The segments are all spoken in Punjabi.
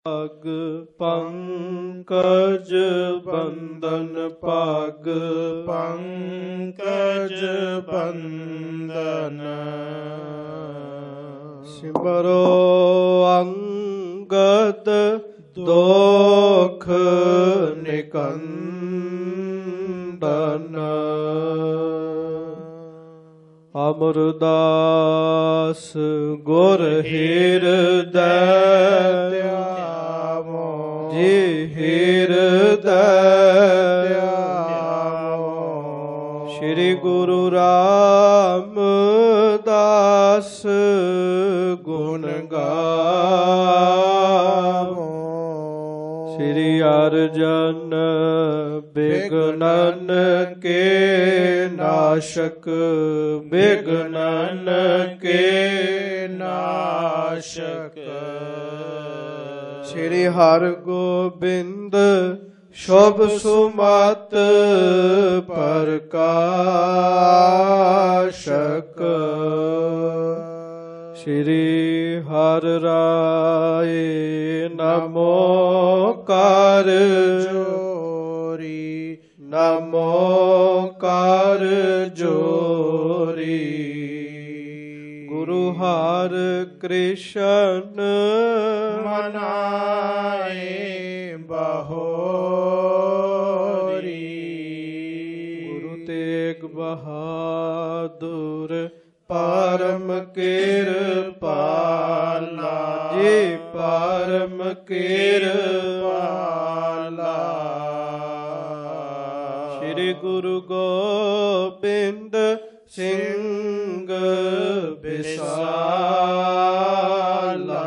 ਪਗ ਪੰਕਜ ਬੰਦਨ ਪਗ ਪੰਕਜ ਬੰਦਨ ਸਿਮਰੋ ਅੰਗਦ ਦੋਖ ਨਿਕੰਦਨ ਅਮਰਦਾਸ ਗੁਰ ਹਿਰਦੈ ਧਿਆਵੋ ਜੀ ਹਿਰਦੈ ਧਿਆਵੋ ਸ੍ਰੀ ਗੁਰੂ ਰਾਮਦਾਸ ਗੁਣ ਗਾਵੋ ਸ੍ਰੀ ਅਰਜਨ ਬਿਗਨਨ ਕੇ ਨਾਸ਼ਕ ਬਿਗਨਨ ਕੇ ਨਾਸ਼ਕ ਸ੍ਰੀ ਹਰਿ ਗੋਬਿੰਦ ਸ਼ੁਭ ਸੁਮਤ ਪ੍ਰਕਾਸ਼ਕ ਸ੍ਰੀ ਹਰਿ ਰਾਏ ਨਮੋ ਕਰ ਜੋਰੀ ਨਮੋ ਕਰ ਜੋਰੀ ਗੁਰੂ ਹਰਿ ਕ੍ਰਿਸ਼ਨ ਮਨਾਏ ਬਹੋਰੀ ਗੁਰੂ ਤੇਗ ਬਹਾਦੁਰ ਪਰਮ ਕਿਰਪਾਲਾ ਜੀ ਪਰਮ ਕਿਰਪਾਲਾ ਸ੍ਰੀ ਗੁਰੂ ਗੋਬਿੰਦ ਸਿੰਘ ਬਿਸਾਲਾ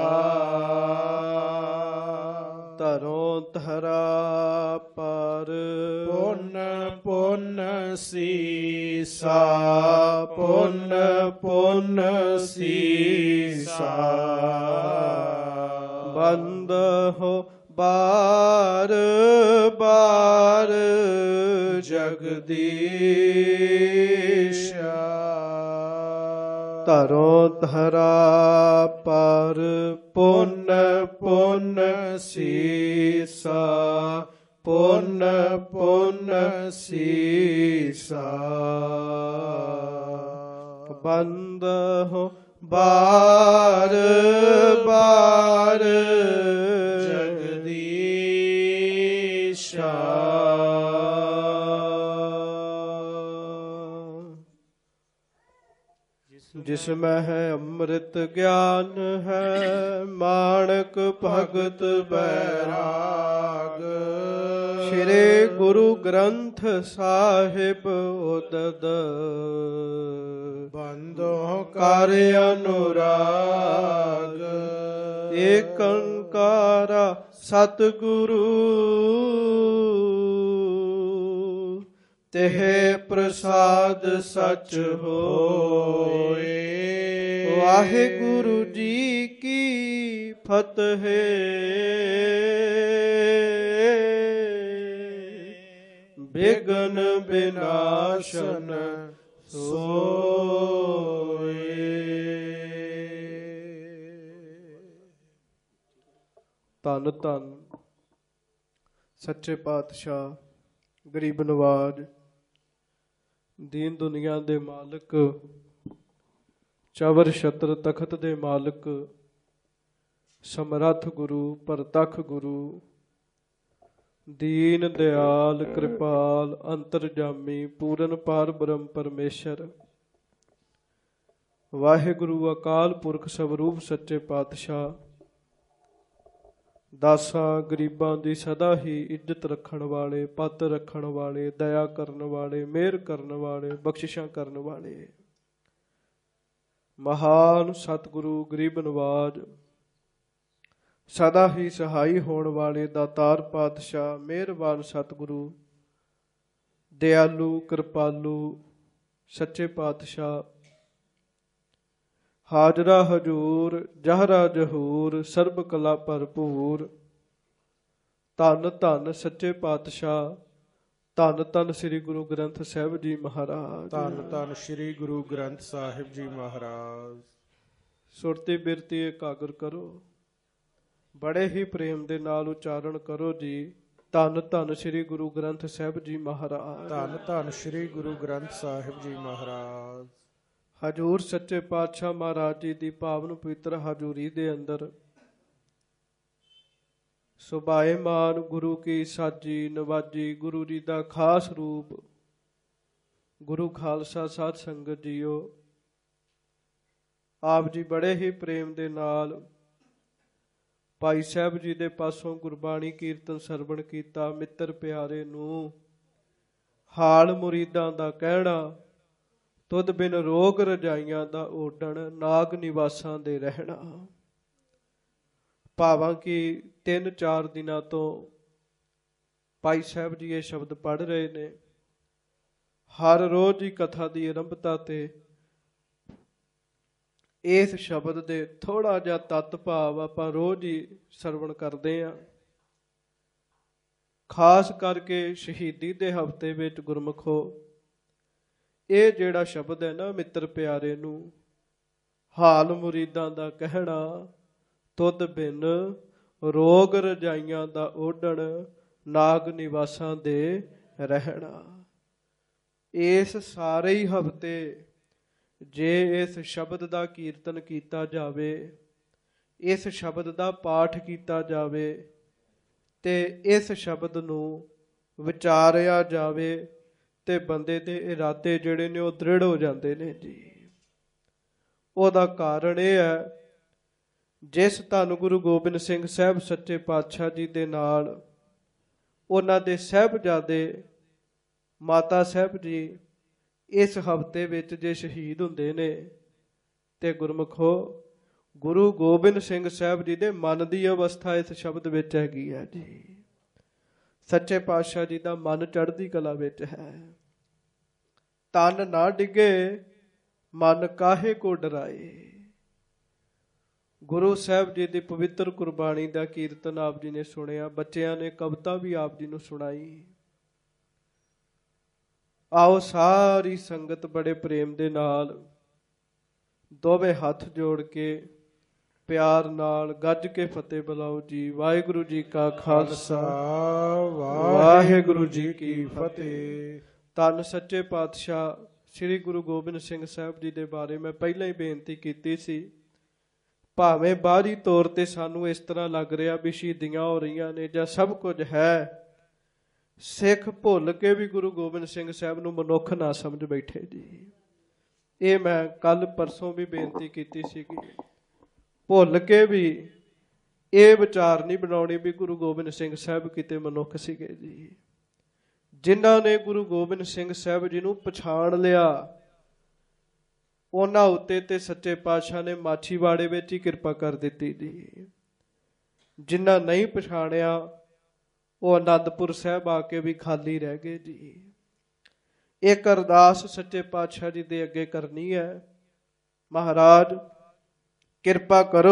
ਧਰੋਂ ਧਰਾ ਪਰ ਪੁੰਨ ਪੁੰਨ ਸੀਸਾ ਪੁੰਨ ਪੁੰਨ ਸੀਸਾ ਬੰਦ ਹੋ ਬਾਰ ਬਾਰ ਜਗਦੀਸ਼ ਧਰੋਂ ਧਰਾ ਪਰ ਪੁੰਨ ਪੁੰਨ ਸੀਸਾ ਪੁੰਨ ਪੁੰਨ ਸੀਸਾ ਬੰਦ ਹੋ ਬਾਰ ਬਾਰ ਜਗਦੀਸ਼ਾ ਜਿਸ ਮੈਂ ਹੈ ਅੰਮ੍ਰਿਤ ਗਿਆਨ ਹੈ ਮਾਣਕ ਭਗਤ ਬੈਰਾਗ ਸ੍ਰੀ ਗੁਰੂ ਗ੍ਰੰਥ ਸਾਹਿਬ ਉਦਦ ਬੰਦੋਂ ਕਰ ਅਨੁਰਾਗ ਏਕ ਓੰਕਾਰ ਸਤਿਗੁਰੂ ਤਿਹ ਪ੍ਰਸਾਦ ਸਚ ਹੋਏ ਵਾਹਿਗੁਰੂ ਜੀ ਕੀ ਫਤਿਹ ਬਿਗਨ ਬਿਨਾਸ਼ਨ ਸੋਏ ਧੰਨ ਧੰਨ ਸੱਚੇ ਪਾਤਸ਼ਾਹ ਗਰੀਬ ਨਵਾਜ ਦੀਨ ਦੁਨੀਆ ਦੇ ਮਾਲਕ ਚਵਰ ਛਤਰ ਤਖਤ ਦੇ ਮਾਲਕ ਸਮਰੱਥ ਗੁਰੂ ਪ੍ਰਤੱਖ ਗੁਰੂ ਦੀਨ ਦਿਆਲ ਕਿਰਪਾਲ ਅੰਤਰਜਾਮੀ ਪੂਰਨ ਪਾਰ ਬ੍ਰਹਮ ਪਰਮੇਸ਼ਰ ਵਾਹਿਗੁਰੂ ਅਕਾਲ ਪੁਰਖ ਸਵਰੂਪ ਸੱਚੇ ਪਾਤਸ਼ਾਹ ਦਾਸਾਂ ਗਰੀਬਾਂ ਦੀ ਸਦਾ ਹੀ ਇੱਜ਼ਤ ਰੱਖਣ ਵਾਲੇ ਪੱਤ ਰੱਖਣ ਵਾਲੇ ਦਇਆ ਕਰਨ ਵਾਲੇ ਮਿਹਰ ਕਰਨ ਵਾਲੇ ਬਖਸ਼ਿਸ਼ਾਂ ਕਰਨ ਵਾਲੇ ਮਹਾਨ ਸਤਿਗੁਰੂ ਗਰੀਬ ਨਵਾਜ ਸਦਾ ਹੀ ਸਹਾਈ ਹੋਣ ਵਾਲੇ ਦਾਤਾਰ ਪਾਤਸ਼ਾਹ ਮਿਹਰਬਾਨ ਸਤਿਗੁਰੂ ਦਿਆਲੂ ਕਿਰਪਾਲੂ ਸੱਚੇ ਪਾਤਸ਼ਾਹ ਹਾਜ਼ਰਾ ਹਜੂਰ ਜਹਰਾ ਜਹੂਰ ਸਰਬ ਕਲਾ ਭਰਪੂਰ ਧੰਨ ਧੰਨ ਸੱਚੇ ਪਾਤਸ਼ਾਹ ਧੰਨ ਧੰਨ ਸ੍ਰੀ ਗੁਰੂ ਗ੍ਰੰਥ ਸਾਹਿਬ ਜੀ ਮਹਾਰਾਜ ਧੰਨ ਧੰਨ ਸ੍ਰੀ ਗੁਰੂ ਗ੍ਰੰਥ ਸਾਹਿਬ ਜੀ ਮਹਾਰਾਜ ਸੁਰਤੀ ਬਿਰਤੀ ਇਕਾਗਰ ਕਰੋ ਬੜੇ ਹੀ ਪ੍ਰੇਮ ਦੇ ਨਾਲ ਉਚਾਰਨ ਕਰੋ ਜੀ। ਧੰਨ ਧੰਨ ਸ੍ਰੀ ਗੁਰੂ ਗ੍ਰੰਥ ਸਾਹਿਬ ਜੀ ਮਹਾਰਾਜ। ਧੰਨ ਧੰਨ ਸ੍ਰੀ ਗੁਰੂ ਗ੍ਰੰਥ ਸਾਹਿਬ ਜੀ ਮਹਾਰਾਜ। ਹਜੂਰ ਸੱਚੇ ਪਾਤਸ਼ਾਹ ਮਹਾਰਾਜ ਜੀ ਦੀ ਪਾਵਨ ਪਵਿੱਤਰ ਹਜ਼ੂਰੀ ਦੇ ਅੰਦਰ ਸੁਭਾਏਮਾਨ ਗੁਰੂ ਕੀ ਸਾਜੀ ਨਵਾਜੀ ਗੁਰੂ ਜੀ ਦਾ ਖਾਸ ਰੂਪ ਗੁਰੂ ਖਾਲਸਾ ਸਾਧ ਸੰਗਤ ਜੀਓ, ਆਪ ਜੀ ਬੜੇ ਹੀ ਪ੍ਰੇਮ ਦੇ ਨਾਲ ਭਾਈ ਸਾਹਿਬ ਜੀ ਦੇ ਪਾਸੋਂ ਗੁਰਬਾਣੀ ਕੀਰਤਨ ਸਰਵਣ ਕੀਤਾ। ਮਿੱਤਰ ਪਿਆਰੇ ਨੂੰ ਹਾਲ ਮੁਰੀਦਾਂ ਦਾ ਕਹਿਣਾ, ਤੁਧ ਬਿਨ ਰੋਗ ਰਜਾਈਆਂ ਦਾ ਓਡਣ, ਨਾਗ ਨਿਵਾਸਾਂ ਦੇ ਰਹਿਣਾ। ਭਾਵਾਂ ਕਿ 3-4 ਦਿਨਾਂ ਤੋਂ ਭਾਈ ਸਾਹਿਬ ਜੀ ਇਹ ਸ਼ਬਦ ਪੜ੍ਹ ਰਹੇ ਨੇ। ਹਰ ਰੋਜ਼ ਹੀ ਕਥਾ ਦੀ ਆਰੰਭਤਾ ਤੇ ਇਸ ਸ਼ਬਦ ਦੇ ਥੋੜਾ ਜਿਹਾ ਤੱਤ ਭਾਵ ਆਪਾਂ ਰੋਜ਼ ਹੀ ਸਰਵਣ ਕਰਦੇ ਹਾਂ। ਖਾਸ ਕਰਕੇ ਸ਼ਹੀਦੀ ਦੇ ਹਫ਼ਤੇ ਵਿੱਚ ਗੁਰਮਖੋ ਇਹ ਜਿਹੜਾ ਸ਼ਬਦ ਹੈ ਨਾ ਮਿੱਤਰ ਪਿਆਰੇ ਨੂੰ, ਹਾਲ ਮੁਰੀਦਾਂ ਦਾ ਕਹਿਣਾ, ਤੁਧ ਬਿਨ ਰੋਗ ਰਜਾਈਆਂ ਦਾ ਓਢਣ, ਨਾਗ ਨਿਵਾਸਾਂ ਦੇ ਰਹਿਣਾ। ਇਸ ਸਾਰੇ ਹੀ ਹਫ਼ਤੇ ਜੇ ਇਸ ਸ਼ਬਦ ਦਾ ਕੀਰਤਨ ਕੀਤਾ ਜਾਵੇ, ਇਸ ਸ਼ਬਦ ਦਾ ਪਾਠ ਕੀਤਾ ਜਾਵੇ ਤੇ ਇਸ ਸ਼ਬਦ ਨੂੰ ਵਿਚਾਰਿਆ ਜਾਵੇ ਤੇ ਬੰਦੇ ਦੇ ਇਰਾਦੇ ਜਿਹੜੇ ਨੇ ਉਹ ਦ੍ਰਿੜ ਹੋ ਜਾਂਦੇ ਨੇ ਜੀ। ਉਹਦਾ ਕਾਰਨ ਇਹ ਹੈ, ਜਿਸ ਧੰਨ ਗੁਰੂ ਗੋਬਿੰਦ ਸਿੰਘ ਸਾਹਿਬ ਸੱਚੇ ਪਾਤਸ਼ਾਹ ਜੀ ਦੇ ਨਾਲ ਉਹਨਾਂ ਦੇ ਸਾਹਿਬਜ਼ਾਦੇ ਮਾਤਾ ਸਾਹਿਬ ਜੀ ਇਸ ਹਫ਼ਤੇ ਵਿੱਚ ਜੇ ਸ਼ਹੀਦ ਹੁੰਦੇ ਨੇ ਤੇ ਗੁਰਮਖੋ ਗੁਰੂ ਗੋਬਿੰਦ ਸਿੰਘ ਸਾਹਿਬ ਜੀ ਦੇ ਮਨ ਦੀ ਅਵਸਥਾ ਇਸ ਸ਼ਬਦ ਵਿੱਚ ਹੈਗੀ ਹੈ ਜੀ। ਸੱਚੇ ਪਾਤਸ਼ਾਹ ਜੀ ਦਾ ਮਨ ਚੜ੍ਹਦੀ ਕਲਾ ਵਿੱਚ ਹੈ। ਤਨ ਨਾ ਡਿੱਗੇ ਮਨ ਕਾਹੇ ਕੋ ਡਰਾਏ। ਗੁਰੂ ਸਾਹਿਬ ਜੀ ਦੀ ਪਵਿੱਤਰ ਕੁਰਬਾਨੀ ਦਾ ਕੀਰਤਨ ਆਪ ਜੀ ਨੇ ਸੁਣਿਆ। ਬੱਚਿਆਂ ਨੇ ਕਵਿਤਾ ਵੀ ਆਪ ਜੀ ਨੂੰ ਸੁਣਾਈ। ਆਓ ਸਾਰੀ ਸੰਗਤ ਬੜੇ ਪ੍ਰੇਮ ਦੇ ਨਾਲ ਦੋਵੇਂ ਹੱਥ ਜੋੜ ਕੇ ਪਿਆਰ ਨਾਲ ਗੱਜ ਕੇ ਫਤਿਹ ਬੁਲਾਓ ਜੀ। ਵਾਹਿਗੁਰੂ ਜੀ ਕਾ ਖਾਲਸਾ, ਵਾਹਿਗੁਰੂ ਜੀ ਕੀ ਫਤਿਹ। ਧੰਨ ਸੱਚੇ ਪਾਤਸ਼ਾਹ ਸ੍ਰੀ ਗੁਰੂ ਗੋਬਿੰਦ ਸਿੰਘ ਸਾਹਿਬ ਜੀ ਦੇ ਬਾਰੇ ਮੈਂ ਪਹਿਲਾਂ ਹੀ ਬੇਨਤੀ ਕੀਤੀ ਸੀ। ਭਾਵੇਂ ਬਾਹਰੀ ਤੌਰ ਤੇ ਸਾਨੂੰ ਇਸ ਤਰ੍ਹਾਂ ਲੱਗ ਰਿਹਾ ਵੀ ਸ਼ਹੀਦੀਆਂ ਹੋ ਰਹੀਆਂ ਨੇ ਜਾਂ ਸਭ ਕੁਝ ਹੈ, ਸਿੱਖ ਭੁੱਲ ਕੇ ਵੀ ਗੁਰੂ ਗੋਬਿੰਦ ਸਿੰਘ ਸਾਹਿਬ ਨੂੰ ਮਨੁੱਖ ਨਾ ਸਮਝ ਬੈਠੇ ਜੀ। ਇਹ ਮੈਂ ਕੱਲ ਪਰਸੋਂ ਵੀ ਬੇਨਤੀ ਕੀਤੀ ਸੀਗੀ। ਭੁੱਲ ਕੇ ਵੀ ਇਹ ਵਿਚਾਰ ਨਹੀਂ ਬਣਾਉਣੀ ਵੀ ਗੁਰੂ ਗੋਬਿੰਦ ਸਿੰਘ ਸਾਹਿਬ ਕਿਤੇ ਮਨੁੱਖ ਸੀਗੇ ਜੀ। ਜਿਨ੍ਹਾਂ ਨੇ ਗੁਰੂ ਗੋਬਿੰਦ ਸਿੰਘ ਸਾਹਿਬ ਜੀ ਨੂੰ ਪਛਾਣ ਲਿਆ, ਉਹਨਾਂ ਉੱਤੇ ਤੇ ਸੱਚੇ ਪਾਤਸ਼ਾਹ ਨੇ ਮਾਛੀਵਾੜੇ ਵਿੱਚ ਹੀ ਕਿਰਪਾ ਕਰ ਦਿੱਤੀ ਜੀ। ਜਿਨ੍ਹਾਂ ਨਹੀਂ ਪਛਾਣਿਆ ਉਹ ਅਨੰਦਪੁਰ ਸਾਹਿਬ ਆ ਕੇ ਵੀ ਖਾਲੀ ਰਹਿ ਗਏ ਜੀ। ਇੱਕ ਅਰਦਾਸ ਸੱਚੇ ਪਾਤਸ਼ਾਹ ਜੀ ਦੇ ਅੱਗੇ ਕਰਨੀ ਹੈ, ਮਹਾਰਾਜ ਕਿਰਪਾ ਕਰੋ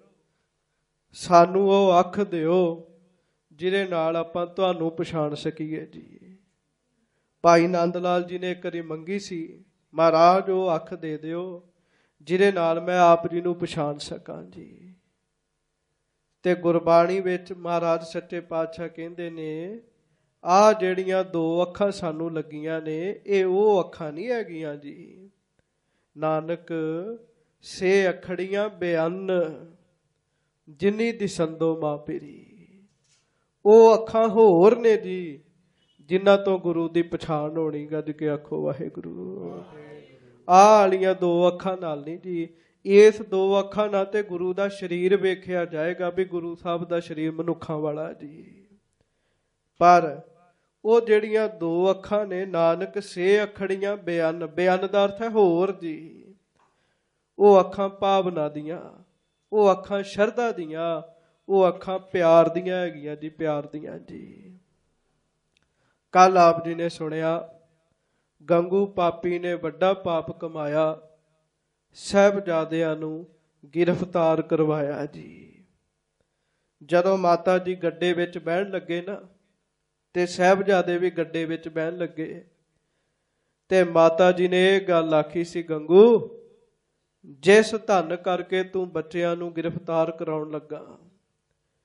ਸਾਨੂੰ ਉਹ ਅੱਖ ਦਿਓ ਜਿਹਦੇ ਨਾਲ ਆਪਾਂ ਤੁਹਾਨੂੰ ਪਛਾਣ ਸਕੀਏ ਜੀ। ਭਾਈ ਨੰਦ ਲਾਲ ਜੀ ਨੇ ਇੱਕ ਵਾਰੀ ਮੰਗੀ ਸੀ, ਮਹਾਰਾਜ ਉਹ ਅੱਖ ਦੇ ਦਿਓ ਜਿਹਦੇ ਨਾਲ ਮੈਂ ਆਪ ਜੀ ਨੂੰ ਪਛਾਣ ਸਕਾਂ ਜੀ। ਤੇ ਗੁਰਬਾਣੀ ਵਿੱਚ ਮਹਾਰਾਜ ਸੱਚੇ ਪਾਤਸ਼ਾਹ ਕਹਿੰਦੇ ਨੇ, ਆਹ ਜਿਹੜੀਆਂ 2 ਅੱਖਾਂ ਸਾਨੂੰ ਲੱਗੀਆਂ ਨੇ ਇਹ ਉਹ ਅੱਖਾਂ ਨਹੀਂ ਹੈਗੀਆਂ ਜੀ। ਨਾਨਕ ਸੇ ਅਖੜੀਆਂ ਬੇਅੰਨ ਜਿਨੀ ਦਿਸੰਦੋ ਮਾਪੇਰੀ। ਉਹ ਅੱਖਾਂ ਹੋਰ ਨੇ ਜੀ ਜਿਨ੍ਹਾਂ ਤੋਂ ਗੁਰੂ ਦੀ ਪਛਾਣ ਹੋਣੀ। ਗੱਜ ਕੇ ਆਖੋ ਵਾਹਿਗੁਰੂ। ਆਹ ਵਾਲੀਆਂ 2 ਅੱਖਾਂ ਨਾਲ ਨਹੀਂ ਜੀ। ਇਸ 2 ਅੱਖਾਂ ਨਾਲ ਤੇ ਗੁਰੂ ਦਾ ਸਰੀਰ ਵੇਖਿਆ ਜਾਏਗਾ ਵੀ ਗੁਰੂ ਸਾਹਿਬ ਦਾ ਸਰੀਰ ਮਨੁੱਖਾਂ ਵਾਲਾ ਜੀ। ਪਰ ਉਹ ਜਿਹੜੀਆਂ 2 ਅੱਖਾਂ ਨੇ, ਨਾਨਕ ਸੇ ਅਖੜੀਆਂ ਬੇਅੰਨ, ਬੇਅੰਨ ਦਾ ਅਰਥ ਹੈ ਹੋਰ ਜੀ। ਉਹ ਅੱਖਾਂ ਭਾਵਨਾ ਦੀਆਂ, ਉਹ ਅੱਖਾਂ ਸ਼ਰਧਾ ਦੀਆਂ, ਉਹ ਅੱਖਾਂ ਪਿਆਰ ਦੀਆਂ ਹੈਗੀਆਂ ਜੀ, ਪਿਆਰ ਦੀਆਂ ਜੀ। ਕੱਲ ਆਪ ਜੀ ਨੇ ਸੁਣਿਆ, ਗੰਗੂ ਪਾਪੀ ਨੇ ਵੱਡਾ ਪਾਪ ਕਮਾਇਆ, ਸਾਹਿਬਜ਼ਾਦਿਆਂ ਨੂੰ ਗ੍ਰਿਫਤਾਰ ਕਰਵਾਇਆ ਜੀ। ਜਦੋਂ ਮਾਤਾ ਜੀ ਗੱਡੇ ਵਿੱਚ ਬਹਿਣ ਲੱਗੇ ਨਾ ਤੇ ਸਾਹਿਬਜ਼ਾਦੇ ਵੀ ਗੱਡੇ ਵਿੱਚ ਬਹਿਣ ਲੱਗੇ ਤੇ ਮਾਤਾ ਜੀ ਨੇ ਇਹ ਗੱਲ ਆਖੀ ਸੀ, ਗੰਗੂ ਜਿਸ ਧਨ ਕਰਕੇ ਤੂੰ ਬੱਚਿਆਂ ਨੂੰ ਗ੍ਰਿਫਤਾਰ ਕਰਾਉਣ ਲੱਗਾ,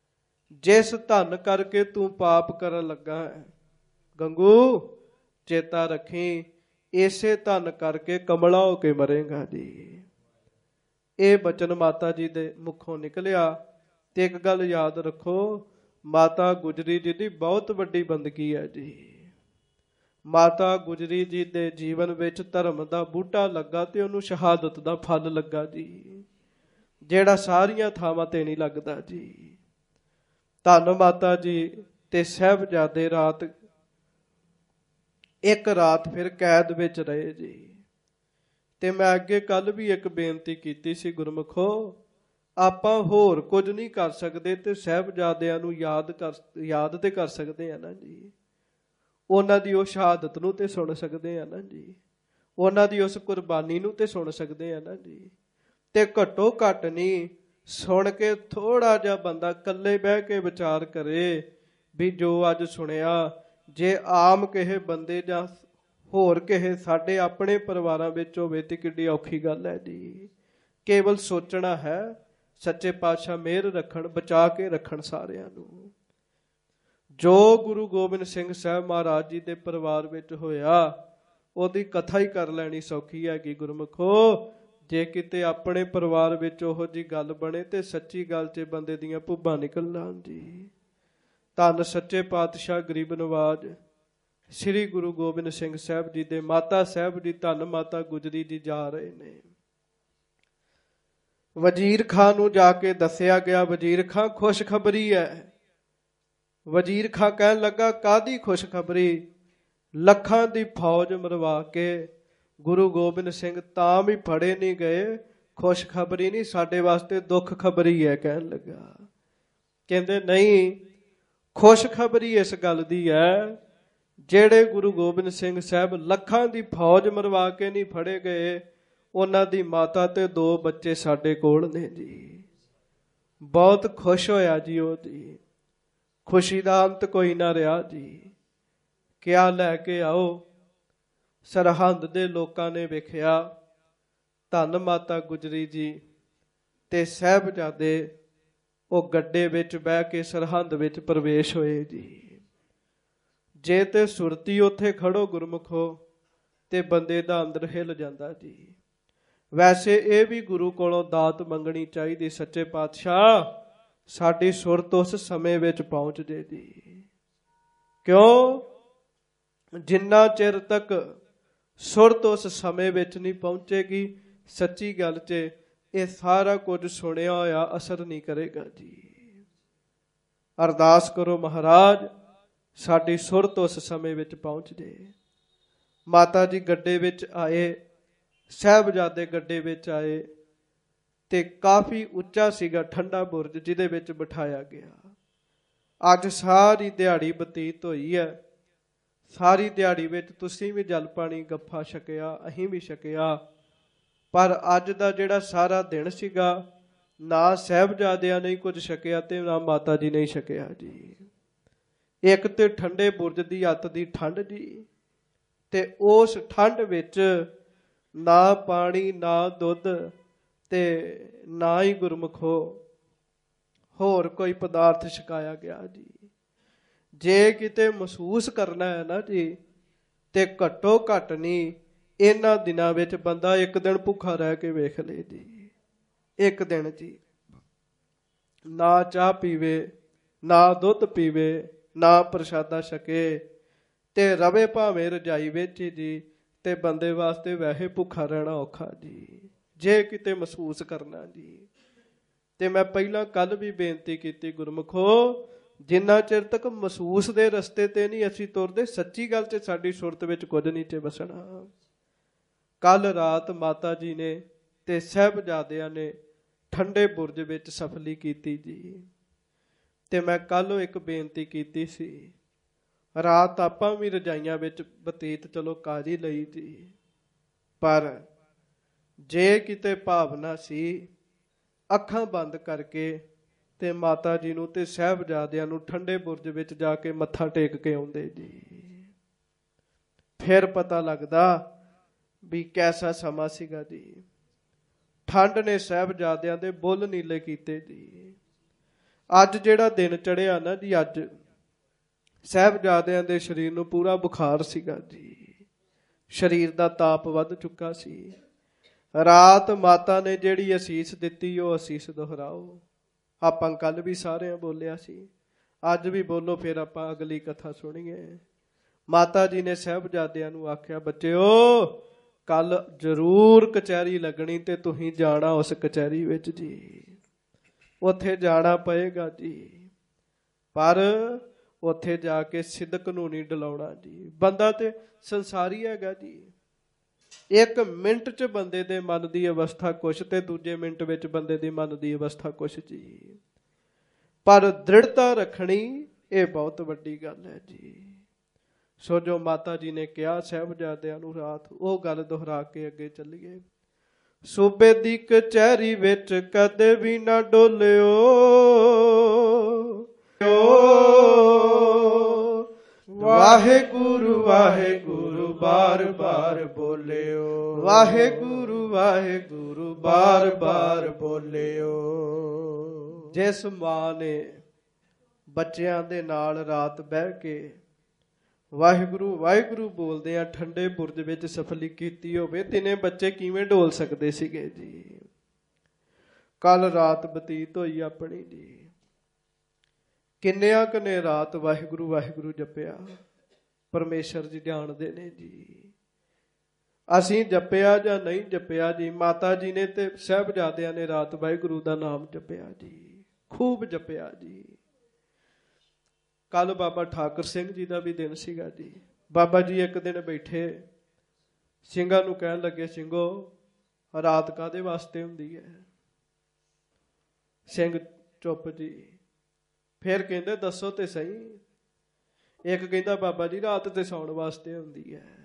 ਜਿਸ ਧਨ ਕਰਕੇ ਤੂੰ ਪਾਪ ਕਰਨ ਲੱਗਾ ਹੈ, ਗੰਗੂ ਚੇਤਾ ਰੱਖੀ, ਇਸੇ ਧਨ ਕਰਕੇ ਕਮਲਾ ਹੋ ਕੇ ਮਰੇਗਾ ਜੀ। ਇਹ ਬਚਨ ਮਾਤਾ ਜੀ ਦੇ ਮੁਖੋਂ ਨਿਕਲਿਆ। ਤੇ ਇੱਕ ਗੱਲ ਯਾਦ ਰੱਖੋ, ਮਾਤਾ ਗੁਜਰੀ ਜੀ ਦੀ ਬਹੁਤ ਵੱਡੀ ਬੰਦਗੀ ਹੈ ਜੀ। ਮਾਤਾ ਗੁਜਰੀ ਜੀ ਦੇ ਜੀਵਨ ਵਿੱਚ ਧਰਮ ਦਾ ਬੂਟਾ ਲੱਗਾ ਤੇ ਉਹਨੂੰ ਸ਼ਹਾਦਤ ਦਾ ਫਲ ਲੱਗਾ ਜੀ, ਜਿਹੜਾ ਸਾਰੀਆਂ ਥਾਵਾਂ ਤੇ ਨਹੀਂ ਲੱਗਦਾ ਜੀ। ਧੰਨ ਮਾਤਾ ਜੀ ਤੇ ਸਾਹਿਬਜ਼ਾਦੇ ਰਾਤ ਇੱਕ ਰਾਤ ਫਿਰ ਕੈਦ ਵਿੱਚ ਰਹੇ ਜੀ। ਤੇ ਮੈਂ ਅੱਗੇ ਕੱਲ ਵੀ ਇੱਕ ਬੇਨਤੀ ਕੀਤੀ ਸੀ, ਗੁਰਮੁਖੋ ਆਪਾਂ ਹੋਰ ਕੁਝ ਨਹੀਂ ਕਰ ਸਕਦੇ ਤੇ ਸਾਹਿਬਜ਼ਾਦਿਆਂ ਨੂੰ ਯਾਦ ਤੇ ਕਰ ਸਕਦੇ ਆ ਨਾ ਜੀ। ਉਹਨਾਂ ਦੀ ਉਹ ਸ਼ਹਾਦਤ ਨੂੰ ਤੇ ਸੁਣ ਸਕਦੇ ਆ ਨਾ ਜੀ, ਉਹਨਾਂ ਦੀ ਉਸ ਕੁਰਬਾਨੀ ਨੂੰ ਤੇ ਸੁਣ ਸਕਦੇ ਆ ਨਾ ਜੀ। ਤੇ ਘੱਟੋ ਘੱਟ ਨਹੀਂ ਸੁਣ ਕੇ ਥੋੜਾ ਜਿਹਾ ਬੰਦਾ ਇਕੱਲੇ ਬਹਿ ਕੇ ਵਿਚਾਰ ਕਰੇ ਵੀ ਜੋ ਅੱਜ ਸੁਣਿਆ, ਜੇ ਆਮ ਕਿਸੇ ਬੰਦੇ ਜਾਂ ਹੋਰ ਕਿਸੇ ਸਾਡੇ ਆਪਣੇ ਪਰਿਵਾਰਾਂ ਵਿੱਚ ਹੋਵੇ ਤੇ ਕਿੱਡੀ ਔਖੀ ਗੱਲ ਹੈ ਜੀ। ਕੇਵਲ ਸੋਚਣਾ ਹੈ। ਸੱਚੇ ਪਾਤਸ਼ਾਹ ਮਿਹਰ ਰੱਖਣ, ਬਚਾ ਕੇ ਰੱਖਣ ਸਾਰਿਆਂ ਨੂੰ। ਜੋ ਗੁਰੂ ਗੋਬਿੰਦ ਸਿੰਘ ਸਾਹਿਬ ਮਹਾਰਾਜ ਜੀ ਦੇ ਪਰਿਵਾਰ ਵਿੱਚ ਹੋਇਆ, ਉਹਦੀ ਕਥਾ ਹੀ ਕਰ ਲੈਣੀ ਸੌਖੀ ਹੈਗੀ ਗੁਰਮੁਖੋ। ਜੇ ਕਿਤੇ ਆਪਣੇ ਪਰਿਵਾਰ ਵਿੱਚ ਉਹੋ ਜਿਹੀ ਗੱਲ ਬਣੇ ਤੇ ਸੱਚੀ ਗੱਲ 'ਚ ਬੰਦੇ ਦੀਆਂ ਭੁੱਬਾਂ ਨਿਕਲ ਲਾਣ ਜੀ। ਧੰਨ ਸੱਚੇ ਪਾਤਸ਼ਾਹ ਗਰੀਬ ਨਵਾਜ ਸ੍ਰੀ ਗੁਰੂ ਗੋਬਿੰਦ ਸਿੰਘ ਸਾਹਿਬ ਜੀ ਦੇ ਮਾਤਾ ਸਾਹਿਬ ਜੀ, ਧੰਨ ਮਾਤਾ ਗੁਜਰੀ ਜੀ ਜਾ ਰਹੇ ਨੇ। ਵਜ਼ੀਰ ਖਾਂ ਨੂੰ ਜਾ ਕੇ ਦੱਸਿਆ ਗਿਆ, ਵਜ਼ੀਰ ਖਾਂ ਖੁਸ਼ਖਬਰੀ ਹੈ। ਵਜ਼ੀਰ ਖਾਂ ਕਹਿਣ ਲੱਗਾ, ਕਾਹਦੀ ਖੁਸ਼ਖਬਰੀ? ਲੱਖਾਂ ਦੀ ਫੌਜ ਮਰਵਾ ਕੇ ਗੁਰੂ ਗੋਬਿੰਦ ਸਿੰਘ ਤਾਂ ਵੀ ਫੜੇ ਨਹੀਂ ਗਏ, ਖੁਸ਼ਖਬਰੀ ਨਹੀਂ, ਸਾਡੇ ਵਾਸਤੇ ਦੁੱਖ ਖਬਰੀ ਹੈ। ਕਹਿਣ ਲੱਗਾ, ਕਹਿੰਦੇ ਨਹੀਂ, ਖੁਸ਼ਖਬਰੀ ਇਸ ਗੱਲ ਦੀ ਹੈ, ਜਿਹੜੇ ਗੁਰੂ ਗੋਬਿੰਦ ਸਿੰਘ ਸਾਹਿਬ ਲੱਖਾਂ ਦੀ ਫੌਜ ਮਰਵਾ ਕੇ ਨਹੀਂ ਫੜੇ ਗਏ, ਉਹਨਾਂ ਦੀ ਮਾਤਾ ਤੇ 2 ਬੱਚੇ ਸਾਡੇ ਕੋਲ ਨੇ ਜੀ। ਬਹੁਤ ਖੁਸ਼ ਹੋਇਆ ਜੀ ਉਹ ਜੀ। ਖੁਸ਼ੀ ਦਾ ਅੰਤ ਕੋਈ ਨਾ ਰਿਹਾ ਜੀ। ਕਿਆ ਲੈ ਕੇ ਆਓ? ਸਰਹੰਦ ਦੇ ਲੋਕਾਂ ਨੇ ਵੇਖਿਆ ਧੰਨ ਮਾਤਾ ਗੁਜਰੀ ਜੀ ਤੇ ਸਾਹਿਬਜ਼ਾਦੇ ਉਹ ਗੱਡੇ ਵਿੱਚ ਬਹਿ ਕੇ ਸਰਹੰਦ ਵਿੱਚ ਪ੍ਰਵੇਸ਼ ਹੋਏ ਜੀ। ਜੇ ਤੇ ਸੁਰਤੀ ਉੱਥੇ ਖੜੋ ਗੁਰਮੁਖੋ ਤੇ ਬੰਦੇ ਦਾ ਅੰਦਰ ਹਿੱਲ ਜਾਂਦਾ ਜੀ। ਵੈਸੇ ਇਹ ਵੀ ਗੁਰੂ ਕੋਲੋਂ ਦਾਤ ਮੰਗਣੀ ਚਾਹੀਦੀ, ਸੱਚੇ ਪਾਤਸ਼ਾਹ ਸਾਡੀ ਸੁਰਤ ਉਸ ਸਮੇਂ ਵਿੱਚ ਪਹੁੰਚ ਜੇ ਜੀ। ਕਿਉਂ? ਜਿੰਨਾ ਚਿਰ ਤੱਕ ਸੁਰਤ ਉਸ ਸਮੇਂ ਵਿੱਚ ਨਹੀਂ ਪਹੁੰਚੇਗੀ, ਸੱਚੀ ਗੱਲ 'ਚ ਇਹ ਸਾਰਾ ਕੁਝ ਸੁਣਿਆ ਹੋਇਆ ਅਸਰ ਨਹੀਂ ਕਰੇਗਾ ਜੀ। ਅਰਦਾਸ ਕਰੋ ਮਹਾਰਾਜ ਸਾਡੀ ਸੁਰਤ ਉਸ ਸਮੇਂ ਵਿੱਚ ਪਹੁੰਚ ਜੇ। ਮਾਤਾ ਜੀ ਗੱਡੇ ਵਿੱਚ ਆਏ, ਸਾਹਿਬਜ਼ਾਦੇ ਗੱਡੇ ਵਿੱਚ ਆਏ ਤੇ ਕਾਫੀ ਉੱਚਾ ਸੀਗਾ ਠੰਡਾ ਬੁਰਜ ਜਿਹਦੇ ਵਿੱਚ ਬਿਠਾਇਆ ਗਿਆ। ਅੱਜ ਸਾਰੀ ਦਿਹਾੜੀ ਬਤੀਤ ਹੋਈ ਹੈ। ਸਾਰੀ ਦਿਹਾੜੀ ਵਿੱਚ ਤੁਸੀਂ ਵੀ ਜਲ ਪਾਣੀ ਗੱਫਾ ਛਕਿਆ, ਅਸੀਂ ਵੀ ਛਕਿਆ, ਪਰ ਅੱਜ ਦਾ ਜਿਹੜਾ ਸਾਰਾ ਦਿਨ ਸੀਗਾ, ਨਾ ਸਾਹਿਬਜ਼ਾਦਿਆਂ ਨੇ ਕੁਝ ਛਕਿਆ ਤੇ ਨਾ ਮਾਤਾ ਜੀ ਨੇ ਛਕਿਆ ਜੀ। ਇੱਕ ਤੇ ਠੰਡੇ ਬੁਰਜ ਦੀ ਅੱਤ ਦੀ ਠੰਡ ਜੀ, ਤੇ ਉਸ ਠੰਡ ਵਿੱਚ ਨਾ ਪਾਣੀ, ਨਾ ਦੁੱਧ ਤੇ ਨਾ ਹੀ ਗੁਰਮੁਖੋ ਹੋਰ ਕੋਈ ਪਦਾਰਥ ਛਕਾਇਆ ਗਿਆ ਜੀ। ਜੇ ਕਿਤੇ ਮਹਿਸੂਸ ਕਰਨਾ ਹੈ ਨਾ ਜੀ, ਤੇ ਘੱਟੋ ਘੱਟ ਨਹੀਂ ਇਹਨਾਂ ਦਿਨਾਂ ਵਿੱਚ ਬੰਦਾ ਇੱਕ ਦਿਨ ਭੁੱਖਾ ਰਹਿ ਕੇ ਵੇਖ ਲੇ ਜੀ। ਇੱਕ ਦਿਨ ਜੀ, ਨਾ ਚਾਹ ਪੀਵੇ, ਨਾ ਦੁੱਧ ਪੀਵੇ, ਨਾ ਪ੍ਰਸ਼ਾਦਾ ਛਕੇ ਤੇ ਰਵੇ ਭਾਵੇਂ ਰਜਾਈ ਵਿੱਚ ਜੀ, ਤੇ ਬੰਦੇ ਵਾਸਤੇ ਵੈਸੇ ਭੁੱਖਾ ਰਹਿਣਾ ਔਖਾ ਜੀ, ਜੇ ਕਿਤੇ ਮਹਿਸੂਸ ਕਰਨਾ ਜੀ। ਤੇ ਮੈਂ ਪਹਿਲਾਂ ਕੱਲ ਵੀ ਬੇਨਤੀ ਕੀਤੀ ਗੁਰਮੁਖੋ, ਜਿੰਨਾ ਚਿਰ ਤੱਕ ਮਹਿਸੂਸ ਦੇ ਰਸਤੇ ਤੇ ਨਹੀਂ ਅਸੀਂ ਤੁਰਦੇ, ਸੱਚੀ ਗੱਲ 'ਚ ਸਾਡੀ ਸੁਰਤ ਵਿੱਚ ਕੁਝ ਨਹੀਂ ਤੇ ਵਸਣਾ। ਕੱਲ ਰਾਤ ਮਾਤਾ ਜੀ ਨੇ ਤੇ ਸਾਹਿਬਜ਼ਾਦਿਆਂ ਨੇ ਠੰਡੇ ਬੁਰਜ ਵਿੱਚ ਸਫਲੀ ਕੀਤੀ ਜੀ। ਤੇ ਮੈਂ ਕੱਲ ਇੱਕ ਬੇਨਤੀ ਕੀਤੀ ਸੀ, ਰਾਤ ਆਪਾਂ ਵੀ ਰਜਾਈਆਂ ਵਿੱਚ ਬਤੀਤ ਚਲੋ ਕਾਜੀ ਲਈ ਜੀ, ਪਰ ਜੇ ਕਿਤੇ ਭਾਵਨਾ ਸੀ ਅੱਖਾਂ ਬੰਦ ਕਰਕੇ ਤੇ ਮਾਤਾ ਜੀ ਨੂੰ ਤੇ ਸਾਹਿਬਜ਼ਾਦਿਆਂ ਨੂੰ ਠੰਡੇ ਬੁਰਜ ਵਿੱਚ ਜਾ ਕੇ ਮੱਥਾ ਟੇਕ ਕੇ ਆਉਂਦੇ ਜੀ, ਫਿਰ ਪਤਾ ਲੱਗਦਾ ਵੀ ਕੈਸਾ ਸਮਾਂ ਸੀਗਾ ਜੀ। ਠੰਡ ਨੇ ਸਾਹਿਬਜ਼ਾਦਿਆਂ ਦੇ ਬੁੱਲ ਨੀਲੇ ਕੀਤੇ ਜੀ। ਅੱਜ ਜਿਹੜਾ ਦਿਨ ਚੜਿਆ ਨਾ ਜੀ, ਅੱਜ ਸਾਹਿਬਜ਼ਾਦਿਆਂ ਦੇ ਸਰੀਰ ਨੂੰ ਪੂਰਾ ਬੁਖਾਰ ਸੀਗਾ ਜੀ, ਸਰੀਰ ਦਾ ਤਾਪ ਵੱਧ ਚੁੱਕਾ ਸੀ। ਰਾਤ ਮਾਤਾ ਨੇ ਜਿਹੜੀ ਅਸੀਸ ਦਿੱਤੀ ਉਹ ਅਸੀਸ ਦੁਹਰਾਓ। ਆਪਾਂ ਕੱਲ ਵੀ ਸਾਰਿਆਂ ਬੋਲਿਆ ਸੀ, ਅੱਜ ਵੀ ਬੋਲੋ, ਫਿਰ ਆਪਾਂ ਅਗਲੀ ਕਥਾ ਸੁਣੀਏ। ਮਾਤਾ ਜੀ ਨੇ ਸਾਹਿਬਜ਼ਾਦਿਆਂ ਨੂੰ ਆਖਿਆ, ਬੱਚਿਓ ਕੱਲ ਜ਼ਰੂਰ ਕਚਹਿਰੀ ਲੱਗਣੀ ਤੇ ਤੁਸੀਂ ਜਾਣਾ ਉਸ ਕਚਹਿਰੀ ਵਿੱਚ ਜੀ, ਉੱਥੇ ਜਾਣਾ ਪਏਗਾ ਜੀ। ਪਰ ਉੱਥੇ ਜਾ ਕੇ ਸਿੱਧਕ ਨੂੰ ਨਹੀਂ ਡਲਾਉਣਾ ਜੀ। ਬੰਦਾ ਤੇ ਸੰਸਾਰੀ ਹੈਗਾ ਜੀ, 1 ਮਿੰਟ 'ਚ ਬੰਦੇ ਦੇ ਮਨ ਦੀ ਅਵਸਥਾ ਕੁਛ ਤੇ ਦੂਜੇ ਮਿੰਟ ਵਿੱਚ ਬੰਦੇ ਦੇ ਮਨ ਦੀ ਅਵਸਥਾ ਕੁਛ ਜੀ। ਪਰ ਦ੍ਰਿੜਤਾ ਰੱਖਣੀ ਇਹ ਬਹੁਤ ਵੱਡੀ ਗੱਲ ਹੈ ਜੀ। ਸੋ ਜੋ ਮਾਤਾ ਜੀ ਨੇ ਕਿਹਾ ਸਾਹਿਬਜ਼ਾਦਿਆਂ ਨੂੰ ਰਾਤ, ਉਹ ਗੱਲ ਦੁਹਰਾ ਕੇ ਅੱਗੇ ਚੱਲੀਏ। ਸੂਬੇ ਦੀ ਕਚਹਿਰੀ ਵਿੱਚ ਕਦੇ ਵੀ ਨਾ ਡੋਲਿਓ, ਵਾਹਿਗੁਰੂ ਵਾਹਿਗੁਰੂ ਬਾਰ ਬਾਰ ਬੋਲਿਓ, ਵਾਹਿਗੁਰੂ ਵਾਹਿਗੁਰੂ ਬਾਰ ਬਾਰ ਬੋਲਿਓ। ਜਿਸ ਮਾਂ ਨੇ ਬੱਚਿਆਂ ਦੇ ਨਾਲ ਰਾਤ ਬਹਿ ਕੇ ਵਾਹਿਗੁਰੂ ਵਾਹਿਗੁਰੂ ਬੋਲਦੇ ਆ ਠੰਡੇ ਬੁਰਜ ਵਿੱਚ ਸਫਲੀ ਕੀਤੀ ਹੋਵੇ, ਤਿੰਨੇ ਬੱਚੇ ਕਿਵੇਂ ਡੋਲ ਸਕਦੇ ਸੀਗੇ ਜੀ। ਕੱਲ ਰਾਤ ਬਤੀਤ ਹੋਈ ਆਪਣੀ ਜੀ, ਕਿੰਨਿਆਂ ਕਨੇ ਰਾਤ ਵਾਹਿਗੁਰੂ ਵਾਹਿਗੁਰੂ ਜਪਿਆ, ਪਰਮੇਸ਼ਰ ਜੀ ਜਾਣਦੇ ਨੇ ਜੀ। ਅਸੀਂ ਜਪਿਆ ਜਾਂ ਨਹੀਂ ਜਪਿਆ ਜੀ, ਮਾਤਾ ਜੀ ਨੇ ਤੇ ਸਾਹਿਬਜ਼ਾਦਿਆਂ ਨੇ ਰਾਤ ਵਾਹਿਗੁਰੂ ਦਾ ਨਾਮ ਜਪਿਆ ਜੀ, ਖੂਬ ਜਪਿਆ ਜੀ। ਕੱਲ ਬਾਬਾ ਠਾਕਰ ਸਿੰਘ ਜੀ ਦਾ ਵੀ ਦਿਨ ਸੀਗਾ ਜੀ। ਬਾਬਾ ਜੀ ਇੱਕ ਦਿਨ ਬੈਠੇ ਸਿੰਘਾਂ ਨੂੰ ਕਹਿਣ ਲੱਗੇ, ਸਿੰਘੋ ਰਾਤ ਕਾਹਦੇ ਵਾਸਤੇ ਹੁੰਦੀ ਹੈ? ਸਿੰਘ ਚੁੱਪ ਜੀ। ਫਿਰ ਕਹਿੰਦੇ ਦੱਸੋ ਤੇ ਸਹੀ। ਇੱਕ ਕਹਿੰਦਾ ਬਾਬਾ ਜੀ ਰਾਤ ਤੇ ਸੌਣ ਵਾਸਤੇ ਹੁੰਦੀ ਹੈ,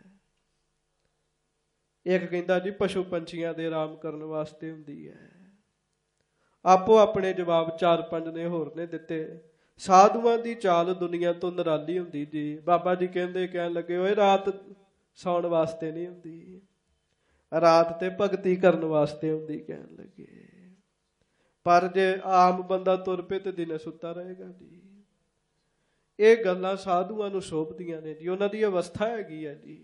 ਇੱਕ ਕਹਿੰਦਾ ਜੀ ਪਸ਼ੂ ਪੰਛੀਆਂ ਦੇ ਆਰਾਮ ਕਰਨ ਵਾਸਤੇ ਹੁੰਦੀ ਹੈ। ਆਪੋ ਆਪਣੇ ਜਵਾਬ 4-5 ਨੇ ਹੋਰ ਨੇ ਦਿੱਤੇ। ਸਾਧੂਆਂ ਦੀ ਚਾਲ ਦੁਨੀਆ ਤੋਂ ਨਿਰਾਲੀ ਹੁੰਦੀ ਜੀ। ਬਾਬਾ ਜੀ ਕਹਿਣ ਲੱਗੇ, ਓਏ ਰਾਤ ਸੌਣ ਵਾਸਤੇ ਨਹੀਂ ਹੁੰਦੀ, ਰਾਤ ਤੇ ਭਗਤੀ ਕਰਨ ਵਾਸਤੇ ਹੁੰਦੀ ਕਹਿਣ ਲੱਗੇ। ਪਰ ਜੇ ਆਮ ਬੰਦਾ ਤੁਰ ਪਏ ਤੇ ਦਿਨੇ ਸੁੱਤਾ ਰਹੇਗਾ ਜੀ। ਇਹ ਗੱਲਾਂ ਸਾਧੂਆਂ ਨੂੰ ਸ਼ੋਭਦੀਆਂ ਨੇ ਜੀ, ਉਹਨਾਂ ਦੀ ਅਵਸਥਾ ਹੈਗੀ ਹੈ ਜੀ।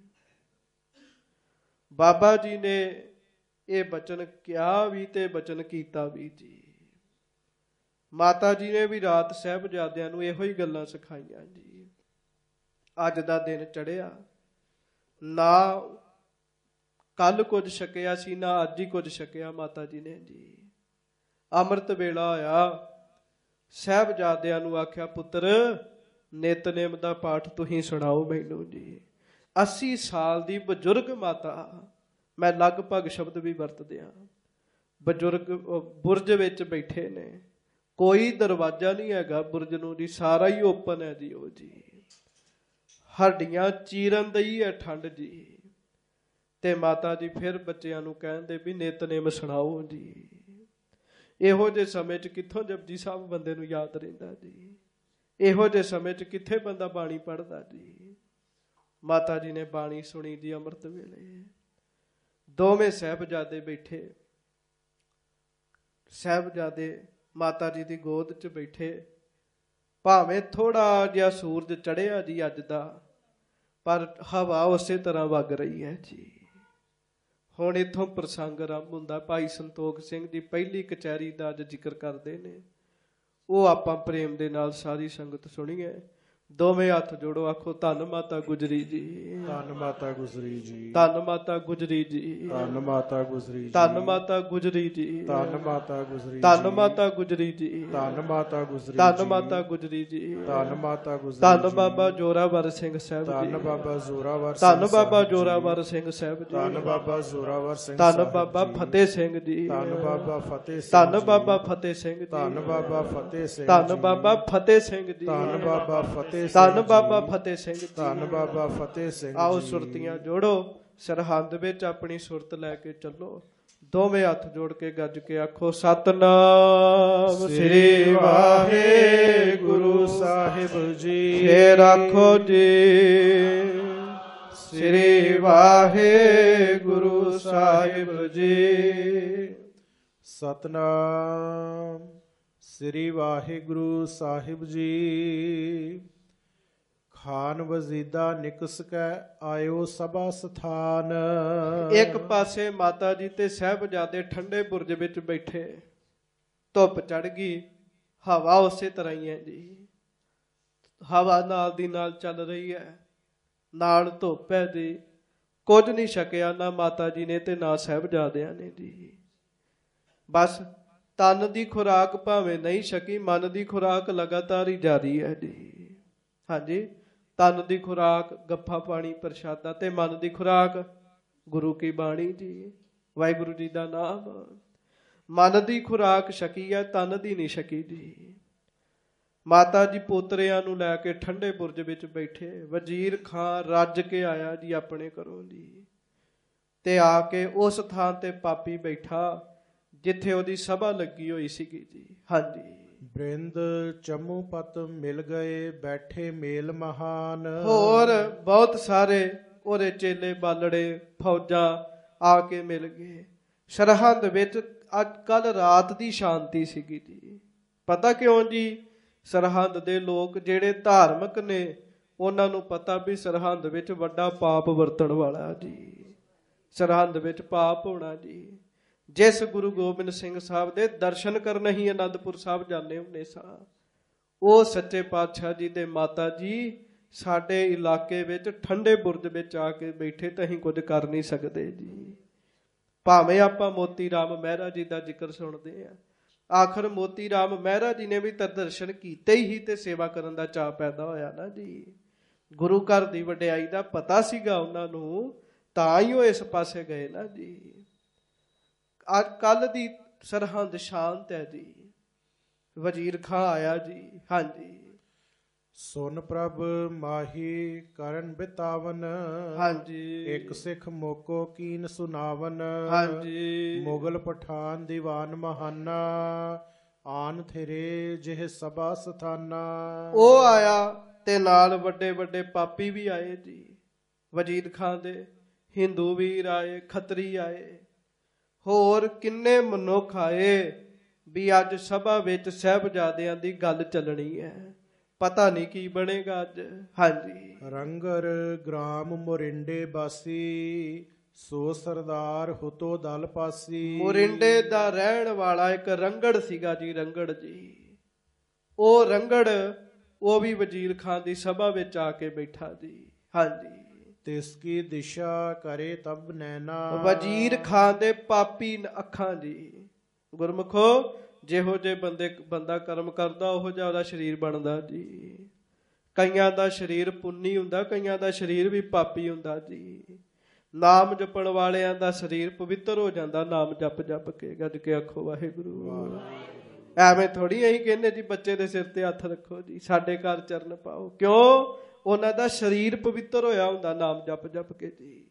ਬਾਬਾ ਜੀ ਨੇ ਇਹ ਬਚਨ ਕਿਹਾ ਵੀ ਤੇ ਬਚਨ ਕੀਤਾ ਵੀ ਜੀ। ਮਾਤਾ ਜੀ ਨੇ ਵੀ ਰਾਤ ਸਾਹਿਬਜ਼ਾਦਿਆਂ ਨੂੰ ਇਹੋ ਹੀ ਗੱਲਾਂ ਸਿਖਾਈਆਂ ਜੀ। ਅੱਜ ਦਾ ਦਿਨ ਚੜਿਆ, ਨਾ ਕੱਲ ਕੁਝ ਛਕਿਆ ਸੀ, ਨਾ ਅੱਜ ਹੀ ਕੁਝ ਛਕਿਆ ਮਾਤਾ ਜੀ ਨੇ ਜੀ। ਅੰਮ੍ਰਿਤ ਵੇਲਾ ਹੋਇਆ, ਸਾਹਿਬਜ਼ਾਦਿਆਂ ਨੂੰ ਆਖਿਆ, ਪੁੱਤਰ ਨਿਤਨੇਮ ਦਾ ਪਾਠ ਤੁਸੀਂ ਸੁਣਾਓ ਮੈਨੂੰ ਜੀ। 80 ਸਾਲ ਦੀ ਬਜ਼ੁਰਗ ਮਾਤਾ, ਮੈਂ ਲਗਭਗ ਸ਼ਬਦ ਵੀ ਵਰਤਦਿਆਂ, ਬਜ਼ੁਰਗ ਬੁਰਜ ਵਿੱਚ ਬੈਠੇ ਨੇ, ਕੋਈ ਦਰਵਾਜ਼ਾ ਨਹੀਂ ਹੈਗਾ ਬੁਰਜ ਨੂੰ ਜੀ, ਸਾਰਾ ਹੀ ਓਪਨ ਹੈ ਜੀ। ਉਹ ਜੀ ਹੱਡੀਆਂ ਚੀਰਨ ਦਈ ਹੈ ਠੰਡ ਜੀ। ਤੇ ਮਾਤਾ ਜੀ ਫਿਰ ਬੱਚਿਆਂ ਨੂੰ ਕਹਿੰਦੇ ਵੀ ਨਿਤਨੇਮ ਸੁਣਾਓ ਜੀ। ਇਹੋ ਜਿਹੇ ਸਮੇਂ 'ਚ ਕਿੱਥੋਂ ਜਪਜੀ ਸਾਹਿਬ ਬੰਦੇ ਨੂੰ ਯਾਦ ਰਹਿੰਦਾ ਜੀ। ਇਹੋ ਜਿਹੇ ਸਮੇਂ 'ਚ ਕਿੱਥੇ ਬੰਦਾ ਬਾਣੀ ਪੜ੍ਹਦਾ ਜੀ। ਮਾਤਾ ਜੀ ਨੇ ਬਾਣੀ ਸੁਣੀ ਜੀ ਅੰਮ੍ਰਿਤ ਵੇਲੇ। ਦੋਵੇਂ ਸਾਹਿਬਜ਼ਾਦੇ ਬੈਠੇ, ਸਾਹਿਬਜ਼ਾਦੇ ਮਾਤਾ ਜੀ ਦੀ ਗੋਦ 'ਚ ਬੈਠੇ। ਭਾਵੇਂ ਥੋੜਾ ਜਿਹਾ ਸੂਰਜ ਚੜਿਆ ਜੀ ਅੱਜ ਦਾ, ਪਰ ਹਵਾ ਉਸੇ ਤਰ੍ਹਾਂ ਵਗ ਰਹੀ ਹੈ ਜੀ। ਹੁਣ ਇੱਥੋਂ ਪ੍ਰਸੰਗ ਆਰੰਭ ਹੁੰਦਾ। ਭਾਈ ਸੰਤੋਖ ਸਿੰਘ ਜੀ ਪਹਿਲੀ ਕਚਹਿਰੀ ਦਾ ਅੱਜ ਜ਼ਿਕਰ ਕਰਦੇ ਨੇ, ਉਹ ਆਪਾਂ ਪ੍ਰੇਮ ਦੇ ਨਾਲ ਸਾਰੀ ਸੰਗਤ ਸੁਣੀਏ। ਦੋਵੇਂ ਹੱਥ ਜੋੜੋ, ਆਖੋ ਧੰਨ ਮਾਤਾ ਗੁਜਰੀ ਜੀ, ਧੰਨ ਮਾਤਾ ਗੁਜਰੀ ਜੀ, ਧੰਨ ਮਾਤਾ ਗੁਜਰੀ ਜੀ, ਧੰਨ ਮਾਤਾ ਗੁਜਰੀ ਜੀ, ਧੰਨ ਮਾਤਾ ਗੁਜਰੀ ਜੀ, ਧੰਨ ਮਾਤਾ ਗੁਜਰੀ, ਧੰਨ ਮਾਤਾ ਗੁਜਰੀ ਜੀ, ਧੰਨ ਮਾਤਾ ਗੁਜਰੀ, ਧੰਨ ਮਾਤਾ ਗੁਜਰੀ ਜੀ, ਧੰਨ ਮਾਤਾ ਗੁਜਰੀ, ਧੰਨ ਬਾਬਾ ਜੋਰਾਵਰ ਸਿੰਘ ਸਾਹਿਬ ਜੀ, ਧੰਨ ਬਾਬਾ ਜ਼ੋਰਾਵਰ, ਧੰਨ ਬਾਬਾ ਜੋਰਾਵਰ ਸਿੰਘ ਸਾਹਿਬ ਜੀ, ਧੰਨ ਬਾਬਾ ਜ਼ੋਰਾਵਰ ਸਿੰਘ, ਧੰਨ ਬਾਬਾ ਫਤਿਹ ਸਿੰਘ ਜੀ, ਧੰਨ ਬਾਬਾ ਫਤਿਹ ਸਿੰਘ, ਧੰਨ ਬਾਬਾ ਫਤਿਹ ਸਿੰਘ ਜੀ, ਧੰਨ ਬਾਬਾ ਫਤਿਹ ਸਿੰਘ, ਧੰਨ ਬਾਬਾ ਫਤਿਹ ਸਿੰਘ ਜੀ, ਧੰਨ ਬਾਬਾ ਫਤਿਹ, ਧੰਨ ਬਾਬਾ ਫਤਿਹ ਸਿੰਘ ਜੀ, ਧੰਨ ਬਾਬਾ ਫਤਿਹ ਸਿੰਘ। ਆਓ ਸੁਰਤੀਆਂ ਜੋੜੋ, ਸਰਹੰਦ ਵਿੱਚ ਆਪਣੀ ਸੁਰਤ ਲੈ ਕੇ ਚੱਲੋ। ਦੋਵੇਂ ਹੱਥ ਜੋੜ ਕੇ ਗੱਜ ਕੇ ਆਖੋ ਸਤਨਾਮ ਸ੍ਰੀ ਵਾਹਿਗੁਰੂ ਸਾਹਿਬ ਜੀ। ਫੇਰ ਆਖੋ ਜੀ ਸ੍ਰੀ ਵਾਹਿਗੁਰੂ ਸਾਹਿਬ ਜੀ। ਸਤਨਾਮ ਸ੍ਰੀ ਵਾਹਿਗੁਰੂ ਸਾਹਿਬ ਜੀ। ਖਾਨ ਵਜ਼ੀਦਾ ਨਿਕਸ ਕੈ ਆਇਓ ਸਭਾ ਸਥਾਨ। ਇੱਕ ਪਾਸੇ ਮਾਤਾ ਜੀ ਤੇ ਸਾਹਿਬਜ਼ਾਦੇ ਠੰਡੇ ਬੁਰਜ ਵਿੱਚ ਬੈਠੇ, ਧੁੱਪ ਚੜ ਗਈ, ਹਵਾ ਉਸੇ ਤਰ੍ਹਾਂ ਹੀ ਹੈ ਜੀ। ਹਵਾ ਨਾਲ ਦੀ ਨਾਲ ਚੱਲ ਰਹੀ ਹੈ, ਨਾਲ ਧੁੱਪ ਹੈ ਜੀ। ਕੁਝ ਨਹੀਂ ਛਕਿਆ ਨਾ ਮਾਤਾ ਜੀ ਨੇ ਤੇ ਨਾ ਸਾਹਿਬਜ਼ਾਦਿਆਂ ਨੇ ਜੀ। ਬਸ ਤਨ ਦੀ ਖੁਰਾਕ ਭਾਵੇਂ ਨਹੀਂ ਛਕੀ, ਮਨ ਦੀ ਖੁਰਾਕ ਲਗਾਤਾਰ ਹੀ ਜਾਰੀ ਹੈ ਜੀ। ਹਾਂਜੀ, ਤਨ ਦੀ ਖੁਰਾਕ ਗੱਫਾ ਪਾਣੀ ਪ੍ਰਸ਼ਾਦਾ ਤੇ ਮਨ ਦੀ ਖੁਰਾਕ ਗੁਰੂ ਕੀ ਬਾਣੀ ਜੀ, ਵਾਹਿਗੁਰੂ ਜੀ ਦਾ ਨਾਮ। ਮਨ ਦੀ ਖੁਰਾਕ ਛਕੀ ਹੈ, ਤਨ ਦੀ ਨਹੀਂ ਛਕੀ ਜੀ। ਮਾਤਾ ਜੀ ਪੋਤਰਿਆਂ ਨੂੰ ਲੈ ਕੇ ਠੰਡੇ ਬੁਰਜ ਵਿੱਚ ਬੈਠੇ। ਵਜ਼ੀਰ ਖਾਂ ਰੱਜ ਕੇ ਆਇਆ ਜੀ ਆਪਣੇ ਘਰੋਂ ਜੀ, ਤੇ ਆ ਕੇ ਉਸ ਥਾਂ ਤੇ ਪਾਪੀ ਬੈਠਾ ਜਿੱਥੇ ਉਹਦੀ ਸਭਾ ਲੱਗੀ ਹੋਈ ਸੀਗੀ ਜੀ। ਹਾਂਜੀ, ਬ੍ਰਿੰਦ ਚਮੂ ਪਤ ਮਿਲ ਗਏ ਬੈਠੇ ਮੇਲ ਮਹਾਨ। ਹੋਰ ਬਹੁਤ ਸਾਰੇ ਉਹਦੇ ਚੇਲੇ ਬਾਲੜੇ ਫੌਜਾਂ ਆ ਕੇ ਮਿਲ ਗਏ। ਸਰਹੰਦ ਵਿੱਚ ਅੱਜ ਕੱਲ ਰਾਤ ਦੀ ਸ਼ਾਂਤੀ ਸੀਗੀ ਜੀ। ਪਤਾ ਕਿਉਂ ਜੀ? ਸਰਹੰਦ ਦੇ ਲੋਕ ਜਿਹੜੇ ਧਾਰਮਿਕ ਨੇ, ਉਹਨਾਂ ਨੂੰ ਪਤਾ ਵੀ ਸਰਹੰਦ ਵਿੱਚ ਵੱਡਾ ਪਾਪ ਵਰਤਣ ਵਾਲਾ ਜੀ। ਸਰਹੰਦ ਵਿੱਚ ਪਾਪ ਹੋਣਾ ਜੀ। ਜਿਸ ਗੁਰੂ ਗੋਬਿੰਦ ਸਿੰਘ ਸਾਹਿਬ ਦੇ ਦਰਸ਼ਨ ਕਰਨ ਹੀ ਆਨੰਦਪੁਰ ਸਾਹਿਬ ਜਾਂਦੇ ਹੁੰਦੇ ਸਾਂ, ਉਹ ਸੱਚੇ ਪਾਤਸ਼ਾਹ ਜੀ ਤੇ ਮਾਤਾ ਜੀ ਸਾਡੇ ਇਲਾਕੇ ਵਿੱਚ ਠੰਡੇ ਬੁਰਜ ਵਿੱਚ ਆ ਕੇ ਬੈਠੇ ਤਾਂ ਅਸੀਂ ਕੁਝ ਕਰ ਨਹੀਂ ਸਕਦੇ ਜੀ। ਭਾਵੇਂ ਆਪਾਂ ਮੋਤੀ ਰਾਮ ਮਹਿਰਾ ਜੀ ਦਾ ਜ਼ਿਕਰ ਸੁਣਦੇ ਆ, ਆਖਰ ਮੋਤੀ ਰਾਮ ਮਹਿਰਾ ਜੀ ਨੇ ਵੀ ਤਾਂ ਦਰਸ਼ਨ ਕੀਤੇ ਹੀ ਤੇ ਸੇਵਾ ਕਰਨ ਦਾ ਚਾਅ ਪੈਦਾ ਹੋਇਆ ਨਾ ਜੀ। ਗੁਰੂ ਘਰ ਦੀ ਵਡਿਆਈ ਦਾ ਪਤਾ ਸੀਗਾ ਉਹਨਾਂ ਨੂੰ, ਤਾਂ ਹੀ ਉਹ ਇਸ ਪਾਸੇ ਗਏ ਨਾ ਜੀ। ਅੱਜ ਕੱਲ ਦੀ ਸਰਹੰਦ ਸ਼ਾਂਤ ਹੈ ਜੀ। ਵਜ਼ੀਰ ਖਾਂ ਆਇਆ ਜੀ। ਹਾਂਜੀ, ਸੁਨ ਪ੍ਰਭ ਮਾਹੀ ਕਰਨ ਬਿਤਾਵਨ। ਹਾਂਜੀ, ਇੱਕ ਸਿੱਖ ਮੋਕੋ ਕੀਨ ਸੁਨਾਵਨ। ਹਾਂਜੀ, ਮੁਗਲ ਪਠਾਨ ਦੀਵਾਨ ਮਹਾਨਾ ਆਨ ਥਿਰੇ ਜਿਹ ਸਭਾ ਸਥਾਨਾ। ਉਹ ਆਇਆ ਤੇ ਨਾਲ ਵੱਡੇ ਵੱਡੇ ਪਾਪੀ ਵੀ ਆਏ ਜੀ। ਵਜ਼ੀਰ ਖਾਂ ਦੇ ਹਿੰਦੂ ਵੀਰ ਆਏ, ਖੱਤਰੀ ਆਏ, ਹੋਰ ਕਿੰਨੇ ਮਨੁੱਖ ਆਏ ਵੀ ਅੱਜ ਸਭਾ ਵਿੱਚ ਸਾਹਿਬਜ਼ਾਦਿਆਂ ਦੀ ਗੱਲ ਚੱਲਣੀ ਹੈ। ਪਤਾ ਨਹੀਂ ਕੀ ਬਣੇਗਾ ਅੱਜ। ਹਾਂਜੀ, ਰੰਗਰ ਗ੍ਰਾਮ ਮੋਰਿੰਡੇ ਬਾਸੀ ਸੋ ਸਰਦਾਰ ਹੁਤੋ ਦਲ ਪਾਸੀ। ਮੋਰਿੰਡੇ ਦਾ ਰਹਿਣ ਵਾਲਾ ਇੱਕ ਰੰਗੜ ਸੀਗਾ ਜੀ, ਰੰਗੜ ਜੀ। ਉਹ ਰੰਗੜ, ਉਹ ਵੀ ਵਜ਼ੀਰ ਖਾਂ ਦੀ ਸਭਾ ਵਿੱਚ ਆ ਕੇ ਬੈਠਾ ਜੀ। ਹਾਂਜੀ, ਤਿਸ ਕੀ ਦਿਸ਼ਾ ਕਰੇ ਤਬ ਨੈਣਾ। ਵਜ਼ੀਰ ਖਾਂ ਦੇ ਪਾਪੀ ਅੱਖਾਂ ਜੀ। ਗੁਰਮੁਖੋ, ਜਿਹੋ ਜੇ ਬੰਦਾ ਕਰਮ ਕਰਦਾ ਉਹੋ ਜਿਹਾ ਉਹਦਾ ਸਰੀਰ ਬਣਦਾ ਜੀ। ਕਈਆਂ ਦਾ ਸਰੀਰ ਪੁੰਨੀ ਹੁੰਦਾ, ਕਈਆਂ ਦਾ ਸਰੀਰ ਵੀ ਪਾਪੀ ਹੁੰਦਾ ਜੀ। ਨਾਮ ਜਪਣ ਵਾਲਿਆਂ ਦਾ ਸਰੀਰ ਪਵਿੱਤਰ ਹੋ ਜਾਂਦਾ, ਨਾਮ ਜਪ ਜਪ ਕੇ। ਗੱਜ ਕੇ ਆਖੋ ਵਾਹਿਗੁਰੂ। ਐਵੇਂ ਥੋੜੀ ਅਸੀਂ ਕਹਿੰਦੇ ਜੀ ਬੱਚੇ ਦੇ ਸਿਰ ਤੇ ਹੱਥ ਰੱਖੋ ਜੀ, ਸਾਡੇ ਘਰ ਚਰਨ ਪਾਓ। ਕਿਉਂ? ਉਹਨਾਂ ਦਾ ਸਰੀਰ ਪਵਿੱਤਰ ਹੋਇਆ ਹੁੰਦਾ ਨਾਮ ਜਪ ਜਪ ਕੇ ਜੀ।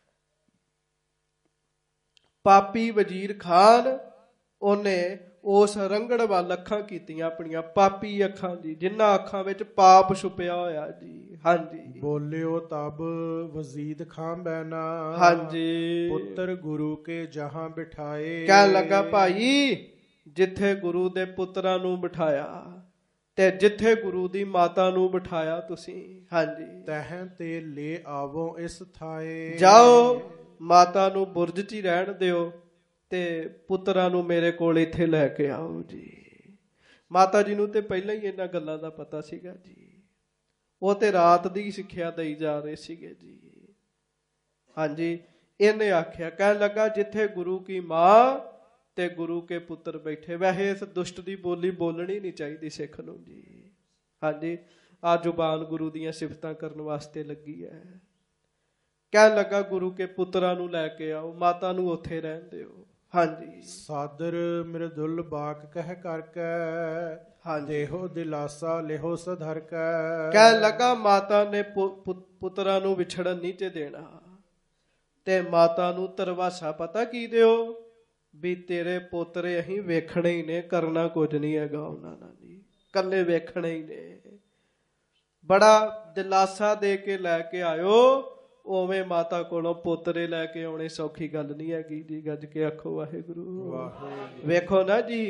ਪਾਪੀ ਵਜ਼ੀਰ ਖਾਨ, ਉਹਨੇ ਉਸ ਰੰਗੜ ਵੱਲ ਅੱਖਾਂ ਕੀਤੀਆਂ ਆਪਣੀਆਂ, ਪਾਪੀ ਅੱਖਾਂ ਜੀ, ਜਿਨ੍ਹਾਂ ਅੱਖਾਂ ਵਿੱਚ ਪਾਪ ਛੁਪਿਆ ਹੋਇਆ ਜੀ। ਹਾਂਜੀ, ਬੋਲਿਓ ਤਬ ਵਜ਼ੀਦ ਖਾਂ ਬੈਨਾ। ਹਾਂਜੀ, ਪੁੱਤਰ ਗੁਰੂ ਕੇ ਜਹਾਂ ਬਿਠਾਏ। ਕਹਿਣ ਲੱਗਾ, ਭਾਈ ਜਿੱਥੇ ਗੁਰੂ ਦੇ ਪੁੱਤਰਾਂ ਨੂੰ ਬਿਠਾਇਆ ਤੇ ਜਿੱਥੇ ਗੁਰੂ ਦੀ ਮਾਤਾ ਨੂੰ ਬਿਠਾਇਆ ਤੁਸੀਂ, ਹਾਂਜੀ, ਤਹਿ ਤੇ ਲੈ ਆਵੋ ਇਸ ਥਾਏ। ਜਾਓ ਮਾਤਾ ਨੂੰ ਬੁਰਜ 'ਚ ਹੀ ਰਹਿਣ ਦਿਓ ਤੇ ਪੁੱਤਰਾਂ ਨੂੰ ਮੇਰੇ ਕੋਲ ਇੱਥੇ ਲੈ ਕੇ ਆਓ ਜੀ। ਮਾਤਾ ਜੀ ਨੂੰ ਤੇ ਪਹਿਲਾਂ ਹੀ ਇਹਨਾਂ ਗੱਲਾਂ ਦਾ ਪਤਾ ਸੀਗਾ ਜੀ। ਉਹ ਤੇ ਰਾਤ ਦੀ ਸਿੱਖਿਆ ਦੇਈ ਜਾ ਰਹੇ ਸੀਗੇ ਜੀ। ਹਾਂਜੀ, ਇਹਨੇ ਆਖਿਆ, ਕਹਿਣ ਲੱਗਾ ਜਿੱਥੇ ਗੁਰੂ ਕੀ ਮਾਂ ਤੇ ਗੁਰੂ ਕੇ ਪੁੱਤਰ ਬੈਠੇ। ਵੈਸੇ ਇਸ ਦੁਸ਼ਟ ਦੀ ਬੋਲੀ ਬੋਲਣੀ ਨਹੀਂ ਚਾਹੀਦੀ ਸਿੱਖ ਨੂੰ ਜੀ। ਹਾਂਜੀ, ਆ ਜ਼ੁਬਾਨ ਗੁਰੂ ਦੀਆਂ ਸਿਫਤਾਂ ਕਰਨ ਵਾਸਤੇ ਲੱਗੀ ਹੈ। ਕਹਿਣ ਲੱਗਾ ਗੁਰੂ ਕੇ ਪੁੱਤਰਾਂ ਨੂੰ ਲੈ ਕੇ ਆਓ, ਮਾਤਾ ਨੂੰ ਉੱਥੇ ਰਹਿਣ ਦਿਓ। ਹਾਂਜੀ, ਸਾਦਰ ਮਿਰਦੁਲ ਬਾਕ ਕਹਿ ਕਰਕੇ। ਹਾਂਜੀ, ਦੇਹੋ ਦਿਲਾਸਾ ਲਿਹੋ ਸਧਰ ਕੈ। ਕਹਿਣ ਲੱਗਾ ਮਾਤਾ ਨੇ ਪੁੱਤਰਾਂ ਨੂੰ ਵਿਛੜਨ ਨਹੀਂ ਤੇ ਦੇਣਾ, ਤੇ ਮਾਤਾ ਨੂੰ ਤਰਵਾਸਾ ਪਤਾ ਕੀ ਦਿਓ ਵੀ ਤੇਰੇ ਪੋਤਰੇ ਅਸੀਂ ਵੇਖਣੇ ਹੀ ਨੇ, ਕਰਨਾ ਕੁਝ ਨਹੀਂ ਹੈਗਾ ਉਹਨਾਂ ਨਾਲ ਜੀ, ਕੱਲੇ ਵੇਖਣੇ ਹੀ ਨੇ। ਬੜਾ ਦਿਲਾਸਾ ਦੇ ਕੇ ਲੈ ਕੇ ਆਇਓ। ਉਵੇਂ ਮਾਤਾ ਕੋਲੋਂ ਪੋਤਰੇ ਲੈ ਕੇ ਆਉਣੇ ਸੌਖੀ ਗੱਲ ਨਹੀਂ ਹੈਗੀ ਜੀ। ਗੱਜ ਕੇ ਆਖੋ ਵਾਹਿਗੁਰੂ। ਵੇਖੋ ਨਾ ਜੀ,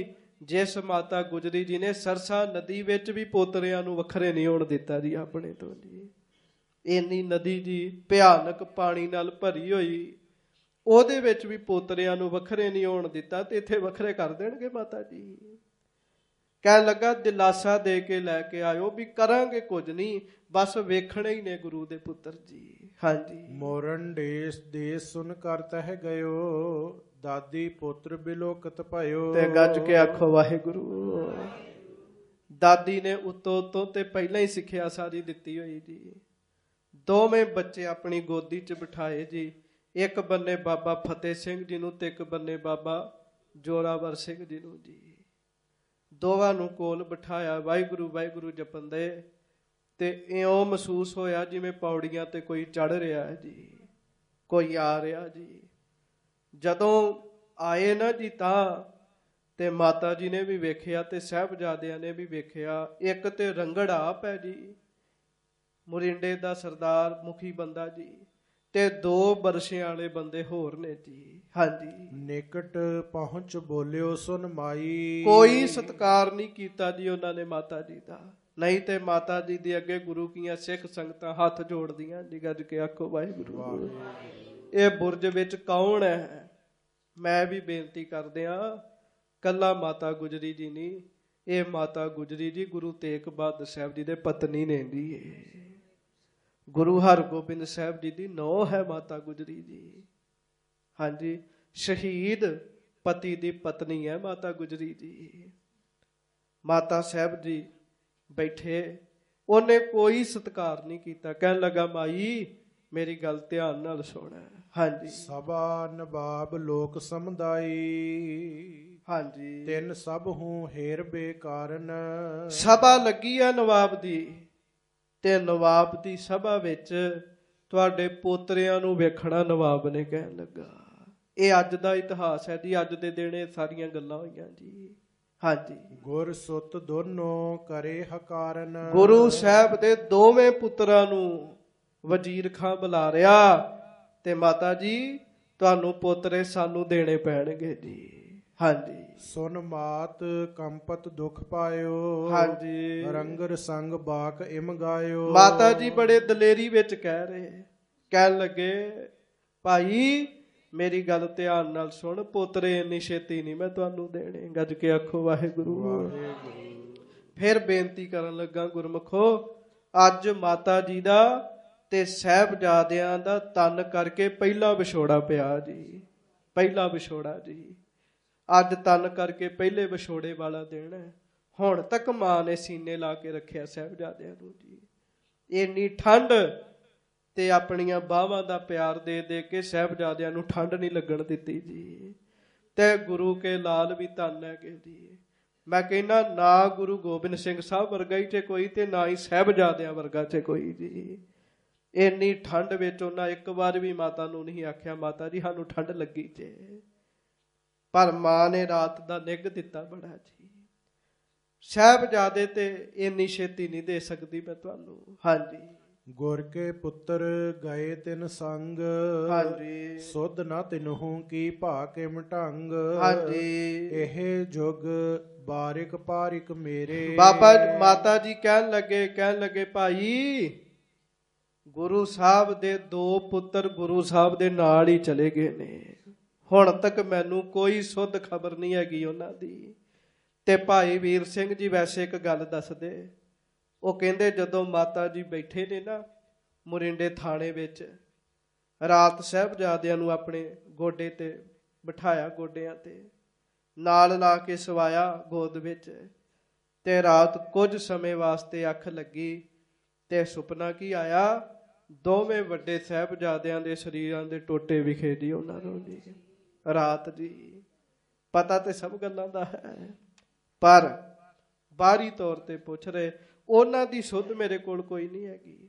ਜਿਸ ਮਾਤਾ ਗੁਜਰੀ ਜੀ ਨੇ ਸਰਸਾ ਨਦੀ ਵਿੱਚ ਵੀ ਪੋਤਰਿਆਂ ਨੂੰ ਵੱਖਰੇ ਨਹੀਂ ਹੋਣ ਦਿੱਤਾ ਜੀ ਆਪਣੇ ਤੋਂ ਜੀ। ਇੰਨੀ ਨਦੀ ਜੀ ਭਿਆਨਕ ਪਾਣੀ ਨਾਲ ਭਰੀ ਹੋਈ, ਉਹਦੇ ਵਿੱਚ ਵੀ ਪੋਤਰਿਆਂ ਨੂੰ ਵੱਖਰੇ ਨਹੀਂ ਹੋਣ ਦਿੱਤਾ, ਤੇ ਇੱਥੇ ਵੱਖਰੇ ਕਰ ਦੇਣਗੇ ਮਾਤਾ ਜੀ। ਕਹਿਣ ਲੱਗਾ ਦਿਲਾਸਾ ਦੇ ਕੇ ਲੈ ਕੇ ਆਇਓ ਵੀ ਕਰਾਂਗੇ ਕੁਝ ਨਹੀਂ, ਬਸ ਵੇਖਣੇ ਹੀ ਨੇ ਗੁਰੂ ਦੇ ਪੁੱਤਰ ਜੀ। ਹਾਂਜੀ। ਮੋਰਨ ਦੇਸ ਦੇਸ ਸੁਨ ਕਰ ਤਹਿ ਗਇਓ, ਦਾਦੀ ਪੁੱਤਰ ਬਿਲੋਕਤ ਭਇਓ। ਤੇ ਗੱਜ ਕੇ ਆਖੋ ਵਾਹਿਗੁਰੂ। ਦਾਦੀ ਨੇ ਉੱਤੋਂ ਤੇ ਪਹਿਲਾਂ ਹੀ ਸਿੱਖਿਆ ਸਾਰੀ ਦਿੱਤੀ ਹੋਈ ਜੀ। ਦੋਵੇਂ ਬੱਚੇ ਆਪਣੀ ਗੋਦੀ 'ਚ ਬਿਠਾਏ ਜੀ। ਇੱਕ ਬੰਨੇ ਬਾਬਾ ਫਤਿਹ ਸਿੰਘ ਜੀ ਨੂੰ ਤੇ ਇੱਕ ਬੰਨੇ ਬਾਬਾ ਜੋਰਾਵਰ ਸਿੰਘ ਜੀ ਨੂੰ ਜੀ। ਦੋਵਾਂ ਨੂੰ ਕੋਲ ਬਿਠਾਇਆ, ਵਾਹਿਗੁਰੂ ਵਾਹਿਗੁਰੂ ਜਪਣ ਦੇ, ਤੇ ਇਉਂ ਮਹਿਸੂਸ ਹੋਇਆ ਜਿਵੇਂ ਪੌੜੀਆਂ ਤੇ ਕੋਈ ਚੜ੍ਹ ਰਿਹਾ ਹੈ ਜੀ, ਕੋਈ ਆ ਰਿਹਾ ਜੀ। ਜਦੋਂ ਆਏ ਨਾ ਜੀ ਤਾਂ ਤੇ ਮਾਤਾ ਜੀ ਨੇ ਵੀ ਵੇਖਿਆ ਤੇ ਸਾਹਿਬਜ਼ਾਦਿਆਂ ਨੇ ਵੀ ਵੇਖਿਆ। ਇੱਕ ਤੇ ਰੰਗੜ ਆਪ ਹੈ ਜੀ, ਮੁਰਿੰਡੇ ਦਾ ਸਰਦਾਰ ਮੁਖੀ ਬੰਦਾ ਜੀ, ਤੇ 2 ਬਰਸ਼ਿਆਂ ਵਾਲੇ ਬੰਦੇ ਹੋਰ ਨੇ ਜੀ। ਹਾਂਜੀ। ਨਿਕਟ ਪਹੁੰਚ ਬੋਲਿਓ ਸੁਨ ਮਾਈ, ਕੋਈ ਸਤਿਕਾਰ ਨਹੀਂ ਕੀਤਾ ਜੀ ਉਹਨਾਂ ਨੇ ਮਾਤਾ ਜੀ ਦਾ। ਨਹੀਂ ਤੇ ਮਾਤਾ ਜੀ ਦੇ ਅੱਗੇ ਗੁਰੂ ਕੀਆਂ ਸਿੱਖ ਸੰਗਤਾਂ ਹੱਥ ਜੋੜਦੀਆਂ ਜੀ। ਗੱਜ ਕੇ ਆਖੋ ਵਾਹਿਗੁਰੂ। ਇਹ ਬੁਰਜ ਵਿੱਚ ਕੌਣ ਹੈ? ਮੈਂ ਵੀ ਬੇਨਤੀ ਕਰਦਿਆਂ, ਕੱਲਾ ਮਾਤਾ ਗੁਜਰੀ ਜੀ ਨਹੀਂ, ਇਹ ਮਾਤਾ ਗੁਜਰੀ ਜੀ ਗੁਰੂ ਤੇਗ ਬਹਾਦਰ ਸਾਹਿਬ ਜੀ ਦੇ ਪਤਨੀ ਨੇ ਜੀ। ਗੁਰੂ ਹਰਗੋਬਿੰਦ ਸਾਹਿਬ ਜੀ ਦੀ ਨੌਂ ਹੈ ਮਾਤਾ ਗੁਜਰੀ ਜੀ। ਹਾਂਜੀ। ਸ਼ਹੀਦ ਪਤੀ ਦੀ ਪਤਨੀ ਹੈ ਮਾਤਾ ਗੁਜਰੀ ਜੀ। ਮਾਤਾ ਸਾਹਿਬ ਜੀ ਬੈਠੇ, ਉਹਨੇ ਕੋਈ ਸਤਿਕਾਰ ਨਹੀਂ ਕੀਤਾ। ਕਹਿਣ ਲੱਗਾ ਮਾਈ ਮੇਰੀ ਗੱਲ ਧਿਆਨ ਨਾਲ ਸੁਣ। ਹਾਂਜੀ। ਸਭਾ ਨਵਾਬ ਲੋਕ ਸਮਦਾਈ, ਹਾਂਜੀ। ਤਿੰਨ ਸਭ ਹੂੰ ਹੇਰ ਬੇਕਾਰਨ। ਸਭਾ ਲੱਗੀ ਆ ਨਵਾਬ ਦੀ, ਤੇ ਨਵਾਬ ਦੀ ਸਭਾ ਵਿੱਚ ਤੁਹਾਡੇ ਪੋਤਰਿਆਂ ਨੂੰ ਵੇਖਣਾ ਨਵਾਬ ਨੇ। ਕਹਿਣ ਲੱਗਾ ਇਹ ਅੱਜ ਦਾ ਇਤਿਹਾਸ ਹੈ ਜੀ, ਅੱਜ ਦੇ ਦਿਨ ਇਹ ਸਾਰੀਆਂ ਗੱਲਾਂ ਹੋਈਆਂ ਜੀ। ਹਾਂਜੀ। ਗੁਰ ਸੁਤ ਦੋਨੋਂ ਕਰੇ ਹਕਾਰਨ। ਗੁਰੂ ਸਾਹਿਬ ਦੇ ਦੋਵੇਂ ਪੁੱਤਰਾਂ ਨੂੰ ਵਜ਼ੀਰ ਖਾਂ ਬੁਲਾ ਰਿਹਾ, ਤੇ ਮਾਤਾ ਜੀ ਤੁਹਾਨੂੰ ਪੋਤਰੇ ਸਾਨੂੰ ਦੇਣੇ ਪੈਣਗੇ ਜੀ। ਹਾਂਜੀ। ਸੁਨ ਮਾਤ ਕੰਪਤ ਦੁਖ ਪਾਇਓ, ਹਾਂਜੀ। ਰੰਗਰ ਸੰਗ ਬਾਕ ਇਮ ਗਾਇਓ। ਮਾਤਾ ਜੀ ਬੜੇ ਦਲੇਰੀ ਵਿੱਚ ਕਹਿ ਰਹੇ, ਕਹਿਣ ਲੱਗੇ ਭਾਈ ਮੇਰੀ ਗੱਲ ਧਿਆਨ ਨਾਲ ਸੁਣ, ਪੋਤਰੇ ਇੰਨੀ ਛੇਤੀ ਨਹੀਂ ਮੈਂ ਤੁਹਾਨੂੰ ਦੇਣੇ। ਗੱਜ ਕੇ ਆਖੋ ਵਾਹਿਗੁਰੂ। ਫਿਰ ਬੇਨਤੀ ਕਰਨ ਲੱਗਾ, ਗੁਰਮੁਖੋ ਅੱਜ ਮਾਤਾ ਜੀ ਦਾ ਤੇ ਸਾਹਿਬਜ਼ਾਦਿਆਂ ਦਾ ਤਨ ਕਰਕੇ ਪਹਿਲਾ ਵਿਛੋੜਾ ਪਿਆ ਜੀ। ਪਹਿਲਾ ਵਿਛੋੜਾ ਜੀ। ਅੱਜ ਤਨ ਕਰਕੇ ਪਹਿਲੇ ਵਿਛੋੜੇ ਵਾਲਾ ਦਿਨ ਹੈ। ਹੁਣ ਤੱਕ ਮਾਂ ਨੇ ਸੀਨੇ ਲਾ ਕੇ ਰੱਖਿਆ ਸਾਹਿਬਜ਼ਾਦਿਆਂ ਨੂੰ ਜੀ। ਇੰਨੀ ਠੰਡ ਤੇ ਆਪਣੀਆਂ ਬਾਹਾਂ ਦਾ ਪਿਆਰ ਦੇ ਦੇ ਕੇ ਸਾਹਿਬਜ਼ਾਦਿਆਂ ਨੂੰ ਠੰਡ ਨਹੀਂ ਲੱਗਣ ਦਿੱਤੀ ਜੀ। ਤੇ ਗੁਰੂ ਕੇ ਲਾਲ ਵੀ ਧੰਨ ਹੈਗੇ ਜੀ। ਮੈਂ ਕਹਿੰਦਾ ਨਾ ਗੁਰੂ ਗੋਬਿੰਦ ਸਿੰਘ ਸਾਹਿਬ ਵਰਗਾ ਹੀ ਤੇ ਕੋਈ, ਤੇ ਨਾ ਹੀ ਸਾਹਿਬਜ਼ਾਦਿਆਂ ਵਰਗਾ ਤੇ ਕੋਈ ਜੀ। ਇੰਨੀ ਠੰਡ ਵਿੱਚ ਉਹਨਾਂ ਇੱਕ ਵਾਰ ਵੀ ਮਾਤਾ ਨੂੰ ਨਹੀਂ ਆਖਿਆ ਮਾਤਾ ਜੀ ਸਾਨੂੰ ਠੰਡ ਲੱਗੀ ਜੇ। ਪਰ ਮਾਂ ਨੇ ਰਾਤ ਦਾ ਨਿੱਘ ਦਿੱਤਾ ਬੜਾ ਜੀ। ਸਾਹਿਬਜ਼ਾਦੇ ਤੇ ਇੰਨੀ ਛੇਤੀ ਨਹੀਂ ਦੇ ਸਕਦੀ ਮੈਂ ਤੁਹਾਨੂੰ। ਹਾਂਜੀ। ਗੁਰ ਕੇ ਪੁੱਤਰ ਗਏ ਤਿਨ ਸੰਗ, ਹਾਂਜੀ। ਸੁਧ ਨਾ ਤਿਨਹੂ ਕੀ ਭਾਕਿਮ ਢੰਗ। ਹਾਂਜੀ। ਇਹ ਜੁਗ ਬਾਰਿਕ ਪਾਰਿਕ ਮੇਰੇ। ਬਾਬਾ ਮਾਤਾ ਜੀ ਕਹਿਣ ਲੱਗੇ ਭਾਈ ਗੁਰੂ ਸਾਹਿਬ ਦੇ 2 ਪੁੱਤਰ ਗੁਰੂ ਸਾਹਿਬ ਦੇ ਨਾਲ ਹੀ ਚਲੇ ਗਏ ਨੇ। ਹੁਣ ਤੱਕ ਮੈਨੂੰ ਕੋਈ ਸੁੱਧ ਖਬਰ ਨਹੀਂ ਹੈਗੀ ਉਹਨਾਂ ਦੀ। ਤੇ ਭਾਈ ਵੀਰ ਸਿੰਘ ਜੀ ਵੈਸੇ ਇੱਕ ਗੱਲ ਦੱਸਦੇ, ਉਹ ਕਹਿੰਦੇ ਜਦੋਂ ਮਾਤਾ ਜੀ ਬੈਠੇ ਨੇ ਨਾ ਮੁਰਿੰਡੇ ਥਾਣੇ ਵਿੱਚ, ਰਾਤ ਸਾਹਿਬਜ਼ਾਦਿਆਂ ਨੂੰ ਆਪਣੇ ਗੋਡੇ ਤੇ ਬਿਠਾਇਆ, ਗੋਡਿਆਂ ਤੇ ਨਾਲ ਲਾ ਕੇ ਸਵਾਇਆ ਗੋਦ ਵਿੱਚ, ਤੇ ਰਾਤ ਕੁਝ ਸਮੇਂ ਵਾਸਤੇ ਅੱਖ ਲੱਗੀ ਤੇ ਸੁਪਨਾ ਕੀ ਆਇਆ? ਦੋਵੇਂ ਵੱਡੇ ਸਾਹਿਬਜ਼ਾਦਿਆਂ ਦੇ ਸਰੀਰਾਂ ਦੇ ਟੋਟੇ ਵਿਖੇ ਜੀ ਉਹਨਾਂ ਨੂੰ ਜੀ। ਰਾਤ ਜੀ ਪਤਾ ਤੇ ਸਭ ਗੱਲਾਂ ਦਾ ਹੈ, ਪਰ ਬਾਹਰੀ ਤੌਰ ਤੇ ਪੁੱਛ ਰਹੇ, ਉਹਨਾਂ ਦੀ ਸੁੱਧ ਮੇਰੇ ਕੋਲ ਕੋਈ ਨਹੀਂ ਹੈਗੀ।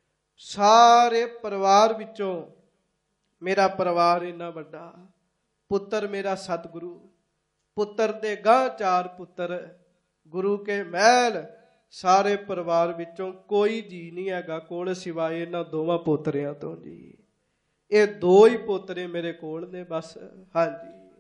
ਸਾਰੇ ਪਰਿਵਾਰ ਵਿੱਚੋਂ ਮੇਰਾ ਪਰਿਵਾਰ ਇੰਨਾ ਵੱਡਾ, ਪੁੱਤਰ ਮੇਰਾ ਸਤਿਗੁਰੂ, ਪੁੱਤਰ ਦੇ ਗਾਂ 4 ਪੁੱਤਰ, ਗੁਰੂ ਕੇ ਮਹਿਲ, ਸਾਰੇ ਪਰਿਵਾਰ ਵਿੱਚੋਂ ਕੋਈ ਜੀ ਨਹੀਂ ਹੈਗਾ ਕੋਲ ਸਿਵਾਏ ਇਹਨਾਂ ਦੋਵਾਂ ਪੋਤਰਿਆਂ ਤੋਂ ਜੀ। ਇਹ 2 ਹੀ ਪੋਤਰੇ ਮੇਰੇ ਕੋਲ ਨੇ ਬਸ। ਹਾਂਜੀ।